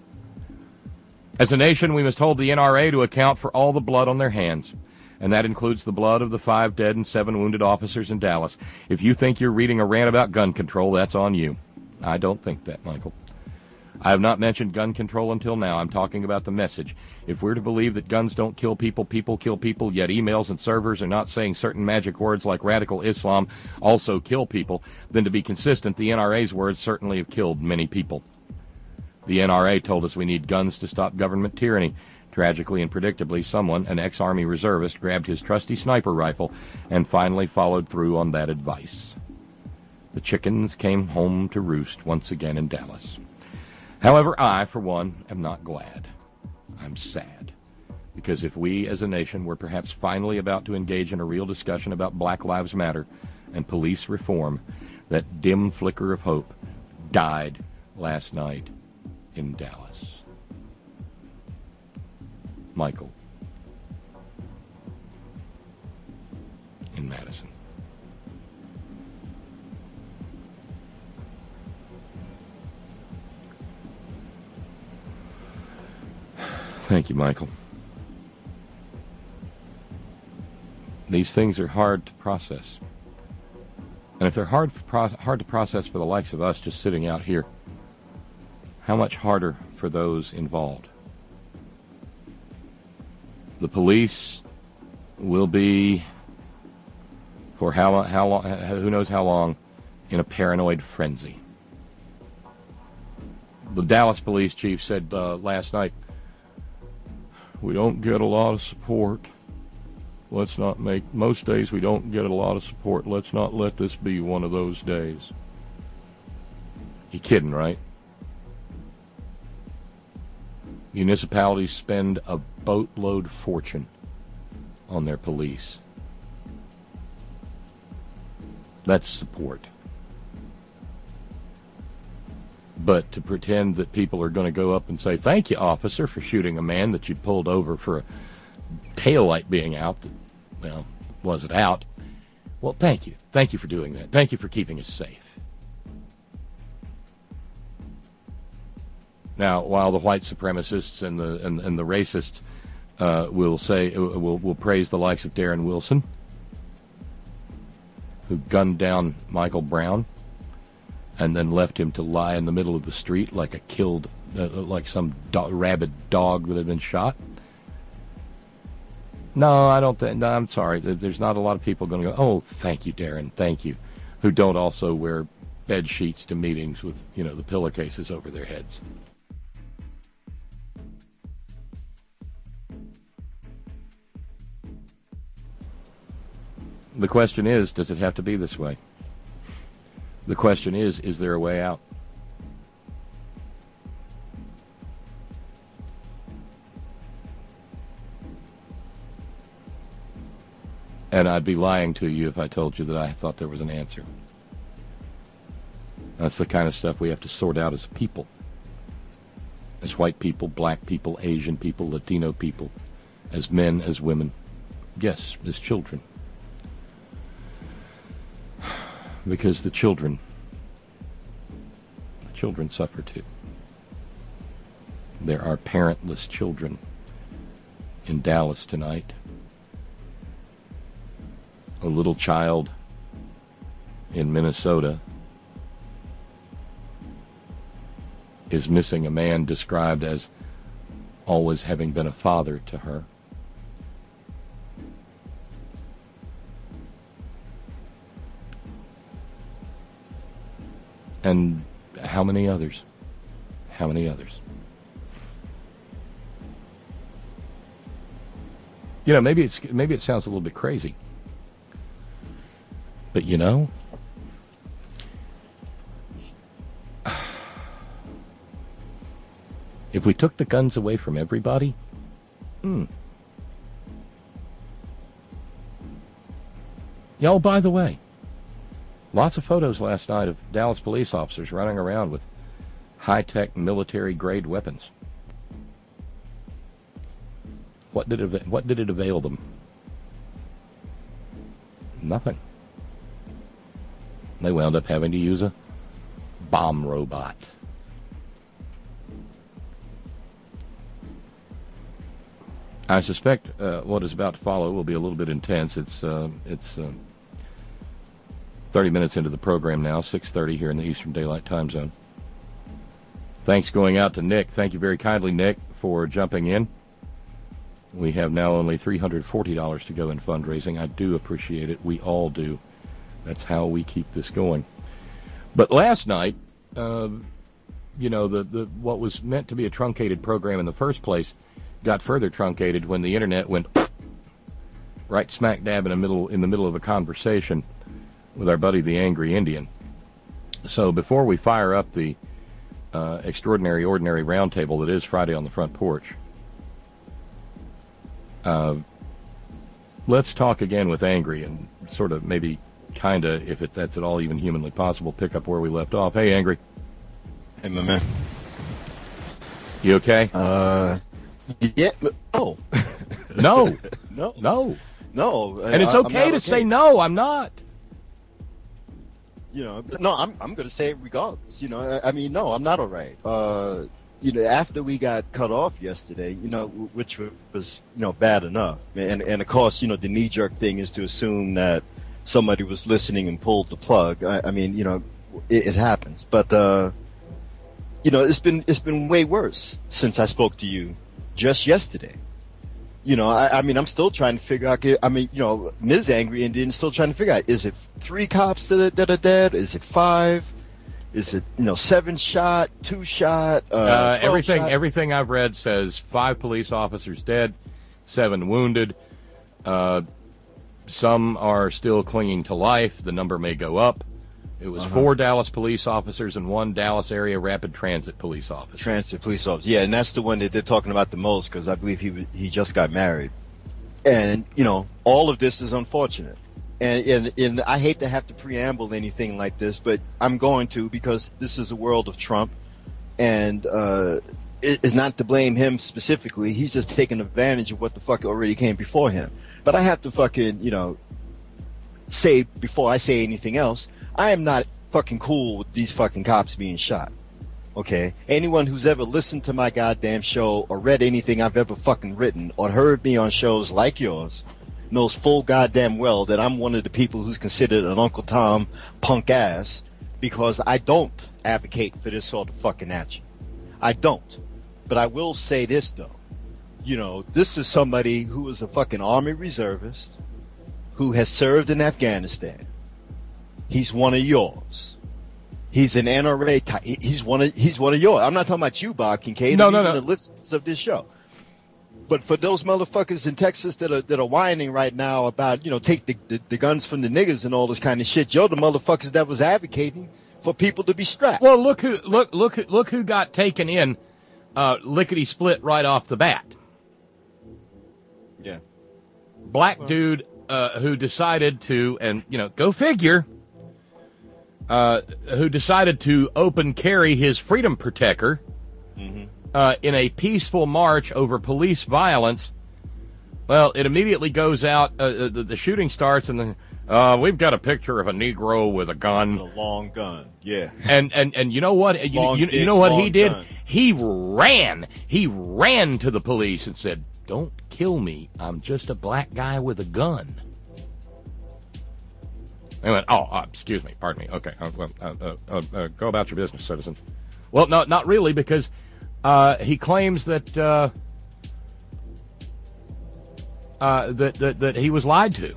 As a nation, we must hold the NRA to account for all the blood on their hands, and that includes the blood of the 5 dead and 7 wounded officers in Dallas. If you think you're reading a rant about gun control, that's on you. I don't think that, Michael. I have not mentioned gun control until now. I'm talking about the message. If we're to believe that guns don't kill people, people kill people, yet emails and servers are not saying certain magic words like radical Islam also kill people, then to be consistent, the NRA's words certainly have killed many people. The NRA told us we need guns to stop government tyranny. Tragically and predictably, someone, an ex-Army reservist, grabbed his trusty sniper rifle and finally followed through on that advice. The chickens came home to roost once again in Dallas. However, I, for one, am not glad. I'm sad. Because if we as a nation were perhaps finally about to engage in a real discussion about Black Lives Matter and police reform, that dim flicker of hope died last night in Dallas. Michael in Madison. Thank you, Michael. These things are hard to process. And if they're hard to process for the likes of us just sitting out here, how much harder for those involved? The police will be, for how long, who knows how long, in a paranoid frenzy. The Dallas police chief said last night, we don't get a lot of support. Let's not most days we don't get a lot of support. Let's not let this be one of those days. You kidding, right? Municipalities spend a boatload fortune on their police. That's support. But to pretend that people are going to go up and say, thank you, officer, for shooting a man that you pulled over for a taillight being out, well, wasn't out. Well, thank you. Thank you for doing that. Thank you for keeping us safe. Now, while the white supremacists and the racists will praise the likes of Darren Wilson, who gunned down Michael Brown and then left him to lie in the middle of the street like a killed, like some rabid dog that had been shot. No, I don't think. No, I'm sorry. There's not a lot of people going to go, oh, thank you, Darren, thank you, who don't also wear bed sheets to meetings with, the pillowcases over their heads. The question is, does it have to be this way? The question is there a way out? And I'd be lying to you if I told you that I thought there was an answer. That's the kind of stuff we have to sort out as a people. As white people, black people, Asian people, Latino people, as men, as women. Yes, as children. Because the children suffer too. There are parentless children in Dallas tonight. A little child in Minnesota is missing a man described as always having been a father to her. And how many others? How many others? Maybe it sounds a little bit crazy. But if we took the guns away from everybody, Oh, by the way, lots of photos last night of Dallas police officers running around with high-tech military-grade weapons. What did it avail them? Nothing. They wound up having to use a bomb robot. I suspect what is about to follow will be a little bit intense. It's 30 minutes into the program now, 6:30 here in the Eastern Daylight Time Zone. Thanks going out to Nick. Thank you very kindly, Nick, for jumping in. We have now only $340 to go in fundraising. I do appreciate it. We all do. That's how we keep this going. But last night, what was meant to be a truncated program in the first place got further truncated when the internet went right smack dab in the middle of a conversation with our buddy the Angry Indian. So before we fire up the extraordinary ordinary roundtable that is Friday on the Front Porch, let's talk again with Angry and sort of maybe kind of, if that's at all even humanly possible, pick up where we left off. Hey, Angry. Hey, my man. You okay? Yeah. Oh. No. No. And it's okay to say no. I'm not. No, I'm going to say it regardless. No, I'm not all right. after we got cut off yesterday, which was, bad enough. And of course, the knee-jerk thing is to assume that somebody was listening and pulled the plug. I mean, it happens. But, it's been way worse since I spoke to you just yesterday. I mean, I'm still trying to figure out, Ms. Angry Indian is still trying to figure out, is it 3 cops that are dead? Is it 5? Is it, 7 shot, 2 shot? Everything I've read says 5 police officers dead, 7 wounded. Some are still clinging to life. The number may go up. It was 4 Dallas police officers and 1 Dallas area rapid transit police officer. Yeah, and that's the one that they're talking about the most because I believe he just got married. And, all of this is unfortunate. And I hate to have to preamble anything like this, but I'm going to because this is a world of Trump. And it's not to blame him specifically. He's just taking advantage of what the fuck already came before him. But I have to fucking, say before I say anything else, I am not fucking cool with these fucking cops being shot. Okay? Anyone who's ever listened to my goddamn show or read anything I've ever fucking written or heard me on shows like yours knows full goddamn well that I'm one of the people who's considered an Uncle Tom punk ass because I don't advocate for this sort of fucking action. I don't. But I will say this though. This is somebody who is a fucking Army reservist who has served in Afghanistan. He's one of yours. He's an NRA type. He's one of yours. I'm not talking about you, Bob Kincaid. No. The listeners of this show. But for those motherfuckers in Texas that are whining right now about, take the guns from the niggas and all this kind of shit, you're the motherfuckers that was advocating for people to be strapped. Well, look who got taken in, lickety split right off the bat. Yeah. Black dude who decided to, and go figure. Who decided to open carry his Freedom Protector in a peaceful march over police violence. Well, it immediately goes out, the shooting starts, and we've got a picture of a Negro with a gun. A long gun, yeah. And you know what? You know what he did? Gun. He ran to the police and said, "Don't kill me. I'm just a black guy with a gun." They went, excuse me, pardon me. Okay, go about your business, citizen. Well, no, not really, because he claims that that he was lied to,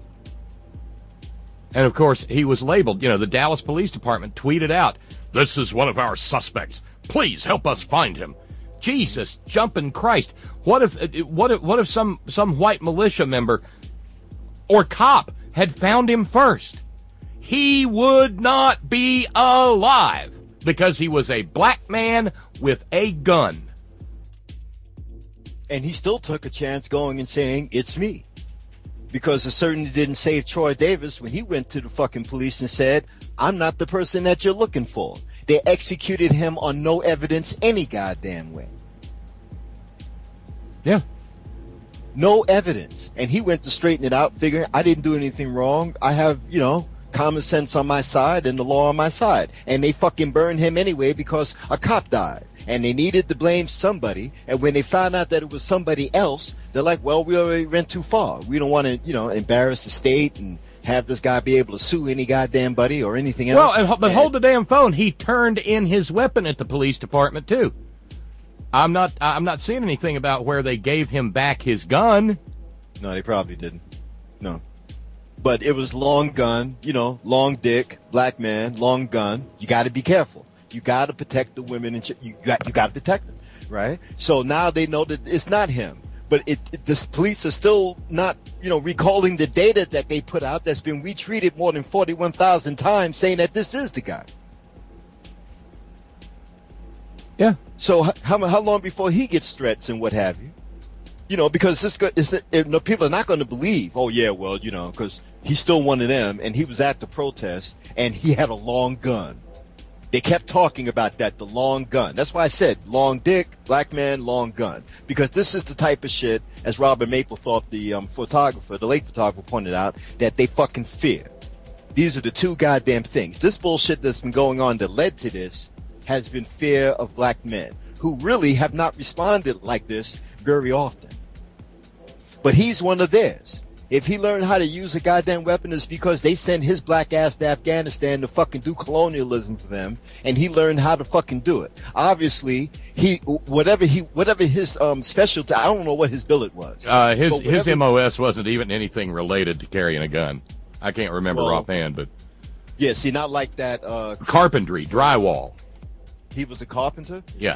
and of course he was labeled. The Dallas Police Department tweeted out, "This is one of our suspects. Please help us find him." Jesus jumping Christ! What if some white militia member or cop had found him first? He would not be alive because he was a black man with a gun. And he still took a chance going and saying, "It's me." Because it certainly didn't save Troy Davis when he went to the fucking police and said, "I'm not the person that you're looking for." They executed him on no evidence any goddamn way. Yeah. No evidence. And he went to straighten it out, figuring I didn't do anything wrong. I have, common sense on my side and the law on my side. And they fucking burned him anyway because a cop died. And they needed to blame somebody. And when they found out that it was somebody else, they're like, well, we already went too far. We don't want to, embarrass the state and have this guy be able to sue any goddamn buddy or anything else. Well, but hold the damn phone. He turned in his weapon at the police department, too. I'm not seeing anything about where they gave him back his gun. No, they probably didn't. No. But it was long gun, long dick, black man, long gun. You got to be careful. You got to protect the women and you got to protect them, right? So now they know that it's not him. But the police are still not, recalling the data that they put out that's been retweeted more than 41,000 times saying that this is the guy. Yeah. So how long before he gets threats and what have you? Because people are not going to believe, oh, yeah, well, because he's still one of them, and he was at the protest, and he had a long gun. They kept talking about that, the long gun. That's why I said long dick, black man, long gun. Because this is the type of shit, as Robert Mapplethorpe, the late photographer, pointed out, that they fucking fear. These are the two goddamn things. This bullshit that's been going on that led to this has been fear of black men. who really have not responded like this very often. But he's one of theirs. If he learned how to use a goddamn weapon, it's because they sent his black ass to Afghanistan to fucking do colonialism for them, and he learned how to fucking do it. Obviously, whatever his specialty, I don't know what his billet was. His MOS wasn't even anything related to carrying a gun. I can't remember offhand, but yeah, see, not like that. Carpentry, drywall. He was a carpenter? Yeah.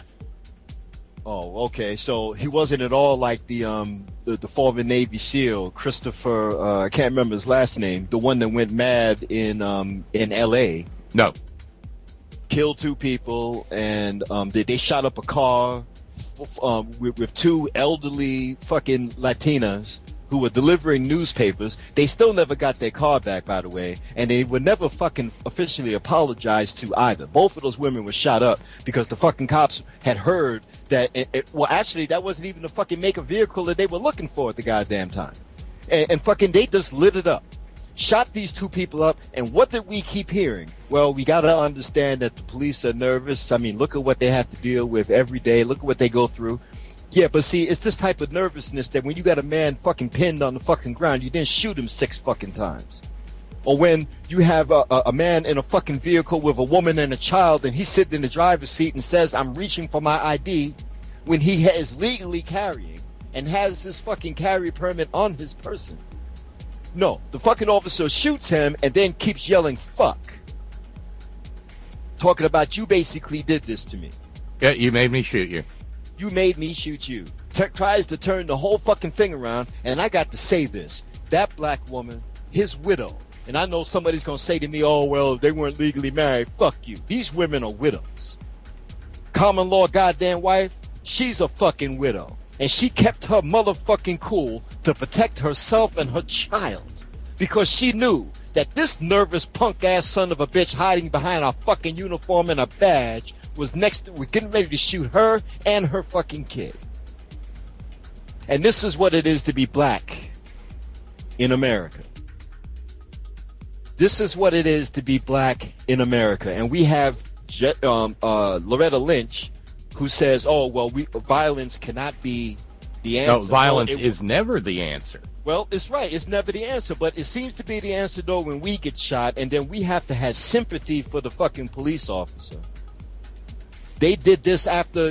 Oh, okay. So he wasn't at all like the former Navy SEAL, Christopher, I can't remember his last name, the one that went mad in L.A. No. Killed 2 people, and they shot up a car with 2 elderly fucking Latinas who were delivering newspapers. They still never got their car back, by the way, and they were never fucking officially apologized to either. Both of those women were shot up because the fucking cops had heard that well, actually, that wasn't even the fucking make of vehicle that they were looking for at the goddamn time. And fucking they just lit it up. Shot these 2 people up, and what did we keep hearing? Well, we got to understand that the police are nervous. I mean, look at what they have to deal with every day. Look at what they go through. Yeah, but see, it's this type of nervousness that when you got a man fucking pinned on the fucking ground, you didn't shoot him 6 fucking times. Or when you have a man in a fucking vehicle with a woman and a child, and he's sitting in the driver's seat and says, I'm reaching for my ID, when he is legally carrying and has his fucking carry permit on his person. No, the fucking officer shoots him and then keeps yelling, fuck. Talking about, you basically did this to me. Yeah, you made me shoot you. You made me shoot you. Tries to turn the whole fucking thing around, and I got to say this. That black woman, his widow, and I know somebody's going to say to me, oh, well, they weren't legally married. Fuck you. These women are widows. Common law goddamn wife, she's a fucking widow. And she kept her motherfucking cool to protect herself and her child. Because she knew that this nervous punk-ass son of a bitch hiding behind a fucking uniform and a badge was getting ready to shoot her and her fucking kid. And this is what it is to be black in America. This is what it is to be black in America. And we have Loretta Lynch, who says, oh, well, violence cannot be the answer. No, violence is never the answer. Well, it's right. It's never the answer. But it seems to be the answer, though, when we get shot, and then we have to have sympathy for the fucking police officer. They did this after,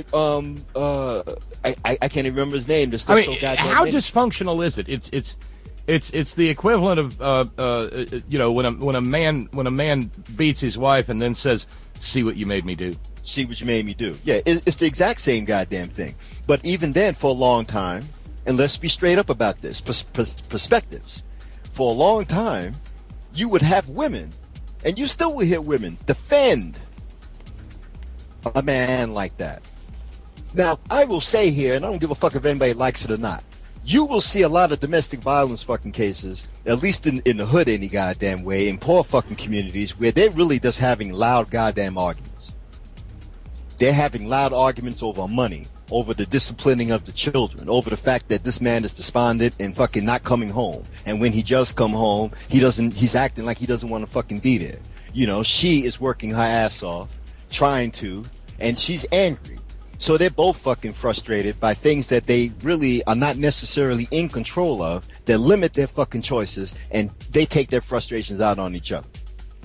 I can't even remember his name. I mean, how dysfunctional is it? It's the equivalent of, you know, when a man beats his wife and then says, see what you made me do. See what you made me do. Yeah, it's the exact same goddamn thing. But even then, for a long time, and let's be straight up about this, perspectives. For a long time, you would have women, and you still will hear women defend a man like that. Now, I will say here, and I don't give a fuck if anybody likes it or not, you will see a lot of domestic violence fucking cases, at least in the hood any goddamn way, in poor fucking communities, where they're really just having loud goddamn arguments. They're having loud arguments over money, over the disciplining of the children, over the fact that this man is despondent and fucking not coming home. And when he does come home, he's acting like he doesn't want to fucking be there. You know, she is working her ass off, trying to, and she's angry. So they're both fucking frustrated by things that they really are not necessarily in control of, that limit their fucking choices, and they take their frustrations out on each other.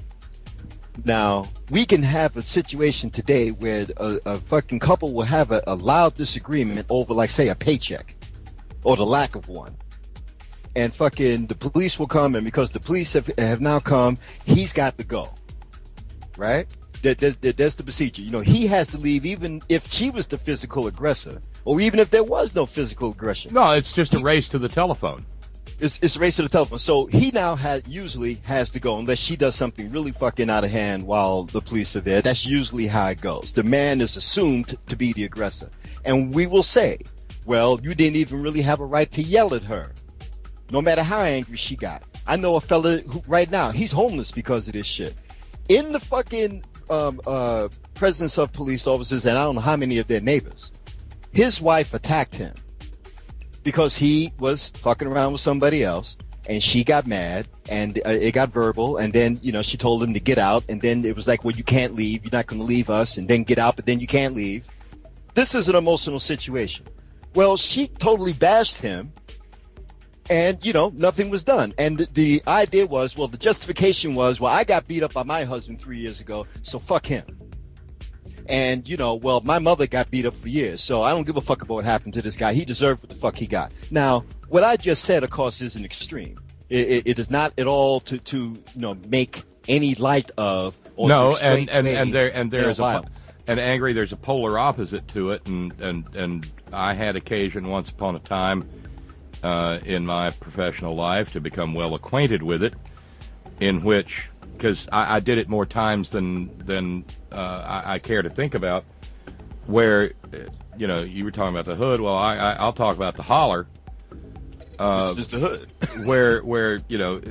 Now, we can have a situation today where a fucking couple will have a loud disagreement over, like, say, a paycheck, or the lack of one. And fucking the police will come, and because the police have now come, he's got to go. Right? There's the procedure. You know, he has to leave even if she was the physical aggressor, or even if there was no physical aggression. No, it's just a race to the telephone. It's a race to the telephone. So he now usually has to go unless she does something really fucking out of hand while the police are there. That's usually how it goes. The man is assumed to be the aggressor. And we will say, well, you didn't even really have a right to yell at her, no matter how angry she got. I know a fella who right now, he's homeless because of this shit. In the fucking presence of police officers, and I don't know how many of their neighbors, his wife attacked him because he was fucking around with somebody else, and she got mad, and it got verbal, and then, you know, she told him to get out, and then it was like, well, you can't leave, you're not going to leave us, and then get out, but then you can't leave. This is an emotional situation. Well, she totally bashed him, and, nothing was done. And the idea was, the justification was, I got beat up by my husband 3 years ago, so fuck him. And, my mother got beat up for years, so I don't give a fuck about what happened to this guy. He deserved what the fuck he got. Now, what I just said, of course, is an extreme. It is not at all to make any light of or no, to and there's violence. And Angry, there's a polar opposite to it, and I had occasion once upon a time in my professional life to become well acquainted with it, in which, because I did it more times than I care to think about, where you were talking about the hood. Well, I'll talk about the holler. It's just the hood. where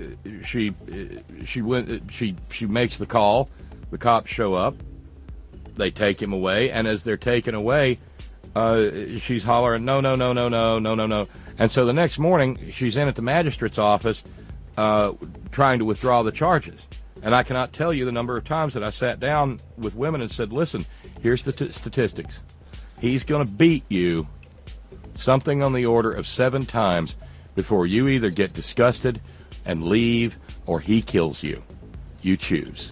she makes the call, the cops show up, they take him away, and as they're taken away, she's hollering, no, and so the next morning she's in at the magistrate's office trying to withdraw the charges. And I cannot tell you the number of times that I sat down with women and said, listen, here's the statistics. He's going to beat you something on the order of 7 times before you either get disgusted and leave or he kills you. You choose.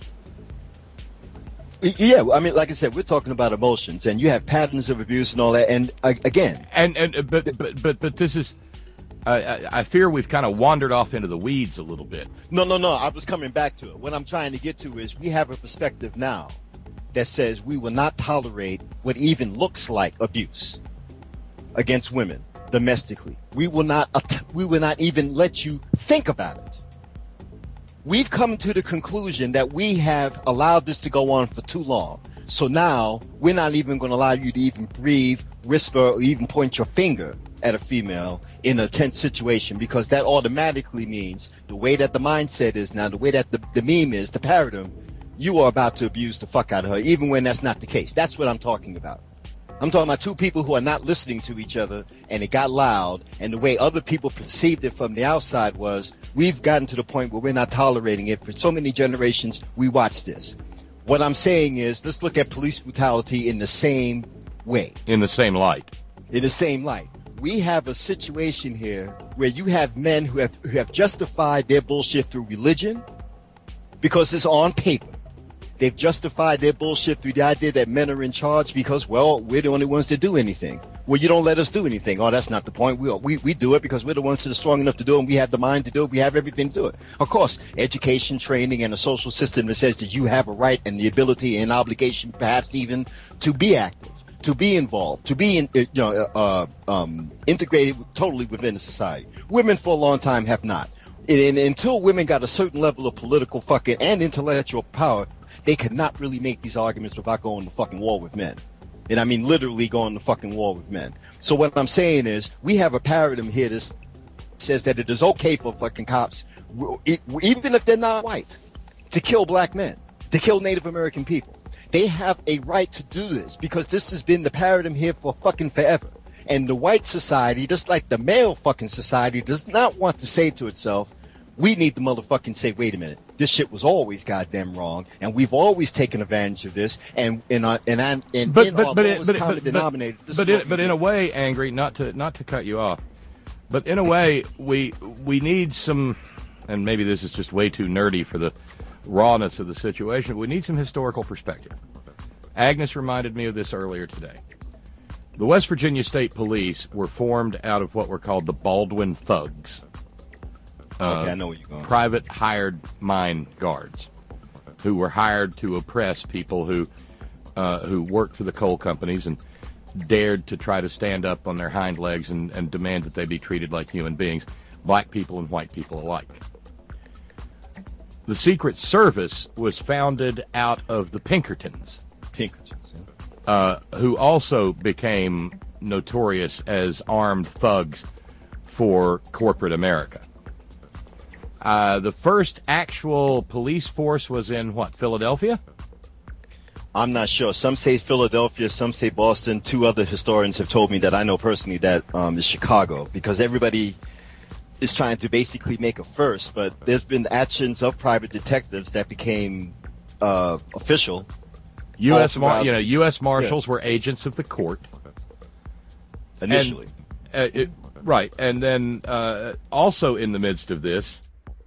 Yeah, I mean, like I said, we're talking about emotions, and you have patterns of abuse and all that. And again, but this is, I fear we've kind of wandered off into the weeds a little bit. No. I was coming back to it. What I'm trying to get to is we have a perspective now that says we will not tolerate what even looks like abuse against women domestically. We will not even let you think about it. We've come to the conclusion that we have allowed this to go on for too long. So now we're not even going to allow you to even breathe, whisper, or even point your finger at a female in a tense situation, because that automatically means the way that the mindset is now, the way that the meme is, the paradigm, you are about to abuse the fuck out of her, even when that's not the case. That's what I'm talking about. I'm talking about two people who are not listening to each other, and it got loud, and the way other people perceived it from the outside was, we've gotten to the point where we're not tolerating it. For so many generations, we watched this. What I'm saying is, let's look at police brutality in the same way. In the same light. In the same light. We have a situation here where you have men who have justified their bullshit through religion because it's on paper. They've justified their bullshit through the idea that men are in charge because, well, we're the only ones that do anything. Well, you don't let us do anything. Oh, that's not the point. We do it because we're the ones that are strong enough to do it, and we have the mind to do it. We have everything to do it. Of course, education, training, and a social system that says that you have a right and the ability and obligation, perhaps even, to be active, to be involved, to be integrated totally within the society. Women for a long time have not. And until women got a certain level of political fucking and intellectual power, they could not really make these arguments without going to fucking war with men. And I mean literally going to fucking war with men. So what I'm saying is, we have a paradigm here that says that it is okay for fucking cops, even if they're not white, to kill black men, to kill Native American people. They have a right to do this because this has been the paradigm here for fucking forever. And the white society, just like the male fucking society, does not want to say to itself, we need to motherfucking say, wait a minute, this shit was always goddamn wrong, and we've always taken advantage of this, but in a way, Angry, not to cut you off, but in a way, we need some, and maybe this is just way too nerdy for the rawness of the situation, we need some historical perspective. Agnes reminded me of this earlier today. The West Virginia State Police were formed out of what were called the Baldwin Thugs. Okay, I know where you're going. Private hired mine guards who were hired to oppress people who worked for the coal companies and dared to try to stand up on their hind legs and demand that they be treated like human beings, black people and white people alike. The Secret Service was founded out of the Pinkertons. Who also became notorious as armed thugs for corporate America. The first actual police force was in, Philadelphia? I'm not sure. Some say Philadelphia, some say Boston. 2 other historians have told me that I know personally that is Chicago, because everybody is trying to basically make a first, but there's been actions of private detectives that became official, U.S. U.S. Marshals were agents of the court initially. Right, and then also in the midst of this,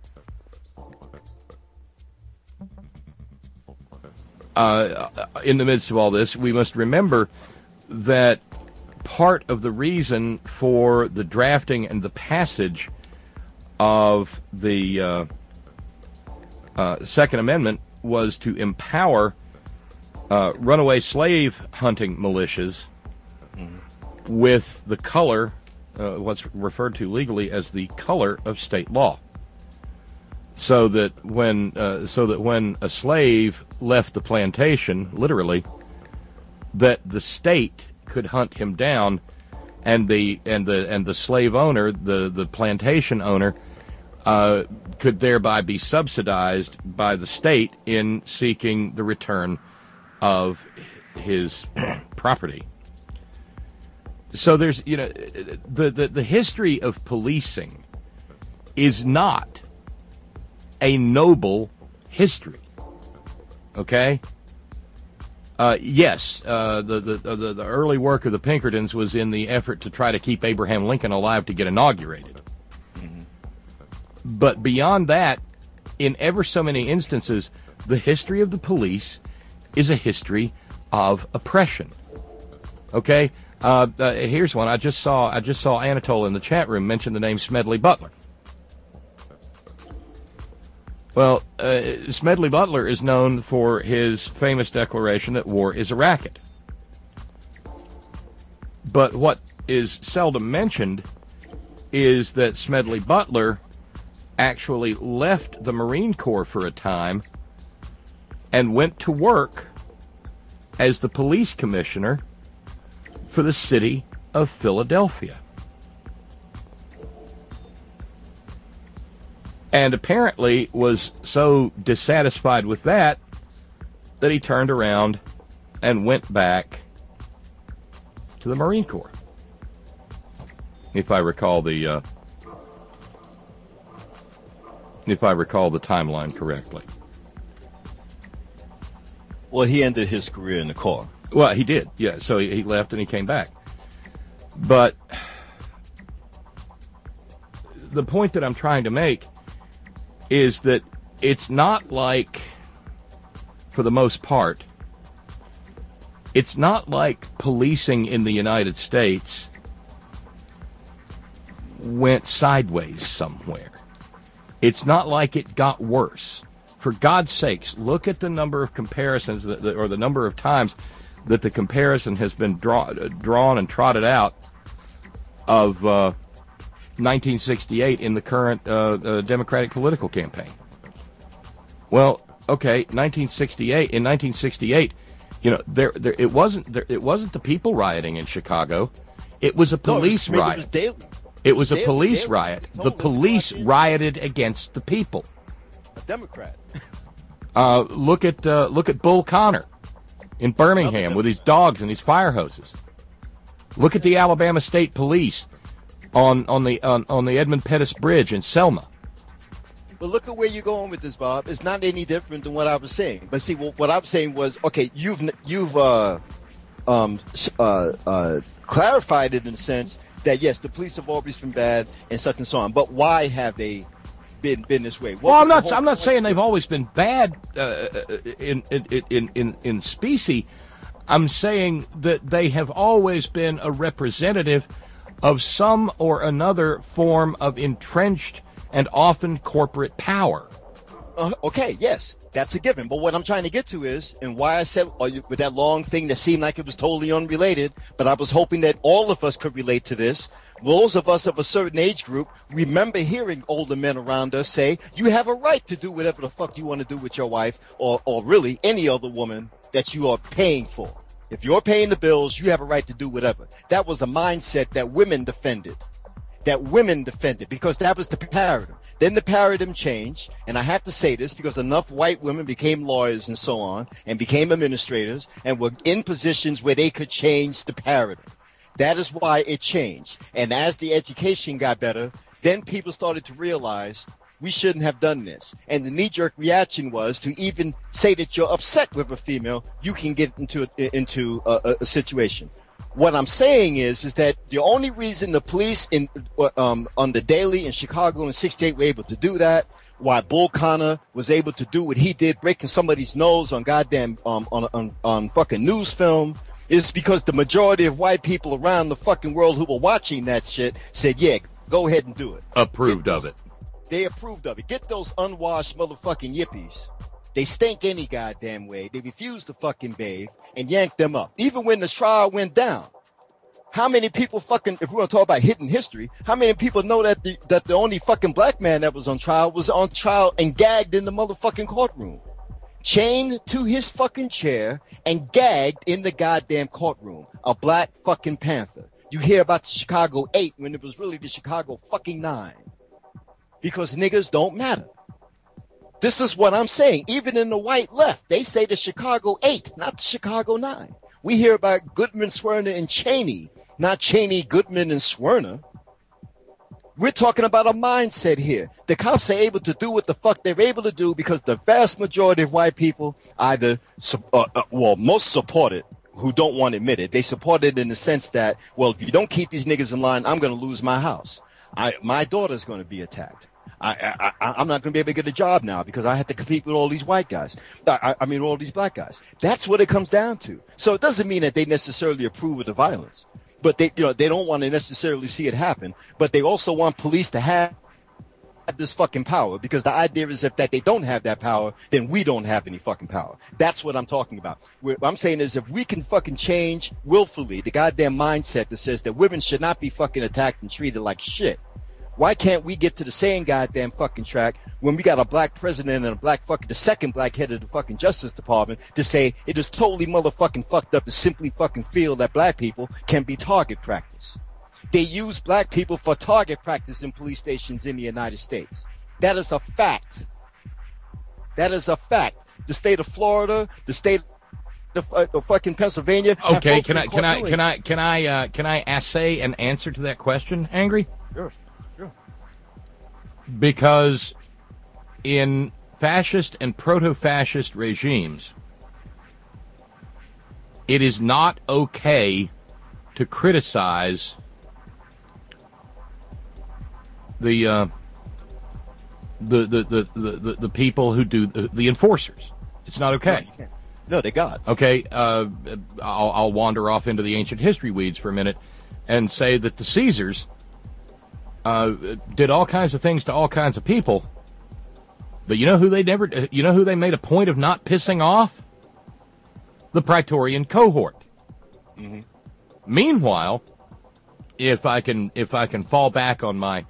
in the midst of all this, we must remember that part of the reason for the drafting and the passage of the Second Amendment was to empower runaway slave hunting militias with the color, what's referred to legally as the color of state law, so that when a slave left the plantation, literally, that the state could hunt him down, and the slave owner, the plantation owner, could thereby be subsidized by the state in seeking the return of his property. So there's, the history of policing is not a noble history. Okay? Yes, the early work of the Pinkertons was in the effort to try to keep Abraham Lincoln alive to get inaugurated. But beyond that, in ever so many instances, the history of the police is a history of oppression. Okay? Here's one. I just saw Anatole in the chat room mention the name Smedley Butler. Well, Smedley Butler is known for his famous declaration that war is a racket. But what is seldom mentioned is that Smedley Butler actually left the Marine Corps for a time and went to work as the police commissioner for the city of Philadelphia. And apparently was so dissatisfied with that he turned around and went back to the Marine Corps. If I recall the timeline correctly. Well, he ended his career in the Corps. Well, he did, yeah. So he left and he came back. But the point that I'm trying to make is that it's not like, for the most part, it's not like policing in the United States went sideways somewhere. It's not like it got worse. For God's sakes, look at the number of comparisons, or the number of times that the comparison has been drawn and trotted out of 1968 in the current Democratic political campaign. Well, okay, 1968. In 1968, it wasn't the people rioting in Chicago. It was a police riot. It was a police riot. The police rioted against the people. A Democrat. Look at Bull Connor in Birmingham with his dogs and his fire hoses. Look at the Alabama State Police on the Edmund Pettus Bridge in Selma. But look at where you're going with this, Bob. It's not any different than what I was saying. But see, what I was saying was, okay, you've clarified it in the sense that yes, the police have always been bad and such and so on. But why have they been this way? Well, I'm not saying they've always been bad in specie. I'm saying that they have always been a representative of some or another form of entrenched and often corporate power. Okay, yes, that's a given. But what I'm trying to get to is, and why I said with that long thing that seemed like it was totally unrelated, but I was hoping that all of us could relate to this. Those of us of a certain age group remember hearing older men around us say, you have a right to do whatever the fuck you want to do with your wife or really any other woman that you are paying for. If you're paying the bills, you have a right to do whatever. That was a mindset that women defended. Because that was the paradigm. Then the paradigm changed, and I have to say this because enough white women became lawyers and so on, and became administrators, and were in positions where they could change the paradigm. That is why it changed. And as the education got better, then people started to realize we shouldn't have done this. And the knee-jerk reaction was to even say that you're upset with a female, you can get into a situation. What I'm saying is that the only reason the police on the Daily in Chicago in '68 were able to do that, why Bull Connor was able to do what he did, breaking somebody's nose on goddamn on fucking news film, is because the majority of white people around the fucking world who were watching that shit said, yeah, go ahead and do it. Approved of it. They approved of it. Get those unwashed motherfucking yippies. They stink any goddamn way. They refused to fucking bathe and yanked them up. Even when the trial went down. How many people fucking, if we're going to talk about hidden history, how many people know that the only fucking black man that was on trial and gagged in the motherfucking courtroom? Chained to his fucking chair and gagged in the goddamn courtroom. A Black fucking Panther. You hear about the Chicago 8 when it was really the Chicago fucking 9. Because niggas don't matter. This is what I'm saying. Even in the white left, they say the Chicago 8, not the Chicago 9. We hear about Goodman, Swerner, and Cheney, not Cheney, Goodman, and Swerner. We're talking about a mindset here. The cops are able to do what the fuck they're able to do because the vast majority of white people either, most support it, who don't want to admit it. They support it in the sense that, well, if you don't keep these niggas in line, I'm going to lose my house. My daughter's going to be attacked. I'm not going to be able to get a job now because I have to compete with all these white guys. All these black guys. That's what it comes down to. So it doesn't mean that they necessarily approve of the violence, but they don't want to necessarily see it happen. But they also want police to have this fucking power because the idea is if that they don't have that power, then we don't have any fucking power. That's what I'm talking about. What I'm saying is if we can fucking change willfully the goddamn mindset that says that women should not be fucking attacked and treated like shit. Why can't we get to the same goddamn fucking track when we got a black president and the second black head of the fucking Justice Department to say it is totally motherfucking fucked up to simply fucking feel that black people can be target practice. They use black people for target practice in police stations in the United States. That is a fact. That is a fact. The state of Florida, the state of fucking Pennsylvania. Okay, can I essay an answer to that question, Angry? Sure. Because in fascist and proto-fascist regimes, it is not okay to criticize the people who do the enforcers. It's not okay. No, they're gods. Okay, I'll wander off into the ancient history weeds for a minute and say that the Caesars did all kinds of things to all kinds of people, but you know who they made a point of not pissing off? The Praetorian cohort. Mm-hmm. Meanwhile, if I can fall back on my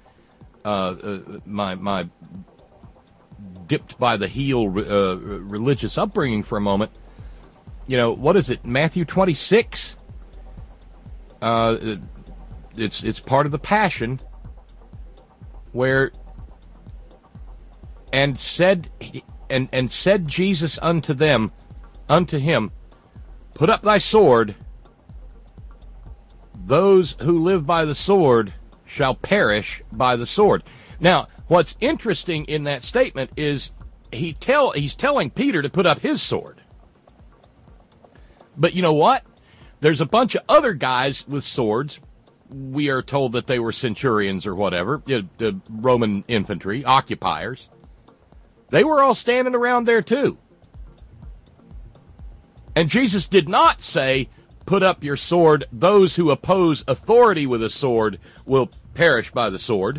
my dipped by the heel religious upbringing for a moment, what is it? Matthew 26. It's part of the Passion. Where and said Jesus unto him, put up thy sword. Those who live by the sword shall perish by the sword. Now, what's interesting in that statement is he's telling Peter to put up his sword. But you know what? There's a bunch of other guys with swords. We are told that they were centurions or whatever, the Roman infantry, occupiers. They were all standing around there too. And Jesus did not say, put up your sword. Those who oppose authority with a sword will perish by the sword.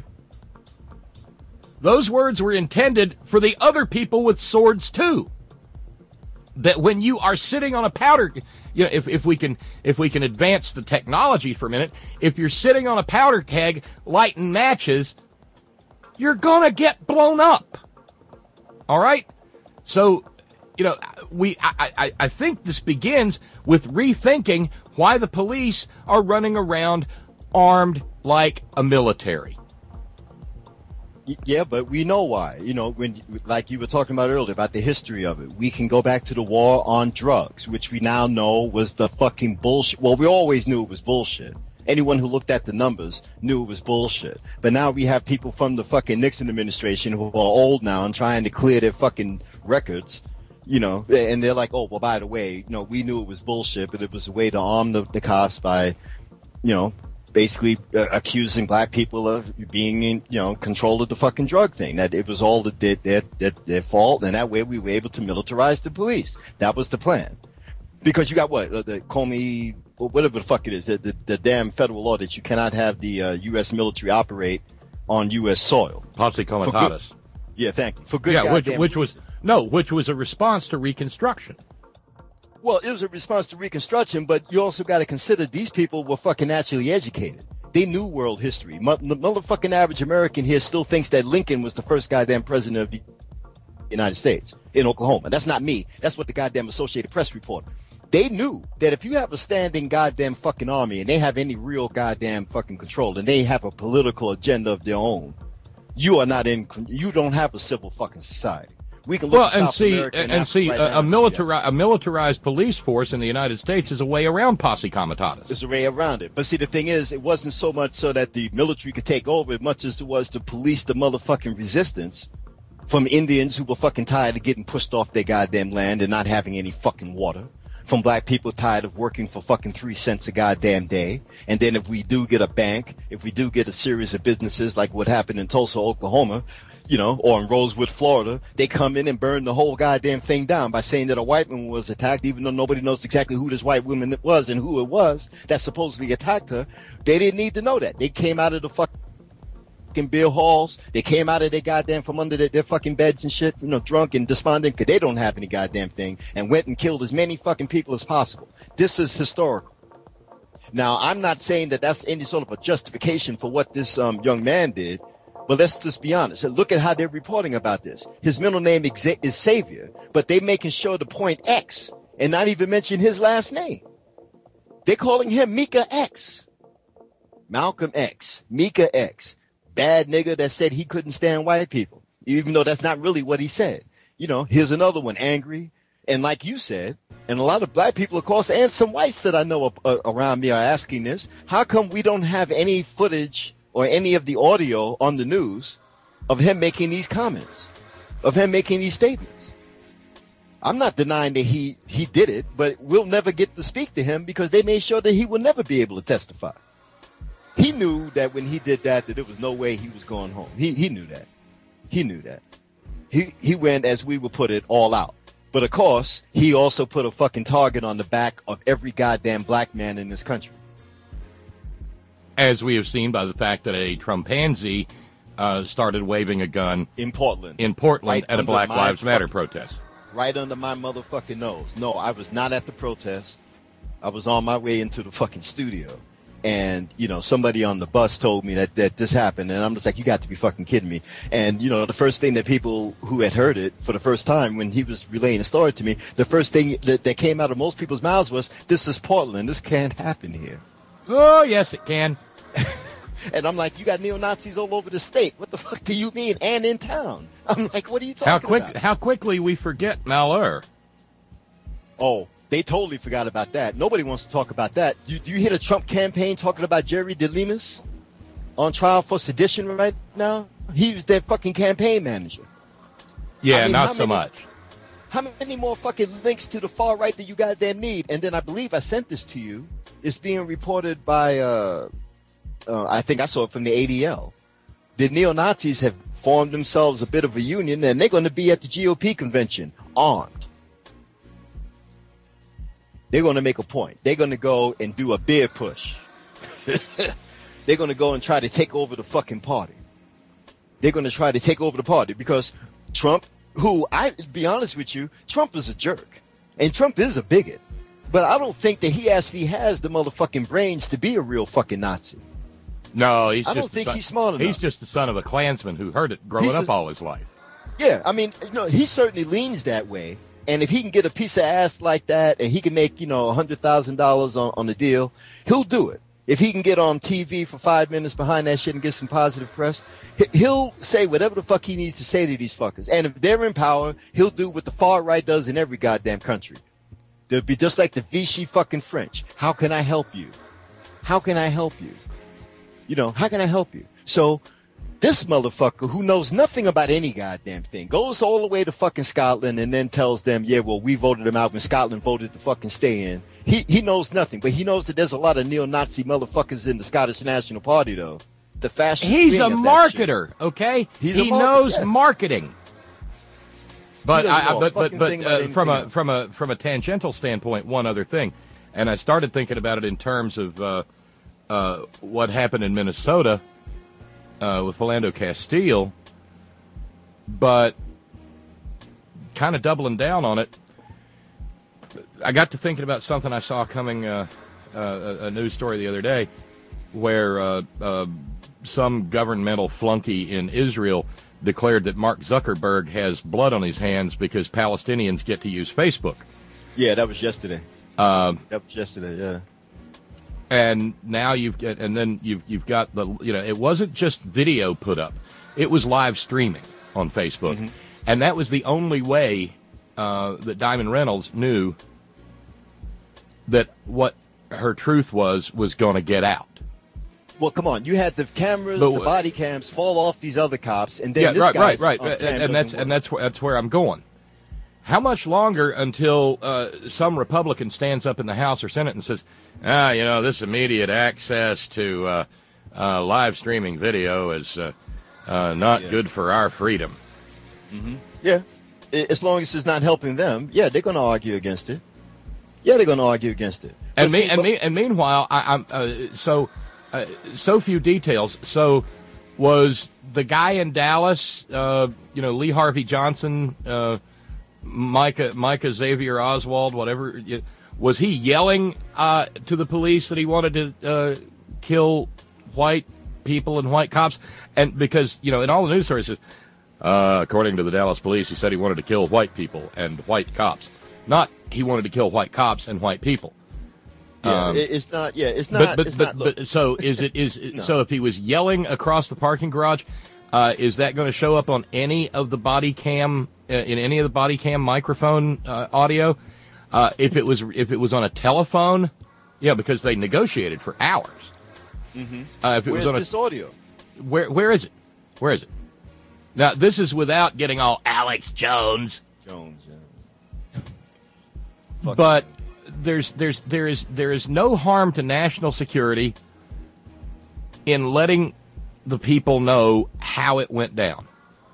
Those words were intended for the other people with swords too. That when you are sitting on a powder, if we can advance the technology for a minute, if you're sitting on a powder keg lighting matches, you're gonna get blown up. All right? So, I think this begins with rethinking why the police are running around armed like a military. Yeah, but we know why. When, like you were talking about earlier, about the history of it. We can go back to the war on drugs, which we now know was the fucking bullshit. Well, we always knew it was bullshit. Anyone who looked at the numbers knew it was bullshit. But now we have people from the fucking Nixon administration who are old now and trying to clear their fucking records, you know, and they're like, oh, well, by the way, you know, we knew it was bullshit, but it was a way to arm the cops by, you know, basically accusing black people of being in, you know, control of the fucking drug thing, that it was all their fault, and that way we were able to militarize the police. That was the plan. Because you got what? The Comey, whatever the fuck it is, the damn federal law that you cannot have the U.S. military operate on U.S. soil. Posse Comitatus. Yeah, thank you. For good which was a response to Reconstruction. Well, it was a response to Reconstruction, but you also got to consider these people were fucking naturally educated. They knew world history. The motherfucking average American here still thinks that Lincoln was the first goddamn president of the United States in Oklahoma. That's not me. That's what the goddamn Associated Press reported. They knew that if you have a standing goddamn fucking army and they have any real goddamn fucking control and they have a political agenda of their own, you don't have a civil fucking society. We can look at South America a militarized police force in the United States is a way around Posse Comitatus. There's a way around it. But see, the thing is, it wasn't so much so that the military could take over as much as it was to police the motherfucking resistance from Indians who were fucking tired of getting pushed off their goddamn land and not having any fucking water. From black people tired of working for fucking 3 cents a goddamn day. And then if we do get a bank, if we do get a series of businesses like what happened in Tulsa, Oklahoma, you know, or in Rosewood, Florida, they come in and burn the whole goddamn thing down by saying that a white woman was attacked, even though nobody knows exactly who this white woman was and who it was that supposedly attacked her. They didn't need to know that. They came out of the fucking beer halls. They came out of their goddamn from under their fucking beds and shit, you know, drunk and despondent because they don't have any goddamn thing, and went and killed as many fucking people as possible. This is historical. Now, I'm not saying that that's any sort of a justification for what this young man did, but let's just be honest. Look at how they're reporting about this. His middle name is Xavier, but they making sure to point X and not even mention his last name. They're calling him Mika X. Malcolm X. Mika X. Bad nigga that said he couldn't stand white people, even though that's not really what he said. You know, here's another one, angry. And like you said, and a lot of black people, of course, and some whites that I know around me are asking this, how come we don't have any footage or any of the audio on the news of him making these comments, of him making these statements? I'm not denying that he did it, but we'll never get to speak to him because they made sure that he will never be able to testify. He knew that when he did that there was no way he was going home. He knew that. He knew that. He went, as we would put it, all out. But of course, he also put a fucking target on the back of every goddamn black man in this country. As we have seen by the fact that a Trumpanzee started waving a gun in Portland right at a Black Lives Matter protest. Right under my motherfucking nose. No, I was not at the protest. I was on my way into the fucking studio. And, you know, somebody on the bus told me that this happened. And I'm just like, you got to be fucking kidding me. And, you know, the first thing that people who had heard it for the first time when he was relaying the story to me, the first thing that came out of most people's mouths was, this is Portland. This can't happen here. Oh, yes, it can. And I'm like, you got neo-Nazis all over the state. What the fuck do you mean? And in town. I'm like, what are you talking about? How quickly we forget Malheur. Oh, they totally forgot about that. Nobody wants to talk about that. Do you hear the Trump campaign talking about Jerry DeLemus on trial for sedition right now? He was their fucking campaign manager. Yeah, I mean, not so much. How many more fucking links to the far right that you goddamn need? And then I believe I sent this to you. It's being reported by, I think I saw it from the ADL. The neo-Nazis have formed themselves a bit of a union, and they're going to be at the GOP convention armed. They're going to make a point. They're going to go and do a beer push. They're going to go and try to take over the fucking party. They're going to try to take over the party because Trump, who, to be honest with you, Trump is a jerk. And Trump is a bigot. But I don't think that he actually has the motherfucking brains to be a real fucking Nazi. No, I don't think he's smart enough. He's just the son of a Klansman who heard it growing up all his life. Yeah, I mean, you know, he certainly leans that way. And if he can get a piece of ass like that and he can make, you know, $100,000 on the deal, he'll do it. If he can get on TV for 5 minutes behind that shit and get some positive press, he'll say whatever the fuck he needs to say to these fuckers. And if they're in power, he'll do what the far right does in every goddamn country. They'll be just like the Vichy fucking French. How can I help you? how can I help you? How can I help you? So this motherfucker who knows nothing about any goddamn thing goes all the way to fucking Scotland and then tells them, yeah, well, we voted him out when Scotland voted to fucking stay in. He knows nothing, but he knows that there's a lot of neo-Nazi motherfuckers in the Scottish National Party, though. The fascist. He's a marketer, okay? He knows marketing. But from a tangential standpoint, one other thing, and I started thinking about it in terms of what happened in Minnesota with Philando Castile, but kind of doubling down on it. I got to thinking about something I saw coming, a news story the other day, where some governmental flunky in Israel declared that Mark Zuckerberg has blood on his hands because Palestinians get to use Facebook. Yeah, that was yesterday. Yeah. And now you've got the, it wasn't just video put up. It was live streaming on Facebook. Mm-hmm. And that was the only way that Diamond Reynolds knew that what her truth was going to get out. Well, come on. You had the cameras, the body cams fall off these other cops, and then this guy's right. And that's where I'm going. How much longer until some Republican stands up in the House or Senate and says, this immediate access to live streaming video is not good for our freedom? Mm-hmm. Yeah. As long as it's not helping them, they're going to argue against it. And meanwhile, I'm so few details. So was the guy in Dallas, Lee Harvey Johnson, Micah Xavier Oswald, whatever, was he yelling to the police that he wanted to kill white people and white cops? And because, in all the news stories, it says, according to the Dallas police, he said he wanted to kill white people and white cops. Not he wanted to kill white cops and white people. It's not. Yeah, it's not. But so is it? No. So if he was yelling across the parking garage, is that going to show up on any of the body cam in any of the body cam microphone audio? If it was on a telephone, because they negotiated for hours. Mm-hmm. If it Where's was on this audio? Where is it? Where is it? Now this is without getting all Alex Jones. But there is no harm to national security in letting the people know how it went down.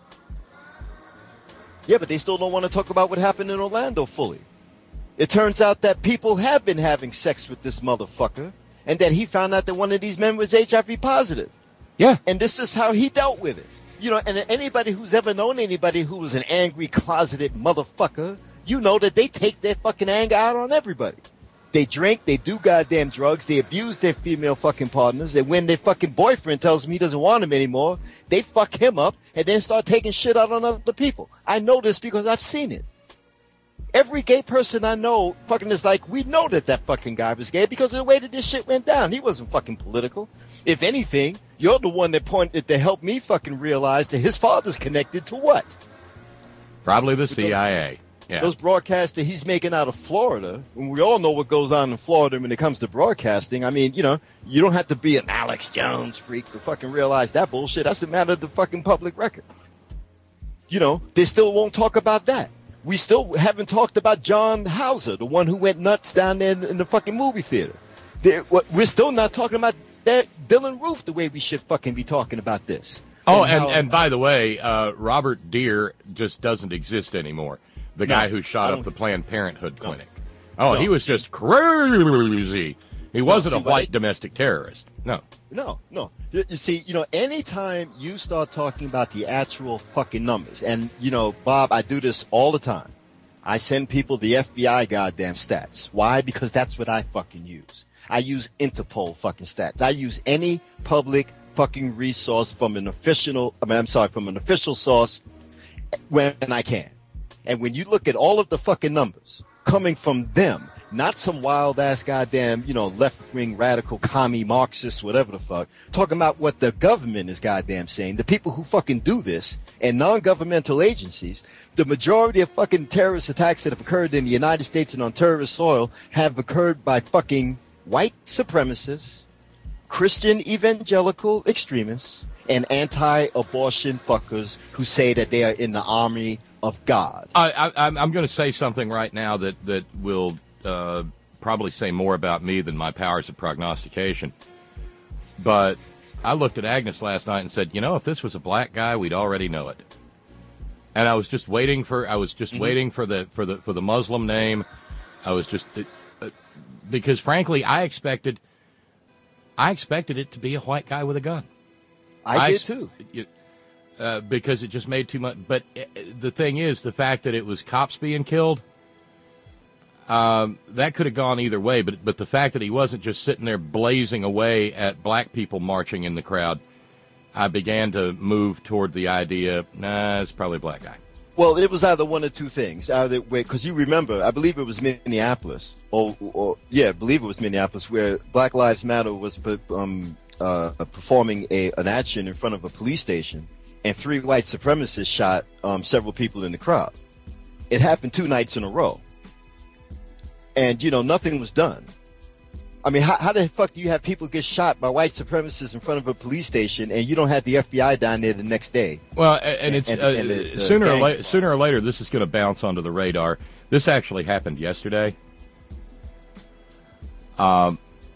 Yeah, but they still don't want to talk about what happened in Orlando fully. It turns out that people have been having sex with this motherfucker, and that he found out that one of these men was HIV positive. Yeah. And this is how he dealt with it. And anybody who's ever known anybody who was an angry, closeted motherfucker, that they take their fucking anger out on everybody. They drink, they do goddamn drugs, they abuse their female fucking partners, and when their fucking boyfriend tells them he doesn't want them anymore, they fuck him up and then start taking shit out on other people. I know this because I've seen it. Every gay person I know fucking is like, we know that fucking guy was gay because of the way that this shit went down. He wasn't fucking political. If anything, you're the one that helped me fucking realize that his father's connected to what? Probably the CIA. Yeah. Those broadcasts that he's making out of Florida, and we all know what goes on in Florida when it comes to broadcasting. I mean, you don't have to be an Alex Jones freak to fucking realize that bullshit. That's a matter of the fucking public record. They still won't talk about that. We still haven't talked about John Hauser, the one who went nuts down there in the fucking movie theater. We're still not talking about that Dylan Roof the way we should fucking be talking about this. Oh, and by the way, Robert Deere just doesn't exist anymore. The guy who shot up the Planned Parenthood clinic. Oh, he was just crazy. He wasn't a white domestic terrorist. No. You see, anytime you start talking about the actual fucking numbers, and, Bob, I do this all the time. I send people the FBI goddamn stats. Why? Because that's what I fucking use. I use Interpol fucking stats. I use any public fucking resource from an official source when I can. And when you look at all of the fucking numbers coming from them, not some wild ass goddamn, left wing radical commie Marxists, whatever the fuck, talking about what the government is goddamn saying, the people who fucking do this and non-governmental agencies, the majority of fucking terrorist attacks that have occurred in the United States and on terrorist soil have occurred by fucking white supremacists, Christian evangelical extremists and anti-abortion fuckers who say that they are in the army of God. I'm going to say something right now that will probably say more about me than my powers of prognostication. But I looked at Agnes last night and said, if this was a black guy, we'd already know it. And I was just waiting for waiting for the Muslim name. I was just because frankly I expected it to be a white guy with a gun. I did too. Because it just made too much. But the thing is, the fact that it was cops being killed, that could have gone either way. But the fact that he wasn't just sitting there blazing away at black people marching in the crowd, I began to move toward the idea, it's probably a black guy. Well, it was either one or two things. Because you remember, I believe it was Minneapolis. I believe it was Minneapolis, where Black Lives Matter was performing an action in front of a police station, and 3 white supremacists shot several people in the crowd. It happened 2 nights in a row. And, nothing was done. I mean, how the fuck do you have people get shot by white supremacists in front of a police station and you don't have the FBI down there the next day? Well, and sooner or later, this is going to bounce onto the radar. This actually happened yesterday. But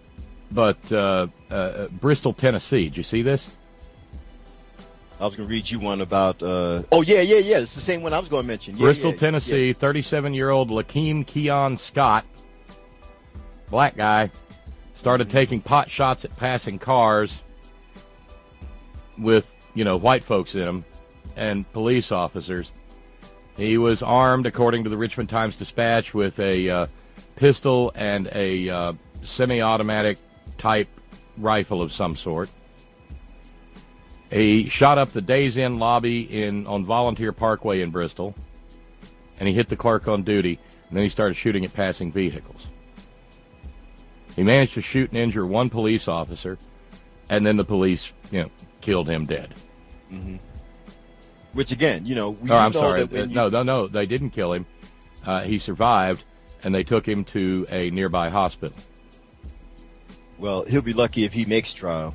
Bristol, Tennessee, did you see this? I was going to read you one about, it's the same one I was going to mention. Bristol, Tennessee, 37-year-old Lakeem Keon Scott, black guy, started taking pot shots at passing cars with, white folks in them and police officers. He was armed, according to the Richmond Times-Dispatch, with a pistol and a semi-automatic type rifle of some sort. He shot up the Days Inn lobby on Volunteer Parkway in Bristol, and he hit the clerk on duty, and then he started shooting at passing vehicles. He managed to shoot and injure 1 police officer, and then the police, killed him dead. Mm-hmm. Which again, I'm sorry. No, they didn't kill him. He survived, and they took him to a nearby hospital. Well, he'll be lucky if he makes trial,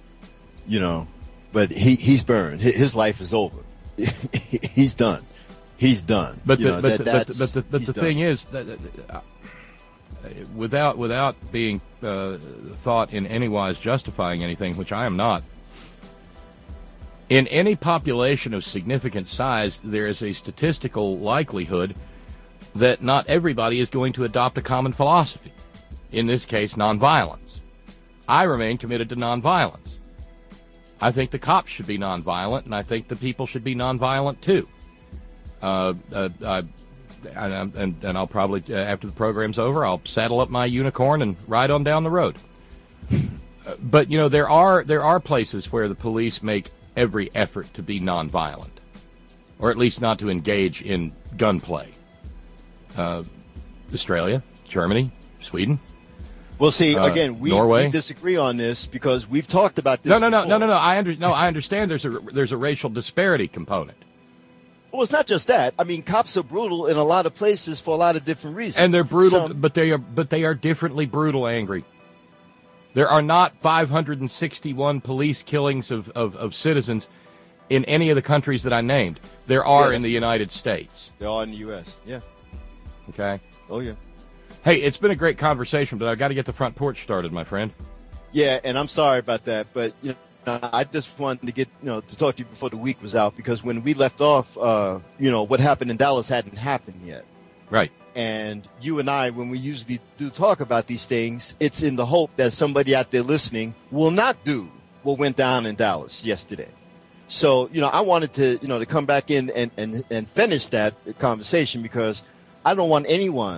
but he's burned. His life is over. He's done. He's done. But the thing is that without being thought in any wise justifying anything, which I am not, in any population of significant size, there is a statistical likelihood that not everybody is going to adopt a common philosophy. In this case, nonviolence. I remain committed to nonviolence. I think the cops should be nonviolent, and I think the people should be nonviolent too. And I'll probably, after the program's over, I'll saddle up my unicorn and ride on down the road. But, there are places where the police make every effort to be nonviolent, or at least not to engage in gunplay. Australia, Germany, Sweden. Well, see, again, Norway. We disagree on this because we've talked about this. No. I understand there's a racial disparity component. Well, it's not just that. I mean, cops are brutal in a lot of places for a lot of different reasons. And they're brutal, but they are differently brutal, Angry. There are not 561 police killings of citizens in any of the countries that I named. There are in the United States. There are in the U.S., yeah. Okay. Oh, yeah. Hey, it's been a great conversation, but I've got to get the front porch started, my friend. Yeah, and I'm sorry about that, but I just wanted to get to talk to you before the week was out, because when we left off, what happened in Dallas hadn't happened yet. Right. And you and I, when we usually do talk about these things, it's in the hope that somebody out there listening will not do what went down in Dallas yesterday. So, I wanted to, to come back in and finish that conversation, because I don't want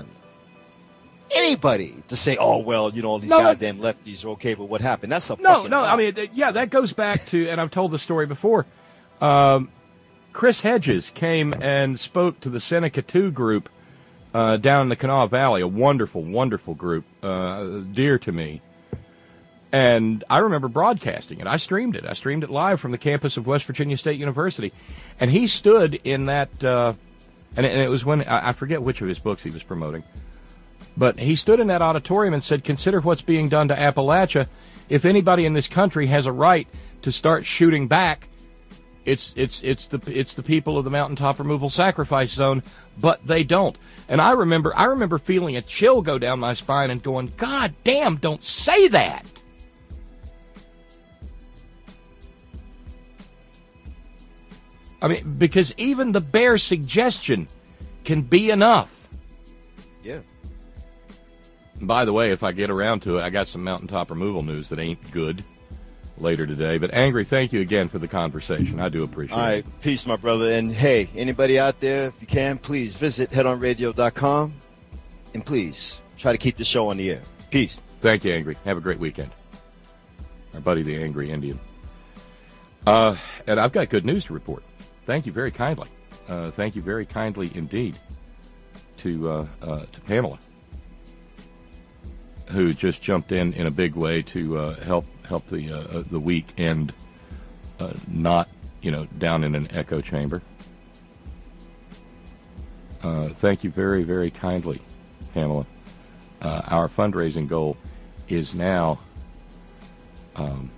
anybody to say, oh, well, all these goddamn lefties are okay, but what happened? That's a fucking I mean, that goes back to, and I've told the story before, Chris Hedges came and spoke to the Seneca 2 group down in the Kanawha Valley, a wonderful, wonderful group, dear to me. And I remember broadcasting it. I streamed it. I streamed it live from the campus of West Virginia State University. And he stood in that, and it was when, I forget which of his books he was promoting, but he stood in that auditorium and said, consider what's being done to Appalachia. if anybody in this country has a right to start shooting back, it's the people of the Mountaintop Removal Sacrifice Zone, but they don't. And I remember feeling a chill go down my spine and going, God damn, don't say that. I mean, because even the bare suggestion can be enough. Yeah. And by the way, if I get around to it, I got some mountaintop removal news that ain't good later today. But Angry, thank you again for the conversation. I do appreciate it. All right, peace, my brother. And hey, anybody out there, if you can, please visit headonradio.com and please try to keep the show on the air. Peace. Thank you, Angry. Have a great weekend. Our buddy, the Angry Indian. And I've got good news to report. Thank you very kindly. Thank you very kindly indeed to Pamela, who just jumped in a big way to help the week end, not down in an echo chamber. Thank you very, very kindly, Pamela. Our fundraising goal is now $40.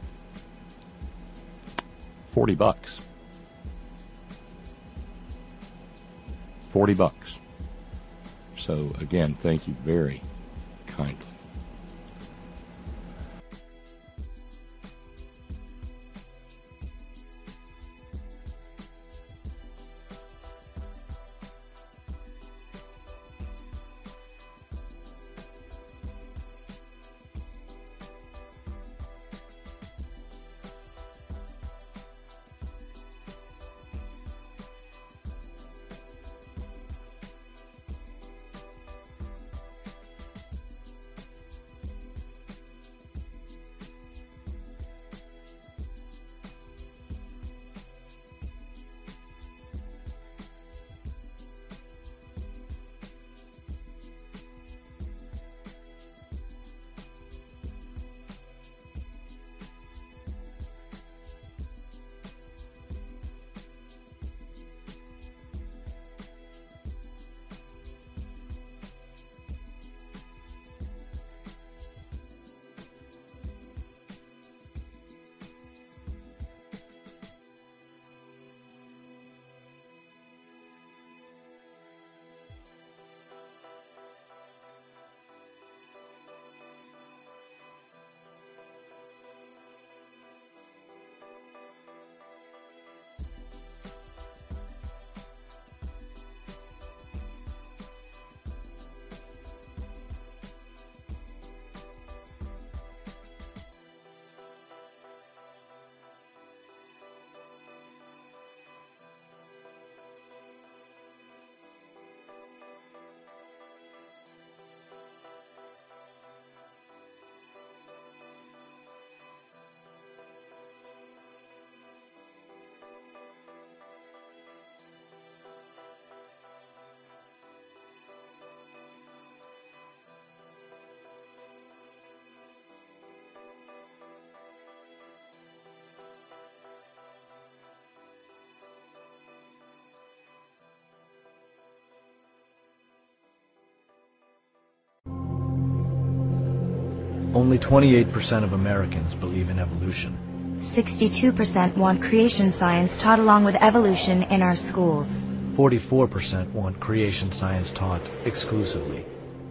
$40. So again, thank you very kindly. Only 28% of Americans believe in evolution. 62% want creation science taught along with evolution in our schools. 44% want creation science taught exclusively.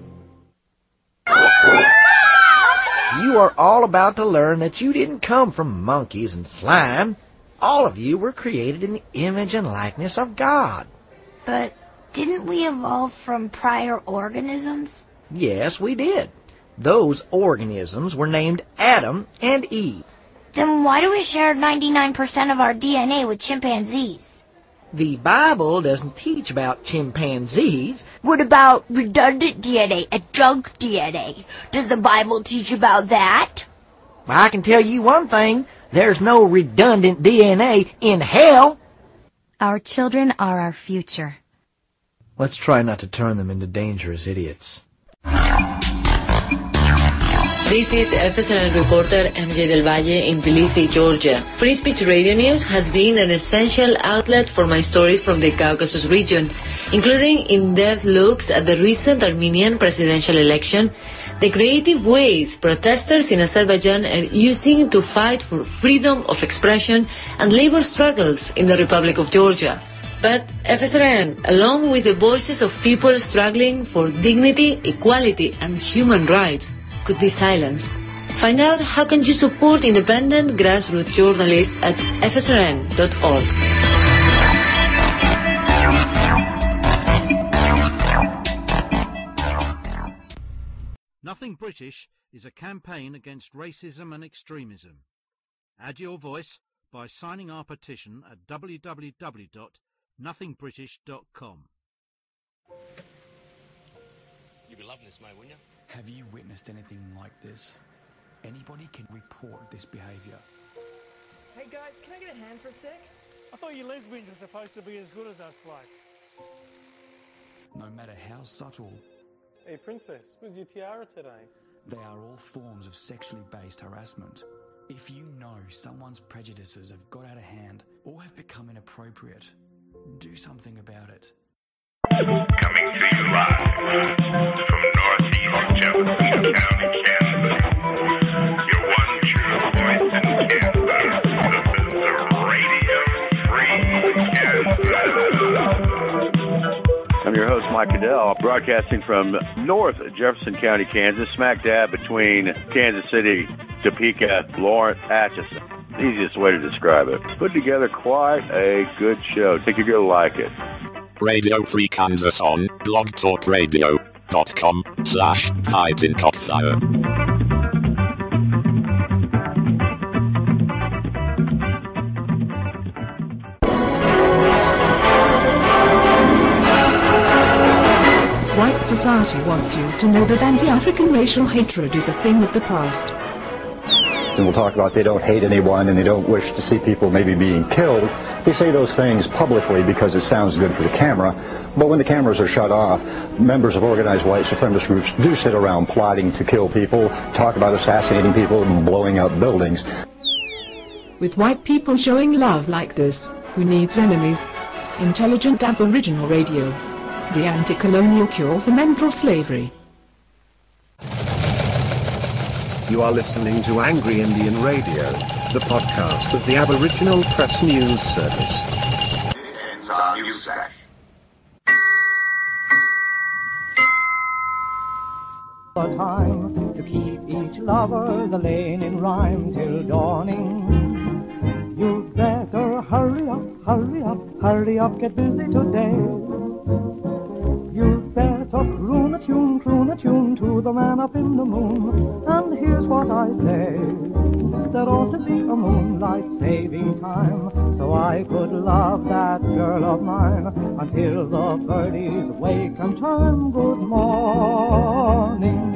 You are all about to learn that you didn't come from monkeys and slime. All of you were created in the image and likeness of God. But didn't we evolve from prior organisms? Yes, we did. Those organisms were named Adam and Eve. Then why do we share 99% of our DNA with chimpanzees? The Bible doesn't teach about chimpanzees. What about redundant DNA and junk DNA? Does the Bible teach about that? I can tell you one thing. There's no redundant DNA in hell. Our children are our future. Let's try not to turn them into dangerous idiots. This is FSNN reporter MJ Del Valle in Tbilisi, Georgia. Free Speech Radio News has been an essential outlet for my stories from the Caucasus region. including in-depth looks at the recent Armenian presidential election, the creative ways protesters in Azerbaijan are using to fight for freedom of expression and labor struggles in the Republic of Georgia. But FSRN, along with the voices of people struggling for dignity, equality, and human rights, could be silenced. Find out how can you support independent grassroots journalists at fsrn.org. Nothing British is a campaign against racism and extremism. Add your voice by signing our petition at www.nothingbritish.com. You'd be loving this, mate, wouldn't you? Have you witnessed anything like this? Anybody can report this behaviour. Hey guys, can I get a hand for a sec? I thought you lesbians were supposed to be as good as us blokes. No matter how subtle, Hey princess, where's your tiara today? they are all forms of sexually based harassment. If you know someone's prejudices have got out of hand or have become inappropriate, do something about it. Coming to you live from northeast Jefferson County, Kansas. Your one true voice in Kansas. This is the Radio Free Kansas. I'm your host, Mike Cadell, broadcasting from North Jefferson County, Kansas, smack dab between Kansas City, Topeka, Lawrence, Atchison. Easiest way to describe it. Put together quite a good show. Think you're going to like it. Radio Free Kansas on blogtalkradio.com/Heidenkoppfire. White society wants you to know that anti-African racial hatred is a thing of the past. And we'll talk about they don't hate anyone and they don't wish to see people maybe being killed. They say those things publicly because it sounds good for the camera. But when the cameras are shut off, members of organized white supremacist groups do sit around plotting to kill people, talk about assassinating people and blowing up buildings. With white people showing love like this, who needs enemies? Intelligent Aboriginal Radio. The anti-colonial cure for mental slavery. You are listening to Angry Indian Radio, the podcast of the Aboriginal Press News Service. It's our news flash. Time to keep each lover the lane in rhyme till dawning. You'd better hurry up, hurry up, hurry up, get busy today. You'd better croon a tune to the man up in the moon. And here's what I say, there ought to be a moonlight saving time, so I could love that girl of mine until the birdies wake and chime good morning.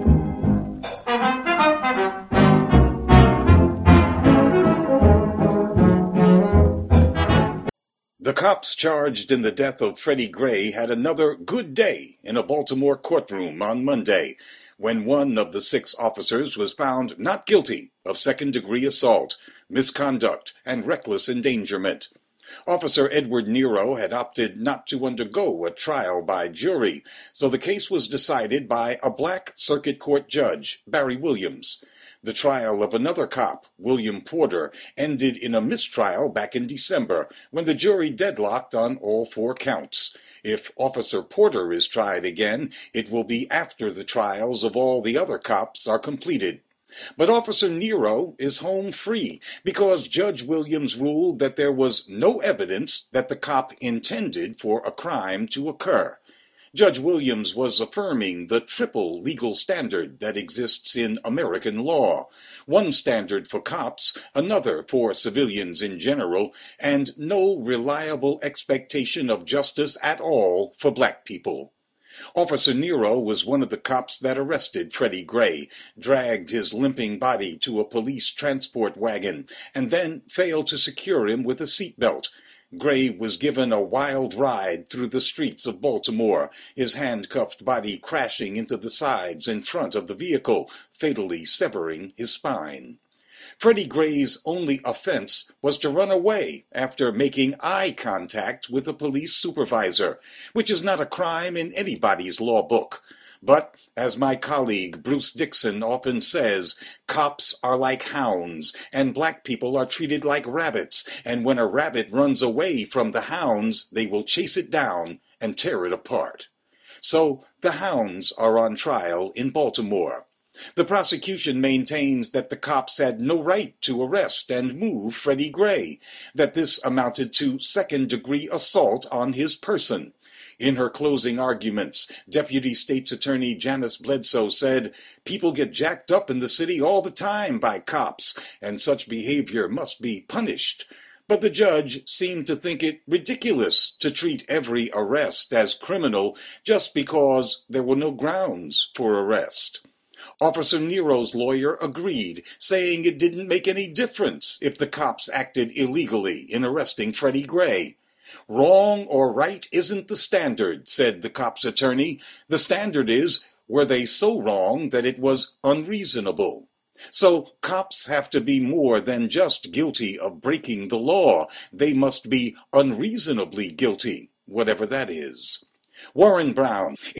The cops charged in the death of Freddie Gray had another good day in a Baltimore courtroom on Monday, when one of the 6 officers was found not guilty of second-degree assault, misconduct, and reckless endangerment. Officer Edward Nero had opted not to undergo a trial by jury, so the case was decided by a black circuit court judge, Barry Williams. The trial of another cop, William Porter, ended in a mistrial back in December, when the jury deadlocked on all 4 counts. If Officer Porter is tried again, it will be after the trials of all the other cops are completed. But Officer Nero is home free because Judge Williams ruled that there was no evidence that the cop intended for a crime to occur. Judge Williams was affirming the triple legal standard that exists in American law. One standard for cops, another for civilians in general, and no reliable expectation of justice at all for black people. Officer Nero was one of the cops that arrested Freddie Gray, dragged his limping body to a police transport wagon, and then failed to secure him with a seatbelt. Gray was given a wild ride through the streets of Baltimore, his handcuffed body crashing into the sides and front of the vehicle, fatally severing his spine. Freddie Gray's only offense was to run away after making eye contact with a police supervisor, which is not a crime in anybody's law book. But, as my colleague Bruce Dixon often says, cops are like hounds, and black people are treated like rabbits, and when a rabbit runs away from the hounds, they will chase it down and tear it apart. So, the hounds are on trial in Baltimore. The prosecution maintains that the cops had no right to arrest and move Freddie Gray, that this amounted to second-degree assault on his person. In her closing arguments, Deputy State's Attorney Janice Bledsoe said, "People get jacked up in the city all the time by cops, and such behavior must be punished." But the judge seemed to think it ridiculous to treat every arrest as criminal just because there were no grounds for arrest. Officer Nero's lawyer agreed, saying it didn't make any difference if the cops acted illegally in arresting Freddie Gray. "Wrong or right isn't the standard," said the cop's attorney. "The standard is, were they so wrong that it was unreasonable?" So cops have to be more than just guilty of breaking the law. They must be unreasonably guilty, whatever that is. Warren Brown,